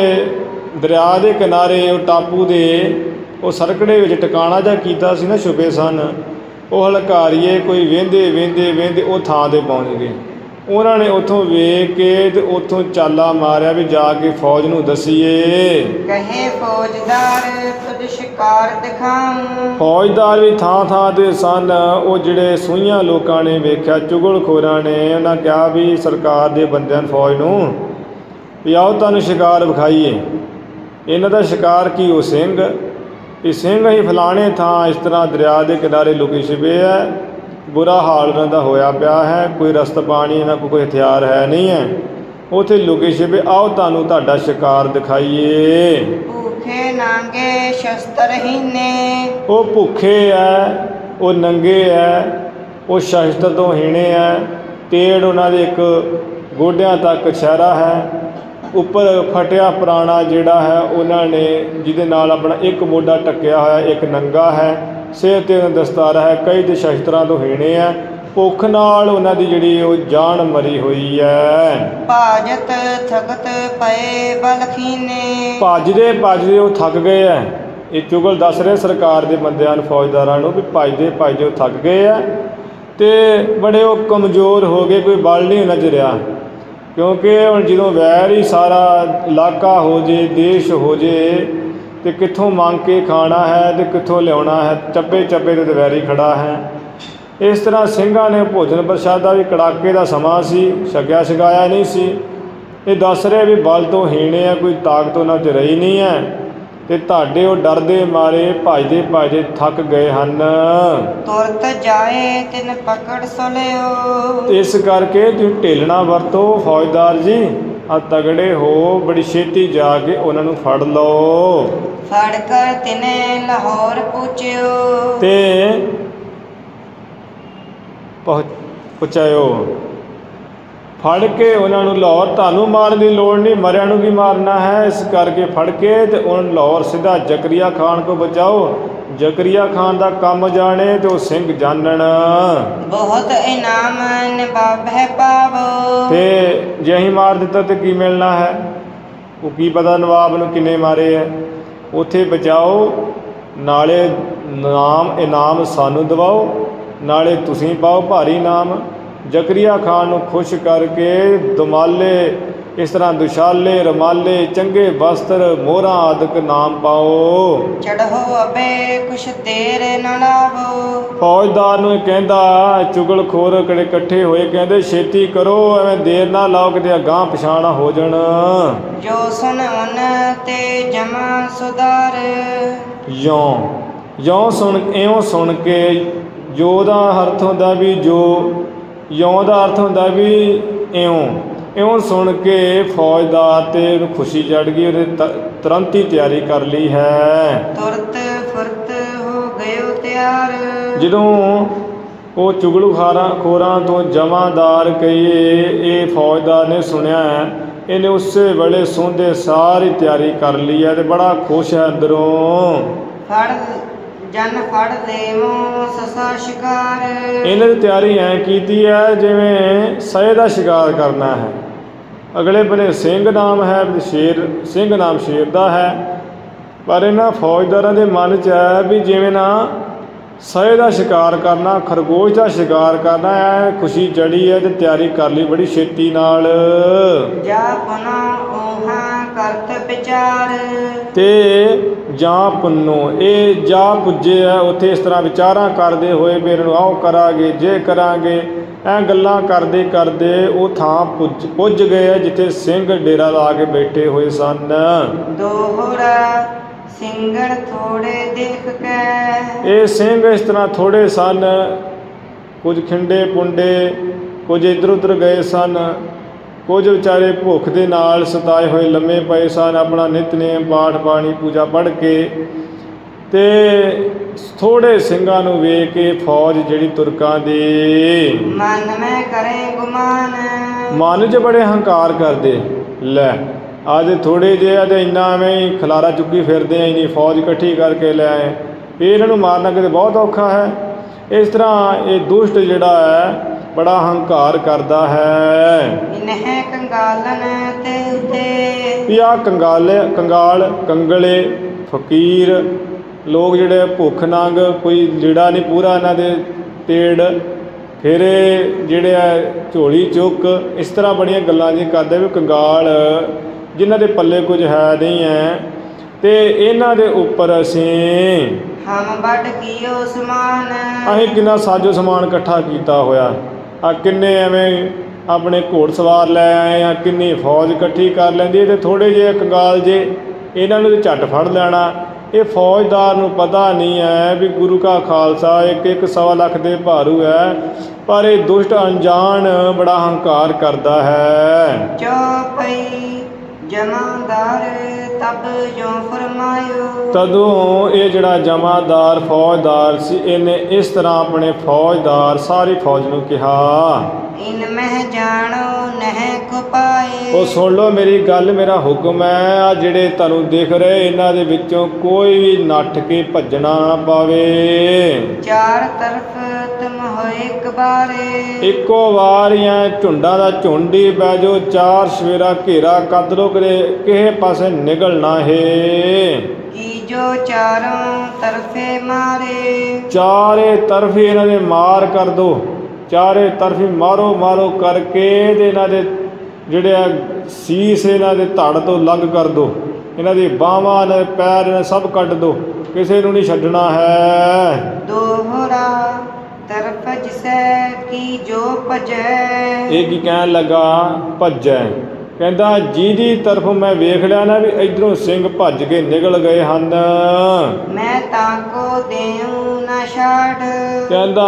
ਦਰਿਆ ਦੇ ਕਿਨਾਰੇ ਉਹ ਟਾਪੂ ਦੇ ਉਹ ਸਰਕੜੇ ਵਿੱਚ ਟਿਕਾਣਾ ਜਿਹਾ ਕੀਤਾ ਸੀ ਨਾ, ਛੁਪੇ ਸਨ, ਉਹ ਹਲਕਾਰੀਏ ਕੋਈ ਵਹਿੰਦੇ ਵਹਿੰਦੇ ਵਹਿੰਦੇ ਉਹ ਥਾਂ 'ਤੇ ਪਹੁੰਚ ਗਏ। ਉਹਨਾਂ ਨੇ ਉੱਥੋਂ ਵੇਖ ਕੇ ਤੇ ਉੱਥੋਂ ਚਾਲਾ ਮਾਰਿਆ ਵੀ ਜਾ ਕੇ ਫੌਜ ਨੂੰ ਦੱਸੀਏ। ਕਹੇ ਫੌਜਦਾਰ ਤੁਧ ਸ਼ਿਕਾਰ ਦਿਖਾਉਂ, ਫੌਜਦਾਰ ਵੀ ਥਾਂ ਥਾਂ 'ਤੇ ਸਨ। ਉਹ ਜਿਹੜੇ ਸੂਈਆਂ ਲੋਕਾਂ ਨੇ ਵੇਖਿਆ, ਚੁਗਲਖੋਰਾਂ ਨੇ, ਉਹਨਾਂ ਕਿਹਾ ਵੀ ਸਰਕਾਰ ਦੇ ਬੰਦਿਆਂ ਨੂੰ, ਫੌਜ ਨੂੰ ਵੀ ਆਓ ਤੁਹਾਨੂੰ ਸ਼ਿਕਾਰ ਵਿਖਾਈਏ। ਇਹਨਾਂ ਦਾ ਸ਼ਿਕਾਰ ਕੀ? ਉਹ ਸਿੰਘ, ਵੀ ਸਿੰਘ ਹੀ ਫਲਾਣੇ ਥਾਂ ਇਸ ਤਰ੍ਹਾਂ ਦਰਿਆ ਦੇ ਕਿਨਾਰੇ ਲੁਕੇ ਛਿਪੇ ਹੈ, ਬੁਰਾ ਹਾਲ ਉਹਨਾਂ ਦਾ ਹੋਇਆ ਪਿਆ ਹੈ, ਕੋਈ ਰਸਤ ਪਾਣੀ ਇਹਨਾਂ ਕੋਲ ਕੋਈ ਹਥਿਆਰ ਹੈ ਨਹੀਂ ਹੈ, ਉੱਥੇ ਲੁਕੇ ਛਿਪੇ, ਆਓ ਤੁਹਾਨੂੰ ਤੁਹਾਡਾ ਸ਼ਿਕਾਰ ਦਿਖਾਈਏ। ਭੁੱਖੇ ਨਾਂਗੇ ਸ਼ਸਤਰਹੀਨੇ, ਉਹ ਭੁੱਖੇ ਹੈ, ਉਹ ਨੰਗੇ ਹੈ, ਉਹ ਸ਼ਸਤਰ ਤੋਂ ਹੀਣੇ ਹੈ, ਤੇੜ ਉਹਨਾਂ ਦੇ ਇੱਕ ਗੋਡਿਆਂ ਤੱਕ ਛਹਿਰਾ ਹੈ, ਉੱਪਰ ਫਟਿਆ ਪੁਰਾਣਾ ਜਿਹੜਾ ਹੈ ਉਹਨਾਂ ਨੇ ਜਿਹਦੇ ਨਾਲ ਆਪਣਾ ਇੱਕ ਮੋਢਾ ਢੱਕਿਆ ਹੋਇਆ, ਇੱਕ ਨੰਗਾ ਹੈ, ਸਿਰ 'ਤੇ ਦਸਤਾਰ ਹੈ, ਕਈ ਦੇ ਸ਼ਸਤਰਾਂ ਤੋਂ ਹੀਣੇ ਹੈ। ਭੁੱਖ ਨਾਲ ਉਹਨਾਂ ਦੀ ਜਿਹੜੀ ਉਹ ਜਾਨ ਮਰੀ ਹੋਈ ਹੈ। ਭਾਜਤ ਥਕਤ ਪਏ ਬਲਖੀਨੇ, ਭੱਜਦੇ ਭੱਜਦੇ ਉਹ ਥੱਕ ਗਏ ਹੈ। ਇਹ ਚੁਗਲ ਦੱਸ ਰਹੇ ਸਰਕਾਰ ਦੇ ਬੰਦਿਆਂ ਨੂੰ, ਫੌਜਦਾਰਾਂ ਨੂੰ, ਵੀ ਭੱਜਦੇ ਭੱਜਦੇ ਉਹ ਥੱਕ ਗਏ ਹੈ ਅਤੇ ਬੜੇ ਉਹ ਕਮਜ਼ੋਰ ਹੋ ਗਏ, ਕੋਈ ਬਲ ਨਹੀਂ ਉਹਨਾਂ 'ਚ ਰਿਹਾ। ਕਿਉਂਕਿ ਹੁਣ ਜਦੋਂ ਵੈਰ ਹੀ ਸਾਰਾ ਇਲਾਕਾ ਹੋ ਜੇ, ਦੇਸ਼ ਹੋ ਜੇ, ਅਤੇ ਕਿੱਥੋਂ ਮੰਗ ਕੇ ਖਾਣਾ ਹੈ ਅਤੇ ਕਿੱਥੋਂ ਲਿਆਉਣਾ ਹੈ, ਚੱਪੇ ਚੱਪੇ 'ਤੇ ਵੈਰੀ ਖੜ੍ਹਾ ਹੈ। ਇਸ ਤਰ੍ਹਾਂ ਸਿੰਘਾਂ ਨੇ ਭੋਜਨ ਪ੍ਰਸ਼ਾਦਾ ਵੀ ਕੜਾਕੇ ਦਾ ਸਮਾਂ ਸੀ, ਛਕਿਆ ਛਕਾਇਆ ਨਹੀਂ ਸੀ। ਇਹ ਦੱਸ ਰਹੇ ਵੀ ਬਲ ਤੋਂ ਹੀਣੇ ਆ, ਕੋਈ ਤਾਕਤ ਉਹਨਾਂ 'ਚ ਰਹੀ ਨਹੀਂ ਹੈ, ਅਤੇ ਤੁਹਾਡੇ ਉਹ ਡਰਦੇ ਮਾਰੇ ਭੱਜਦੇ ਭੱਜਦੇ ਥੱਕ ਗਏ ਹਨ। ਤੁਰਤ ਜਾਏ ਤਿਨ ਪਕੜ ਸੁਲਿਓ, ਇਸ ਕਰਕੇ ਤੁਸੀਂ ਢੇਲਣਾ ਵਰਤੋ ਫੌਜਦਾਰ ਜੀ, ਆ ਤਗੜੇ ਹੋ, ਬੜੀ ਛੇਤੀ ਜਾ ਕੇ ਉਹਨਾਂ ਨੂੰ ਫੜ ਲਓ। ਫੜ ਕਰ ਤਿਨੇ ਲਾਹੌਰ ਪੁੱਜਿਓ, ਤੇ ਪਹੁੰਚ ਪਹੁੰਚਾਇਓ, ਫੜ ਕੇ ਉਹਨਾਂ ਨੂੰ ਲਾਹੌਰ, ਤੁਹਾਨੂੰ ਮਾਰਨ ਦੀ ਲੋੜ ਨਹੀਂ, ਮਰਿਆਂ ਨੂੰ ਵੀ ਮਾਰਨਾ ਹੈ, ਇਸ ਕਰਕੇ ਫੜ ਕੇ ਤੇ ਉਹਨਾਂ ਨੂੰ ਲਾਹੌਰ ਸਿੱਧਾ ਜ਼ਕਰੀਆ ਖਾਨ ਕੋ ਬਚਾਓ। ਜ਼ਕਰੀਆ ਖਾਨ ਦਾ ਕੰਮ ਜਾਣੇ ਤੇ ਉਹ ਸਿੰਘ ਜਾਣਨ। ਬਹੁਤ ਇਨਾਮ ਨਿਭਾਵੈ ਪਾਵੋ, ਤੇ ਜੇ ਅਸੀਂ ਮਾਰ ਦਿੱਤਾ ਤੇ ਕੀ ਮਿਲਣਾ ਹੈ? ਉਹ ਕੀ ਪਤਾ ਨਵਾਬ ਨੂੰ ਕਿੰਨੇ ਮਾਰੇ ਹੈ। ਉੱਥੇ ਬਚਾਓ, ਨਾਲੇ ਨਾਮ ਇਨਾਮ ਸਾਨੂੰ ਦਿਵਾਓ, ਨਾਲੇ ਤੁਸੀਂ ਪਾਓ ਭਾਰੀ ਨਾਮ। ਜ਼ਕਰੀਆ ਖਾਨ ਨੂੰ ਖੁਸ਼ ਕਰਕੇ ਦੁਮਾਲੇ, ਇਸ ਤਰ੍ਹਾਂ ਦੁਸ਼ਾਲੇ, ਰਮਾਲੇ, ਚੰਗੇ ਵਸਤਰ, ਮੋਹਰਾਂ ਆਦਿਕ ਨਾਮ ਪਾਓ। ਚੜ੍ਹੋ ਅਬੇ ਕੁਛ ਦੇਰ ਨਾ ਲਾਵੋ, ਫੌਜਦਾਰ ਨੂੰ ਇਹ ਕਹਿੰਦਾ, ਚੁਗਲਖੋਰ ਕਿਹੜੇ ਇਕੱਠੇ ਹੋਏ, ਕਹਿੰਦੇ ਛੇਤੀ ਕਰੋ, ਐਵੇਂ ਦੇਰ ਨਾ ਲਾਓ, ਕਿਤੇ ਅਗਾਂਹ ਪਛਾਣ ਹੋ ਜਾਣ। ਜੋ ਸੁਣ ਉਨ ਤੇ ਜਮਾ ਸੁਧਾਰ, ਯੋਂ ਯੋਂ ਸੁਣ, ਇਉਂ ਸੁਣ ਕੇ, ਜੋ ਦਾ ਅਰਥ ਹੁੰਦਾ ਵੀ ਜੋ, ਯੋਂ ਦਾ ਅਰਥ ਹੁੰਦਾ ਵੀ ਇਉਂ, ਇਉਂ ਸੁਣ ਕੇ ਫੌਜਦਾਰ 'ਤੇ ਉਹਨੂੰ ਖੁਸ਼ੀ ਚੜ੍ਹ ਗਈ, ਉਹਨੇ ਤ ਤੁਰੰਤ ਹੀ ਤਿਆਰੀ ਕਰ ਲਈ ਹੈ। ਤੁਰਤ ਫੁਰਤ ਹੋ ਗਇਓ ਤਿਆਰ, ਜਦੋਂ ਉਹ ਚੁਗਲਖੋਰਾਂ ਖੋਰਾਂ ਤੋਂ ਜਮਾਦਾਰ ਕਹੀਏ ਇਹ ਫੌਜਦਾਰ ਨੇ ਸੁਣਿਆ ਹੈ, ਇਹਨੇ ਉਸੇ ਵੇਲੇ ਸੌਂਦੇ ਸਾਰੀ ਤਿਆਰੀ ਕਰ ਲਈ ਹੈ ਅਤੇ ਬੜਾ ਖੁਸ਼ ਹੈ ਅੰਦਰੋਂ। ਫੜ ਜਨ ਫੜ ਲੇਵੋ ਸਸਾ ਸ਼ਿਕਾਰ। ਇਹਨਾਂ ਦੀ ਤਿਆਰੀ ਐਂ ਕੀਤੀ ਹੈ ਜਿਵੇਂ ਸਏ ਦਾ ਸ਼ਿਕਾਰ ਕਰਨਾ ਹੈ। ਅਗਲੇ ਬੰਨੇ ਸਿੰਘ ਨਾਮ ਹੈ, ਸ਼ੇਰ ਸਿੰਘ ਨਾਮ ਸ਼ੇਰ ਦਾ ਹੈ, ਪਰ ਇਹਨਾਂ ਫੌਜਦਾਰਾਂ ਦੇ ਮਨ 'ਚ ਹੈ ਵੀ ਜਿਵੇਂ ਨਾ ਸਏ ਦਾ ਸ਼ਿਕਾਰ ਕਰਨਾ, ਖਰਗੋਸ਼ ਦਾ ਸ਼ਿਕਾਰ ਕਰਨਾ ਹੈ। ਖੁਸ਼ੀ ਚੜੀ ਹੈ ਅਤੇ ਤਿਆਰੀ ਕਰ ਲਈ ਬੜੀ ਛੇਤੀ ਨਾਲ। ਜਾ ਪੁਨਾ ਓਹਾ ਕਰਤ ਵਿਚਾਰ। ਤੇ ਜਾਂ ਪੁੰਨੋ, ਇਹ ਜਾ ਪੁੱਜੇ ਆ ਉੱਥੇ ਇਸ ਤਰ੍ਹਾਂ ਵਿਚਾਰਾਂ ਕਰਦੇ ਹੋਏ ਵੀ ਇਹਨਾਂ ਨੂੰ ਆਓ ਕਰਾਂਗੇ, ਜੇ ਕਰਾਂਗੇ, ਐਂ ਗੱਲਾਂ ਕਰਦੇ ਕਰਦੇ ਉਹ ਥਾਂ ਪੁੱਜ ਪੁੱਜ ਗਏ ਆ ਜਿੱਥੇ ਸਿੰਘ ਡੇਰਾ ਲਾ ਕੇ ਬੈਠੇ ਹੋਏ ਸਨ। ਦੋਹਰਾ ਸਿੰਘੜ ਥੋੜੇ ਦੇਖ ਕੇ। ਇਹ ਸਿੰਘ ਇਸ ਤਰ੍ਹਾਂ ਥੋੜ੍ਹੇ ਸਨ, ਕੁਝ ਖਿੰਡੇ ਪੁੰਡੇ, ਕੁਝ ਇੱਧਰ ਉੱਧਰ ਗਏ ਸਨ, ਕੁਝ ਵਿਚਾਰੇ ਭੁੱਖ ਦੇ ਨਾਲ ਸਤਾਏ ਹੋਏ ਲੰਮੇ ਪਏ ਸਨ ਆਪਣਾ ਨਿਤਨੇਮ ਪਾਠ ਬਾਣੀ ਪੂਜਾ ਪੜ੍ਹ ਕੇ। ਅਤੇ ਥੋੜ੍ਹੇ ਸਿੰਘਾਂ ਨੂੰ ਵੇਖ ਕੇ ਫੌਜ ਜਿਹੜੀ ਤੁਰਕਾਂ ਦੀ ਮਨ ਮੈਂ ਕਰੇ ਗੁਮਾਨ। ਮਨ 'ਚ ਬੜੇ ਹੰਕਾਰ ਕਰਦੇ, ਲੈ ਅੱਜ ਥੋੜ੍ਹੇ ਜਿਹੇ ਆ ਅਤੇ ਇੰਨਾ ਐਵੇਂ ਹੀ ਖਲਾਰਾ ਚੁੱਕੀ ਫਿਰਦੇ ਆ, ਇੰਨੀ ਫੌਜ ਇਕੱਠੀ ਕਰਕੇ ਲੈ ਆਏ, ਵੀ ਇਹਨਾਂ ਨੂੰ ਮਾਰਨਾ ਕਿਤੇ ਬਹੁਤ ਔਖਾ ਹੈ। ਇਸ ਤਰ੍ਹਾਂ ਇਹ ਦੁਸ਼ਟ ਜਿਹੜਾ ਹੈ ਬੜਾ ਹੰਕਾਰ ਕਰਦਾ ਹੈ। ਇਨਹਿ ਕੰਗਾਲਨ ਤੇ ਉਤੇ। ਵੀ ਆਹ ਕੰਗਾਲੇ ਕੰਗਾਲ ਕੰਗਲੇ ਫਕੀਰ ਲੋਕ ਜਿਹੜੇ ਭੁੱਖ ਨੰਗ, ਕੋਈ ਲੀੜਾ ਨਹੀਂ ਪੂਰਾ ਇਹਨਾਂ ਦੇ ਪੇੜ, ਫਿਰ ਇਹ ਜਿਹੜੇ ਆ ਝੋਲੀ ਚੁੱਕ, ਇਸ ਤਰ੍ਹਾਂ ਬੜੀਆਂ ਗੱਲਾਂ ਜੀ ਕਰਦੇ ਵੀ ਕੰਗਾਲ ਜਿਨ੍ਹਾਂ ਦੇ ਪੱਲੇ ਕੁਝ ਹੈ ਨਹੀਂ ਹੈ, ਅਤੇ ਇਹਨਾਂ ਦੇ ਉੱਪਰ ਅਸੀਂ ਹਮ ਵੱਢ ਕੀਓ ਸਮਾਨ। ਅਸੀਂ ਕਿੰਨਾ ਸਾਜੋ ਸਮਾਨ ਇਕੱਠਾ ਕੀਤਾ ਹੋਇਆ, ਆ ਕਿੰਨੇ ਐਵੇਂ ਆਪਣੇ ਘੋੜ ਸਵਾਰ ਲੈ ਆਏ ਆ, ਕਿੰਨੀ ਫੌਜ ਇਕੱਠੀ ਕਰ ਲੈਂਦੀ ਹੈ, ਅਤੇ ਥੋੜ੍ਹੇ ਜਿਹੇ ਕੰਗਾਲ ਜੇ ਇਹਨਾਂ ਨੂੰ ਝੱਟ ਫੜ ਲੈਣਾ। ਇਹ ਫੌਜਦਾਰ ਨੂੰ ਪਤਾ ਨਹੀਂ ਹੈ ਵੀ ਗੁਰੂ ਕਾ ਖਾਲਸਾ ਇੱਕ ਇੱਕ ਸਵਾ ਲੱਖ ਦੇ ਭਾਰੂ ਹੈ, ਪਰ ਇਹ ਦੁਸ਼ਟ ਅਣਜਾਣ ਬੜਾ ਹੰਕਾਰ ਕਰਦਾ ਹੈ। ਚੌਪਈ ਜਮਾਦਾਰ ਤਬ ਜੋ ਫਰਮਾਇਓ। ਤਦੋਂ ਇਹ ਜਿਹੜਾ ਜਮਾਦਾਰ ਫੌਜਦਾਰ ਸੀ, ਇਹਨੇ ਇਸ ਤਰ੍ਹਾਂ ਆਪਣੇ ਫੌਜਦਾਰ ਸਾਰੀ ਫੌਜ ਨੂੰ ਕਿਹਾ, ਇਨ ਮਹਿ ਜਾਣੋ ਨਹਿ ਖੁਪਾਏ। ਉਹ ਸੁਣ ਲਓ ਮੇਰੀ ਗੱਲ, ਮੇਰਾ ਹੁਕਮ ਹੈ, ਆ ਜਿਹੜੇ ਤੁਹਾਨੂੰ ਦਿਖ ਰਹੇ ਇਹਨਾਂ ਦੇ ਵਿੱਚੋਂ ਕੋਈ ਵੀ ਨੱਠ ਕੇ ਭੱਜਣਾ ਨਾ ਪਾਵੇ। ਚਾਰ ਤਰਫ ਤੁਮ ਹੋਏ ਇੱਕ ਬਾਰੇ। ਇੱਕੋ ਵਾਰ ਜਾਂ ਝੁੰਡਾਂ ਦਾ ਝੁੰਡ ਹੀ ਬਹਿ ਜਾਓ, ਚਾਰ ਸਵੇਰਾ ਘੇਰਾ ਕੱਦ ਲੋ, ਕਦੇ ਕਿਸੇ ਪਾਸੇ ਨਿਕਲਣਾ ਹੈ। ਕੀ ਜੋ ਚਾਰੋਂ ਤਰਫੇ ਮਾਰੇ। ਚਾਰੇ ਤਰਫ ਹੀ ਇਹਨਾਂ ਦੇ ਮਾਰ ਕਰ ਦੋ, ਚਾਰੇ ਤਰਫ ਹੀ ਮਾਰੋ ਮਾਰੋ ਕਰਕੇ ਤੇ ਇਹਨਾਂ ਦੇ ਜਿਹੜੇ ਆ ਸੀਸ ਇਹਨਾਂ ਦੇ ਧੜ ਤੋਂ ਅਲੱਗ ਕਰ ਦਿਓ, ਇਹਨਾਂ ਦੀ ਬਾਹਾਂ, ਇਹਨਾਂ ਦੇ ਪੈਰ, ਇਹਨਾਂ ਸਭ ਕੱਢ ਦਿਓ, ਕਿਸੇ ਨੂੰ ਨਹੀਂ ਛੱਡਣਾ ਹੈ। ਦੋਹਰਾ ਤਰਫ ਜਿਸੈ ਕੀ ਜੋ ਭਜੈ। ਇਹ ਕੀ ਕਹਿਣ ਲੱਗਾ, ਭੱਜੈ, ਕਹਿੰਦਾ ਜਿਹਦੀ ਤਰਫ ਮੈਂ ਵੇਖ ਲਿਆ ਨਾ ਵੀ ਇੱਧਰੋਂ ਸਿੰਘ ਭੱਜ ਕੇ ਨਿਕਲ ਗਏ ਹਨ, ਮੈਂ ਤਾਂ ਕੋ ਦੇਉ ਨਾ ਛੱਡ। ਕਹਿੰਦਾ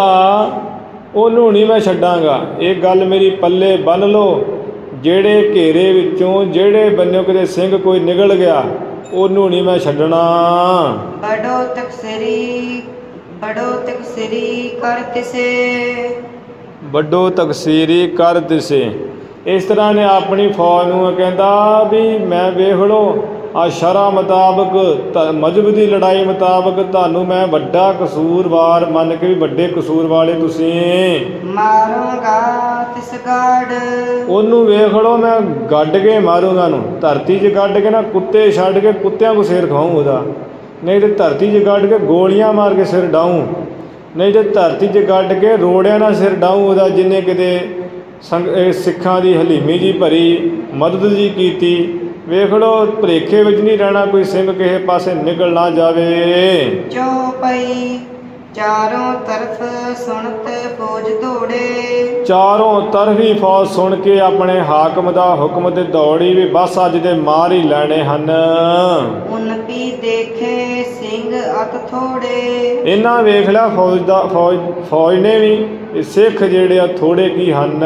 ਉਹਨੂੰ ਨਹੀਂ ਮੈਂ ਛੱਡਾਂਗਾ। ਇਹ ਗੱਲ ਮੇਰੀ ਪੱਲੇ ਬੰਨ੍ਹ ਲਓ, ਜਿਹੜੇ ਘੇਰੇ ਵਿੱਚੋਂ ਜਿਹੜੇ ਬੰਨਿਓ ਕਿਤੇ ਸਿੰਘ ਕੋਈ ਨਿਕਲ ਗਿਆ ਉਹਨੂੰ ਨਹੀਂ ਮੈਂ ਛੱਡਣਾ। ਬੜੋ ਤਕਸਰੀ ਬੜੋ ਤਕਸਰੀ ਕਰ ਤਿਸੇ। ਵੱਡੋ ਤਕਸੀਰੀ ਕਰ ਦਿਸੇ। ਇਸ ਤਰ੍ਹਾਂ ਨੇ ਆਪਣੀ ਫੌਜ ਨੂੰ ਕਹਿੰਦਾ ਵੀ ਮੈਂ ਵੇਖ ਲਓ ਆ ਸ਼ਰ੍ਹਾ ਮੁਤਾਬਕ, ਮਜ਼ਹਬ ਦੀ ਲੜਾਈ ਮੁਤਾਬਕ ਤੁਹਾਨੂੰ ਮੈਂ ਵੱਡਾ ਕਸੂਰਵਾਰ ਮੰਨ ਕੇ ਵੀ ਵੱਡੇ ਕਸੂਰ ਵਾਲੇ ਤੁਸੀਂ। ਮਾਰੂੰਗਾ ਤਿਸ ਗਾੜ। ਉਹਨੂੰ ਵੇਖ ਲਓ ਮੈਂ ਗੱਡ ਕੇ ਮਾਰੂੰਗਾ, ਨੂੰ ਧਰਤੀ 'ਚ ਗੱਡ ਕੇ ਨਾ, ਕੁੱਤੇ ਛੱਡ ਕੇ ਕੁੱਤਿਆਂ ਕੋ ਸਿਰ ਖਾਊਂ ਉਹਦਾ, ਨਹੀਂ ਤੇ ਧਰਤੀ 'ਚ ਗੱਡ ਕੇ ਗੋਲੀਆਂ ਮਾਰ ਕੇ ਸਿਰ ਡਾਊਂ, ਨਹੀਂ ਤੇ ਧਰਤੀ 'ਚ ਗੱਡ ਕੇ ਰੋੜਿਆਂ ਨਾਲ ਸਿਰ ਡਾਊਂ ਉਹਦਾ, ਜਿਹਨੇ ਕਿਤੇ ਸੰਗ ਸਿੱਖਾਂ ਦੀ ਹਲੀਮੀ ਜੀ ਭਰੀ ਮਦਦ ਜੀ ਕੀਤੀ। ਵੇਖ ਲਓ ਭੁਲੇਖੇ ਵਿੱਚ ਨਹੀਂ ਰਹਿਣਾ, ਕੋਈ ਸਿੰਘ ਕਿਸੇ ਪਾਸੇ ਨਿਕਲ ਨਾ ਜਾਵੇ। ਚੌਪਈ ਚਾਰੋਂ ਤਰਫ ਸੁਣਤ ਫੌਜ ਦੌੜੇ। ਚਾਰੋਂ ਤਰਫ ਹੀ ਫੌਜ ਸੁਣ ਕੇ ਆਪਣੇ ਹਾਕਮ ਦਾ ਹੁਕਮ ਤੇ ਦੌੜੀ ਵੀ ਬਸ ਅੱਜ ਦੇ ਮਾਰ ਹੀ ਲੈਣੇ ਹਨ। ਉਨ ਪੀ ਦੇਖੇ ਸਿੰਘ ਅਤ ਥੋੜੇ। ਇਹਨਾਂ ਵੇਖ ਲਿਆ ਫੌਜ ਦਾ ਫੌਜ ਫੌਜ ਨੇ ਵੀ ਸਿੱਖ ਜਿਹੜੇ ਆ ਥੋੜੇ ਕੀ ਹਨ।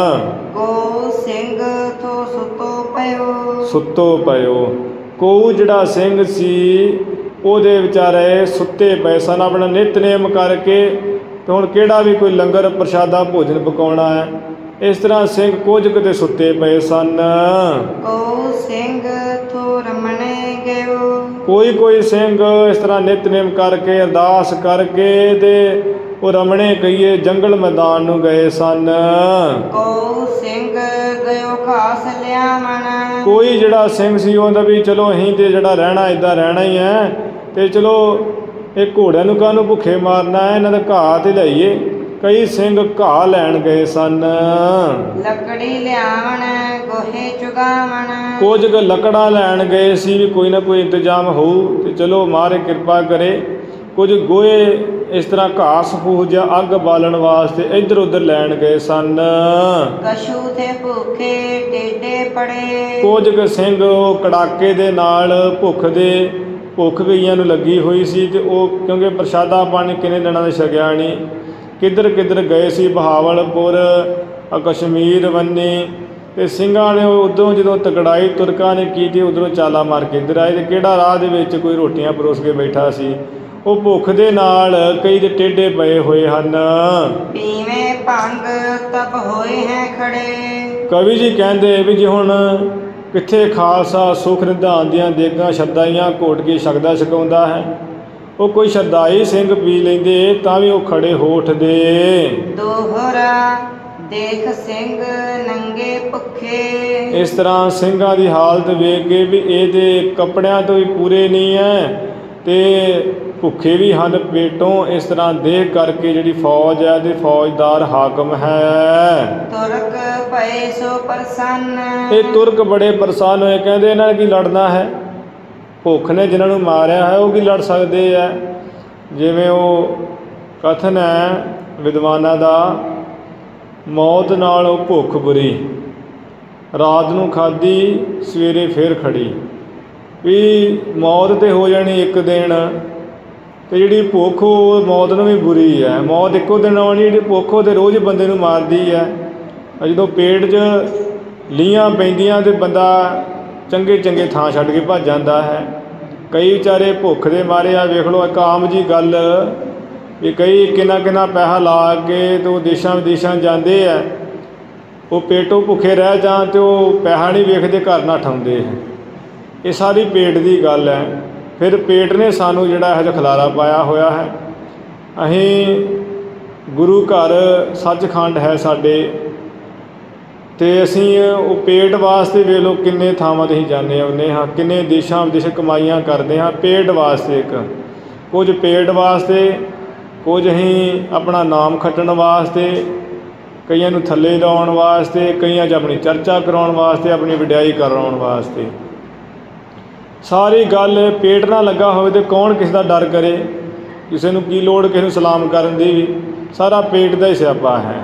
ਕੋ ਸਿੰਘ ਥੋ ਸੁਤੋ ਪਇਓ। ਸੁੱਤੋ ਪਇਓ। ਕੋ ਜਿਹੜਾ ਸਿੰਘ ਸੀ ਉਹਦੇ ਵਿਚਾਰੇ ਸੁੱਤੇ ਪਏ ਸਨ ਆਪਣਾ ਨਿਤਨੇਮ ਕਰਕੇ। ਅਤੇ ਹੁਣ ਕਿਹੜਾ ਵੀ ਕੋਈ ਲੰਗਰ ਪ੍ਰਸ਼ਾਦਾ ਭੋਜਨ ਪਕਾਉਣਾ ਹੈ, ਇਸ ਤਰ੍ਹਾਂ ਸਿੰਘ ਕੁਝ ਕਿਤੇ ਸੁੱਤੇ ਪਏ ਸਨ। ਕੋ ਸਿੰਘ ਥੋ ਰਮਣੇ ਗਇਓ। ਕੋਈ ਕੋਈ ਸਿੰਘ ਇਸ ਤਰ੍ਹਾਂ ਨਿਤਨੇਮ ਕਰਕੇ ਅਰਦਾਸ ਕਰਕੇ ਤੇ ਉਹ ਰਮਣੇ ਕਹੀਏ ਜੰਗਲ ਮੈਦਾਨ ਨੂੰ ਗਏ ਸਨ। ਕੋ ਸਿੰਘ ਗਇਓ ਘਾਸ ਲਿਆਵਣ। ਕੋਈ ਜਿਹੜਾ ਸਿੰਘ ਸੀ ਉਹਦਾ ਵੀ ਚਲੋ ਅਸੀਂ ਤੇ ਜਿਹੜਾ ਰਹਿਣਾ ਇੱਦਾਂ ਰਹਿਣਾ ਹੀ ਹੈ ਤੇ ਚਲੋ ਇਹ ਘੋੜਿਆਂ ਨੂੰ ਕਾਹਨੂੰ ਭੁੱਖੇ ਮਾਰਨਾ ਹੈ, ਇਹਨਾਂ ਦਾ ਘਾਹ ਤੇ ਲਿਆਈਏ। ਕਈ ਸਿੰਘ ਘਾਹ ਲੈਣ ਗਏ ਸਨ। ਲੱਕੜੀ ਲਿਆਵਣ ਗੋਹੇ ਚੁਗਾਵਣ। ਕੁਝ ਕੁ ਲੱਕੜਾਂ ਲੈਣ ਗਏ ਸੀ ਵੀ ਕੋਈ ਨਾ ਕੋਈ ਇੰਤਜ਼ਾਮ ਹੋਊ ਤੇ ਚਲੋ ਮਹਾਰਾਜ ਕਿਰਪਾ ਕਰੇ। ਕੁਝ ਗੋਹੇ ਇਸ ਤਰ੍ਹਾਂ ਘਾਸ ਫੂਸ ਜਾਂ ਅੱਗ ਬਾਲਣ ਵਾਸਤੇ ਇੱਧਰ ਉੱਧਰ ਲੈਣ ਗਏ ਸਨ। ਕਛੂ ਤੇ ਭੁੱਖੇ ਟੇਢੇ ਪੜੇ। ਕੁਝ ਕੁ ਸਿੰਘ ਉਹ ਕੜਾਕੇ ਦੇ ਨਾਲ ਭੁੱਖ ਦੇ ਭੁੱਖ ਕਈਆਂ ਨੂੰ ਲੱਗੀ ਹੋਈ ਸੀ ਤੇ ਉਹ ਕਿਉਂਕਿ ਪ੍ਰਸ਼ਾਦਾ ਪਾਣੀ ਕਿੰਨੇ ਦਿਨਾਂ ਦਾ ਛਕਿਆ ਨਹੀਂ, ਕਿੱਧਰ ਕਿੱਧਰ ਗਏ ਸੀ, ਬਹਾਵਲਪੁਰ, ਕਸ਼ਮੀਰ ਬੰਨੀ। ਤੇ ਸਿੰਘਾਂ ਨੇ ਉਦੋਂ ਜਦੋਂ ਤਕੜਾਈ ਤੁਰਕਾਂ ਨੇ ਕੀਤੀ ਉਧਰੋਂ ਚਾਲਾ ਮਾਰ ਕੇ ਇੱਧਰ ਆਏ ਤੇ ਕਿਹੜਾ ਰਾਹ ਦੇ ਵਿੱਚ ਕੋਈ ਰੋਟੀਆਂ ਪਰੋਸ ਕੇ ਬੈਠਾ ਸੀ। ਉਹ ਭੁੱਖ ਦੇ ਨਾਲ ਕਈ ਦੇ ਟੇਢੇ ਪਏ ਹੋਏ ਹਨ। ਪੀਵੇਂ ਭੰਗ ਤਬ ਹੋਏ ਹੈ ਖੜੇ। ਕਵੀ ਜੀ ਕਹਿੰਦੇ ਵੀ ਜੇ ਹੁਣ ਕਿੱਥੇ ਖਾਲਸਾ ਸੁਖ ਨਿਧਾਨ ਦੀਆਂ ਦੇਗਾਂ ਸ਼ਰਦਾਈਆਂ ਘੋਟ ਕੇ ਛਕਦਾ ਛਕਾਉਂਦਾ ਹੈ, ਉਹ ਕੋਈ ਸ਼ਰਦਾਈ ਸਿੰਘ ਪੀ ਲੈਂਦੇ ਤਾਂ ਵੀ ਉਹ ਖੜੇ ਹੋ ਉੱਠਦੇ। ਦੋਹਰਾ ਦੇਖ ਸਿੰਘ ਨੰਗੇ ਭੁੱਖੇ। ਇਸ ਤਰ੍ਹਾਂ ਸਿੰਘਾਂ ਦੀ ਹਾਲਤ ਵੇਖ ਕੇ ਵੀ ਇਹਦੇ ਕੱਪੜਿਆਂ ਤੋਂ ਵੀ ਪੂਰੇ ਨਹੀਂ ਹੈ ਤੇ ਭੁੱਖੇ ਵੀ ਹਨ ਪੇਟੋਂ। ਇਸ ਤਰ੍ਹਾਂ ਦੇਖ ਕਰਕੇ ਜਿਹੜੀ ਫੌਜ ਹੈ ਤੇ ਫੌਜਦਾਰ ਹਾਕਮ ਹੈ। ਤੁਰਕ ਪਏ ਸੋ ਪ੍ਰਸੰਨ। ਇਹ ਤੁਰਕ ਬੜੇ ਪ੍ਰਸੰਨ ਹੋਏ, ਕਹਿੰਦੇ ਇਹਨਾਂ ਨੇ ਕੀ ਲੜਨਾ ਹੈ, ਭੁੱਖ ਨੇ ਜਿਨ੍ਹਾਂ ਨੂੰ ਮਾਰਿਆ ਹੈ ਉਹ ਕੀ ਲੜ ਸਕਦੇ ਆ। ਜਿਵੇਂ ਉਹ ਕਥਨ ਹੈ ਵਿਦਵਾਨਾਂ ਦਾ, ਮੌਤ ਨਾਲ ਉਹ ਭੁੱਖ ਬੁਰੀ, ਰਾਤ ਨੂੰ ਖਾਧੀ ਸਵੇਰੇ ਫਿਰ ਖੜੀ। ਵੀ ਮੌਤ ਤੇ ਹੋ ਜਾਣੀ ਇੱਕ ਦਿਨ ਤੇ ਜਿਹੜੀ ਭੁੱਖ ਉਹ ਮੌਤ ਨੂੰ ਵੀ ਬੁਰੀ ਹੈ। ਮੌਤ ਇੱਕੋ ਦਿਨ ਆਉਣੀ, ਜਿਹੜੀ ਭੁੱਖ ਉਹ ਤੇ ਰੋਜ਼ ਬੰਦੇ ਨੂੰ ਮਾਰਦੀ ਹੈ। ਜਦੋਂ ਪੇਟ 'ਚ ਲੀਹਾਂ ਪੈਂਦੀਆਂ ਤੇ ਬੰਦਾ ਚੰਗੇ ਚੰਗੇ ਥਾਂ ਛੱਡ ਕੇ ਭੱਜ ਜਾਂਦਾ ਹੈ। ਕਈ ਵਿਚਾਰੇ ਭੁੱਖ ਦੇ ਮਾਰੇ ਆ, ਵੇਖ ਲਓ ਇੱਕ ਆਮ ਜੀ ਗੱਲ ਵੀ ਕਈ ਕਿੰਨਾ ਕਿੰਨਾ ਪੈਸਾ ਲਾ ਕੇ ਤੇ ਉਹ ਦੇਸ਼ਾਂ ਵਿਦੇਸ਼ਾਂ ਜਾਂਦੇ ਆ, ਉਹ ਪੇਟੋਂ ਭੁੱਖੇ ਰਹਿ ਜਾਣ ਤੇ ਉਹ ਪੈਸਾ ਨਹੀਂ ਵੇਖਦੇ, ਘਰ ਨਾ ਠਾਉਂਦੇ। ਇਹ ਸਾਰੀ ਪੇਟ ਦੀ ਗੱਲ ਹੈ। ਫਿਰ ਪੇਟ ਨੇ ਸਾਨੂੰ ਜਿਹੜਾ ਇਹੋ ਜਿਹਾ ਖਿਲਾਰਾ ਪਾਇਆ ਹੋਇਆ ਹੈ। ਅਸੀਂ ਗੁਰੂ ਘਰ ਸੱਚਖੰਡ ਹੈ ਸਾਡੇ ਤੇ ਅਸੀਂ ਉਹ ਪੇਟ ਵਾਸਤੇ ਵੇਖ ਲਓ ਕਿੰਨੇ ਥਾਵਾਂ 'ਤੇ ਅਸੀਂ ਜਾਂਦੇ ਆਉਂਦੇ ਹਾਂ, ਕਿੰਨੇ ਦੇਸ਼ਾਂ ਵਿਦੇਸ਼ਾਂ ਕਮਾਈਆਂ ਕਰਦੇ ਹਾਂ ਪੇਟ ਵਾਸਤੇ। ਇੱਕ ਕੁਝ ਪੇਟ ਵਾਸਤੇ, ਕੁਝ ਅਸੀਂ ਆਪਣਾ ਨਾਮ ਖੱਟਣ ਵਾਸਤੇ, ਕਈਆਂ ਨੂੰ ਥੱਲੇ ਲਾਉਣ ਵਾਸਤੇ, ਕਈਆਂ 'ਚ ਆਪਣੀ ਚਰਚਾ ਕਰਾਉਣ ਵਾਸਤੇ, ਆਪਣੀ ਵਡਿਆਈ ਕਰਾਉਣ ਵਾਸਤੇ। ਸਾਰੀ ਗੱਲ ਪੇਟ ਨਾਲ ਲੱਗਾ ਹੋਵੇ ਤੇ ਕੌਣ ਕਿਸੇ ਦਾ ਡਰ ਕਰੇ। ਕਿਸੇ ਨੂੰ ਕੀ ਲੋੜ ਕਿਸੇ ਨੂੰ ਸਲਾਮ ਕਰਨ ਦੀ ਵੀ, ਸਾਰਾ ਪੇਟ ਦਾ ਹੀ ਸਿਆਪਾ ਹੈ।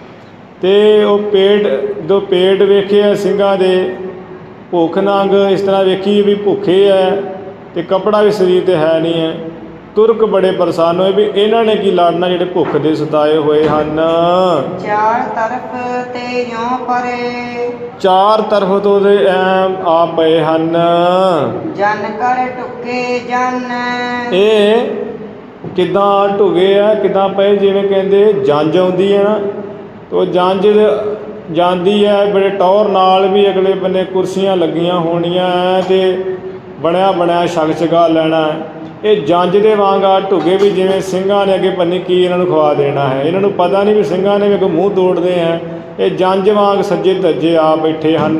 ਤੇ ਉਹ ਪੇਟ ਜਦੋਂ ਪੇਟ ਵੇਖੇ ਸਿੰਘਾਂ ਦੇ ਭੁੱਖ ਨੰਗ ਇਸ ਤਰ੍ਹਾਂ ਵੇਖੀ ਵੀ ਭੁੱਖੇ ਹੈ ਤੇ ਕੱਪੜਾ ਵੀ ਸਰੀਰ 'ਤੇ ਹੈ ਨਹੀਂ ਹੈ। ਤੁਰਕ ਬੜੇ ਪਰੇਸ਼ਾਨ ਹੋਏ ਵੀ ਇਹਨਾਂ ਨੇ ਕੀ ਲੜਨਾ ਜਿਹੜੇ ਭੁੱਖ ਦੇ ਸਤਾਏ ਹੋਏ ਹਨ। ਚਾਰ ਤਰਫ ਤੇ ਯੋਂ ਪਰੇ। ਚਾਰ ਤਰਫ ਤੋਂ ਦੇ ਐ ਆ ਪਏ ਹਨ। ਜਨ ਕਰ ਟੁੱਕੇ ਜਨ। ਇਹ ਕਿੱਦਾਂ ਢੁਗੇ ਆ, ਕਿੱਦਾਂ ਪਏ, ਜਿਵੇਂ ਕਹਿੰਦੇ ਜੰਝ ਆਉਂਦੀ ਹੈ ਨਾ, ਤੋ ਜੰਝ ਜਾਂਦੀ ਹੈ ਬੜੇ ਟੌਰ ਨਾਲ ਵੀ, ਅਗਲੇ ਬੰਨੇ ਕੁਰਸੀਆਂ ਲੱਗੀਆਂ ਹੋਣੀਆਂ ਤੇ ਬਣਿਆ ਬਣਿਆ ਛਕ ਛਕਾ ਲੈਣਾ। ਇਹ ਜੰਝ ਦੇ ਵਾਂਗ ਆ ਢੁਗੇ ਵੀ, ਜਿਵੇਂ ਸਿੰਘਾਂ ਨੇ ਅੱਗੇ ਪੰਨੀ ਕੀ ਇਹਨਾਂ ਨੂੰ ਖਵਾ ਦੇਣਾ ਹੈ। ਇਹਨਾਂ ਨੂੰ ਪਤਾ ਨਹੀਂ ਵੀ ਸਿੰਘਾਂ ਨੇ ਵੀ ਅੱਗੇ ਮੂੰਹ ਤੋੜਦੇ ਆ। ਇਹ ਜੰਝ ਵਾਂਗ ਸੱਜੇ ਧੱਜੇ ਆ ਬੈਠੇ ਹਨ।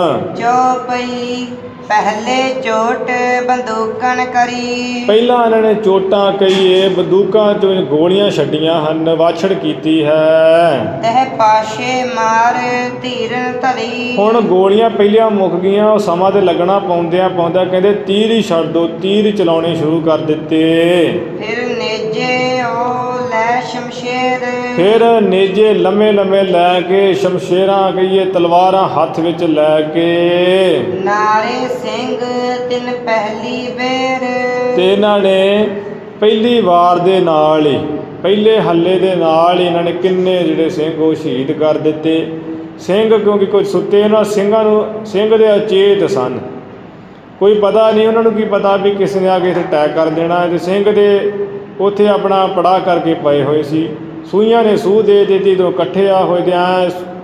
ਚੌਪਈ ਪਹਿਲੇ ਚੋਟ ਬੰਦੂਕਣ ਕਰੀ। ਪਹਿਲਾਂ ਇਹਨਾਂ ਨੇ ਚੋਟਾਂ ਕਹੀਏ, ਬੰਦੂਕਾਂ ਤੋਂ ਗੋਲੀਆਂ ਛੱਡੀਆਂ ਹਨ, ਵਾਛੜ ਕੀਤੀ ਹੈ। ਤਹਿ ਪਾਸ਼ੇ ਮਾਰ ਧੀਰਨ ਧਲੀ। ਹੁਣ ਗੋਲੀਆਂ ਪਹਿਲੀਆਂ ਮੁੱਕ ਗਈਆਂ, ਉਹ ਸਮਾਂ ਤੇ ਲੱਗਣਾ ਪਾਉਂਦਿਆਂ ਪਾਉਂਦਿਆਂ ਕਹਿੰਦੇ ਤੀਰ ਹੀ ਛੱਡ ਦਿਓ, ਤੀਰ ਚਲਾਉਣੇ ਸ਼ੁਰੂ ਕਰ ਦਿੱਤੇ। ਫਿਰ ਨੇਜੇ ਉਹ ਲੈ ਸ਼ਮਸ਼ੇਰ। ਫਿਰ ਨੇਜੇ ਲੰਮੇ ਲੰਮੇ ਲੈ ਕੇ, ਸ਼ਮਸ਼ੇਰਾਂ ਕਹੀਏ ਤਲਵਾਰਾਂ ਹੱਥ ਵਿੱਚ ਲੈ ਕੇ। ਨਾਲੇ ਸਿੰਘ ਤਿੰਨ ਪਹਿਲੀ ਬੇਰ। ਤੇ ਇਹਨਾਂ ਨੇ ਪਹਿਲੀ ਵਾਰ ਦੇ ਨਾਲ ਹੀ, ਪਹਿਲੇ ਹੱਲੇ ਦੇ ਨਾਲ ਹੀ ਇਹਨਾਂ ਨੇ ਕਿੰਨੇ ਜਿਹੜੇ ਸਿੰਘ ਉਹ ਸ਼ਹੀਦ ਕਰ ਦਿੱਤੇ। ਸਿੰਘ ਕਿਉਂਕਿ ਕੁਝ ਸੁੱਤੇ, ਉਹਨਾਂ ਸਿੰਘਾਂ ਨੂੰ ਸਿੰਘ ਦੇ ਅਚੇਤ ਸਨ, ਕੋਈ ਪਤਾ ਨਹੀਂ ਉਹਨਾਂ ਨੂੰ ਕੀ ਪਤਾ ਵੀ ਕਿਸ ਨੇ ਆ ਕੇ ਇੱਥੇ ਅਟੈਕ ਕਰ ਦੇਣਾ ਹੈ। ਤੇ ਸਿੰਘ ਦੇ ਉੱਥੇ ਆਪਣਾ ਪੜਾਅ ਕਰਕੇ ਪਏ ਹੋਏ ਸੀ। ਸੂਈਆਂ ਨੇ ਸੂਹ ਦੇ ਦਿੱਤੀ, ਤੋਂ ਇਕੱਠੇ ਆ ਹੋਏ ਤੇ ਐਂ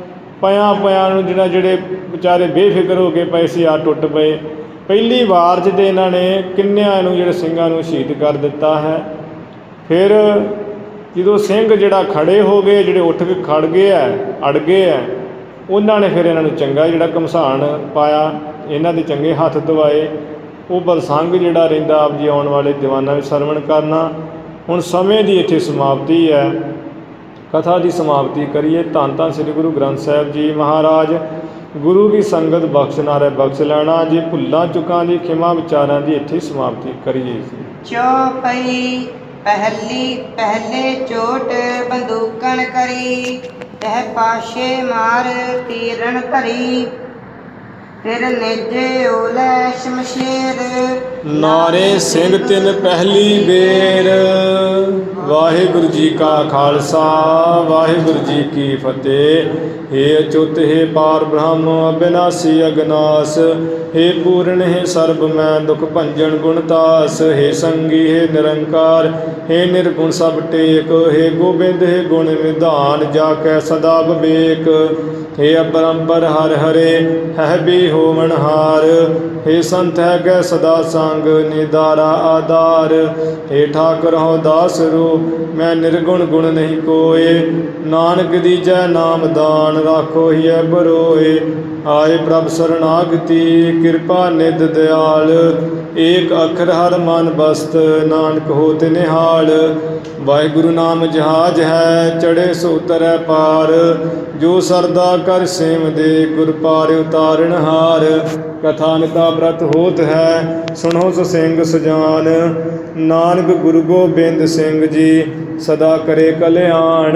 ਪਿਆਂ ਪਿਆਂ ਨੂੰ ਜਿਹੜਾ ਜਿਹੜੇ ਵਿਚਾਰੇ ਬੇਫਿਕਰ ਹੋ ਕੇ ਪਏ ਸੀ ਆ ਟੁੱਟ ਪਏ। ਪਹਿਲੀ ਵਾਰ 'ਚ ਤੇ ਇਹਨਾਂ ਨੇ ਕਿੰਨਿਆਂ ਨੂੰ ਜਿਹੜੇ ਸਿੰਘਾਂ ਨੂੰ ਸ਼ਹੀਦ ਕਰ ਦਿੱਤਾ ਹੈ। ਫਿਰ ਜਦੋਂ ਸਿੰਘ ਜਿਹੜਾ ਖੜੇ ਹੋ ਗਏ, ਜਿਹੜੇ ਉੱਠ ਕੇ ਖੜ ਗਏ ਹੈ, ਅੜ ਗਏ ਹੈ, ਉਹਨਾਂ ਨੇ ਫਿਰ ਇਹਨਾਂ ਨੂੰ ਚੰਗਾ ਜਿਹੜਾ ਘਮਸਾਨ ਪਾਇਆ, ਇਹਨਾਂ ਦੇ ਚੰਗੇ ਹੱਥ ਦਵਾਏ। ਉਹ ਪ੍ਰਸੰਗ ਜਿਹੜਾ ਰਹਿੰਦਾ ਆਪ ਜੀ ਆਉਣ ਵਾਲੇ ਦੀਵਾਨਾਂ ਵਿੱਚ ਸਰਵਣ ਕਰਨਾ। ਹੁਣ ਸਮੇਂ ਦੀ ਇੱਥੇ ਸਮਾਪਤੀ ਹੈ, ਕਥਾ ਦੀ ਸਮਾਪਤੀ ਕਰੀਏ। ਧੰਨ ਧੰਨ ਸ੍ਰੀ ਗੁਰੂ ਗ੍ਰੰਥ ਸਾਹਿਬ ਜੀ ਮਹਾਰਾਜ। ਗੁਰੂ ਦੀ ਸੰਗਤ ਬਖਸ਼ਣਾ ਰਹਿ ਬਖਸ਼ ਲੈਣਾ ਜੀ। ਭੁੱਲਾਂ ਚੁੱਕਾਂ ਦੀ ਖਿਮਾ ਵਿਚਾਰਾਂ ਦੀ ਇੱਥੇ ਸਮਾਪਤੀ ਕਰੀਏ ਜੀ। ਚੌਪਈ ਪਹਿਲੀ ਪਹਿਲੇ ਚੋਟ ਬੰਦੂਕਣ ਕਰੀ, ਤਹ ਪਾਸ਼ੇ ਮਾਰ ਤੀਰਨ ਧਰੀ, ਫਿਰ ਨੇਜੇ ਓਲੇ ਸ਼ਮਸ਼ੇਰ ਨਾਰੇ ਸਿੰਘ ਤਿੰਨ ਪਹਿਲੀ ਬੇਰ। ਵਾਹਿਗੁਰੂ ਜੀ ਕਾ ਖਾਲਸਾ ਵਾਹਿਗੁਰੂ ਜੀ ਕੀ ਫਤਿਹ। हे ਅਚੁੱਤ हे ਪਾਰ ਬ੍ਰਹਮ ਅਬਿਨਾਸੀ ਅਗਨਾਸ, हे ਪੂਰਨ हे ਸਰਬ ਮੈਂ ਦੁਖ ਭੰਜਨ ਗੁਣਤਾਸ, हे ਸੰਗੀ हे ਨਿਰੰਕਾਰ, हे ਨਿਰਗੁਣ ਸਭ ਟੇਕ, हे ਗੋਬਿੰਦ हे ਗੁਣ ਵਿਧਾਨ, ਜਾ ਕੈ ਸਦਾ ਵਿਵੇਕ, हे ਅਪਰੰਪਰ ਹਰਿ ਹਰੇ ਹੈ ਵੀ ਹੋਵਨ ਹਾਰ, हे ਸੰਤ ਹੈ ਕੈ ਸਦਾ ਸੰਗ ਨਿਦਾਰਾ ਆਧਾਰ, हे ਠਾਕੁਰ ਹਉ ਦਾਸ ਰੂਪ ਮੈਂ ਨਿਰਗੁਣ ਗੁਣ ਨਹੀਂ ਕੋਏ, ਨਾਨਕ ਦੀਜੈ ਨਾਮ ਦਾਨ ਰਾਖੋ ਹੀਐ ਬਰੋਏ, ਆਏ ਪ੍ਰਭ ਸਰਨਾਗਤੀ ਕਿਰਪਾ ਨਿਧ ਦਿਆਲ, ਏਕ ਅਖਰ ਹਰ ਮਨ ਬਸਤ ਨਾਨਕ ਹੋਤ ਨਿਹਾਲ, ਵਾਹਿਗੁਰੂ ਨਾਮ ਜਹਾਜ ਹੈ ਚੜ੍ਹੇ ਸੋ ਉਤਰੈ ਪਾਰ, ਜੋ ਸਰਦਾ ਕਰ ਸੇਵ ਦੇ ਗੁਰ ਪਾਰ ਉਤਾਰਨ ਹਾਰ, ਕਥਾ ਨਿਤਾ ਬ੍ਰਤ ਹੋਤ ਹੈ ਸੁਣੋ ਸੋ ਸਿੰਘ ਸੁਜਾਨ, ਨਾਨਕ ਗੁਰੂ ਗੋਬਿੰਦ ਸਿੰਘ ਜੀ ਸਦਾ ਕਰੇ ਕਲਿਆਣ,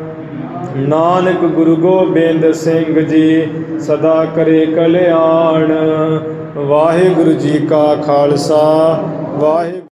ਨਾਨਕ ਗੁਰੂ ਗੋਬਿੰਦ ਸਿੰਘ ਜੀ ਸਦਾ ਕਰੇ ਕਲਿਆਣ। ਵਾਹਿਗੁਰੂ ਜੀ ਕਾ ਖਾਲਸਾ ਵਾਹਿਗੁਰੂ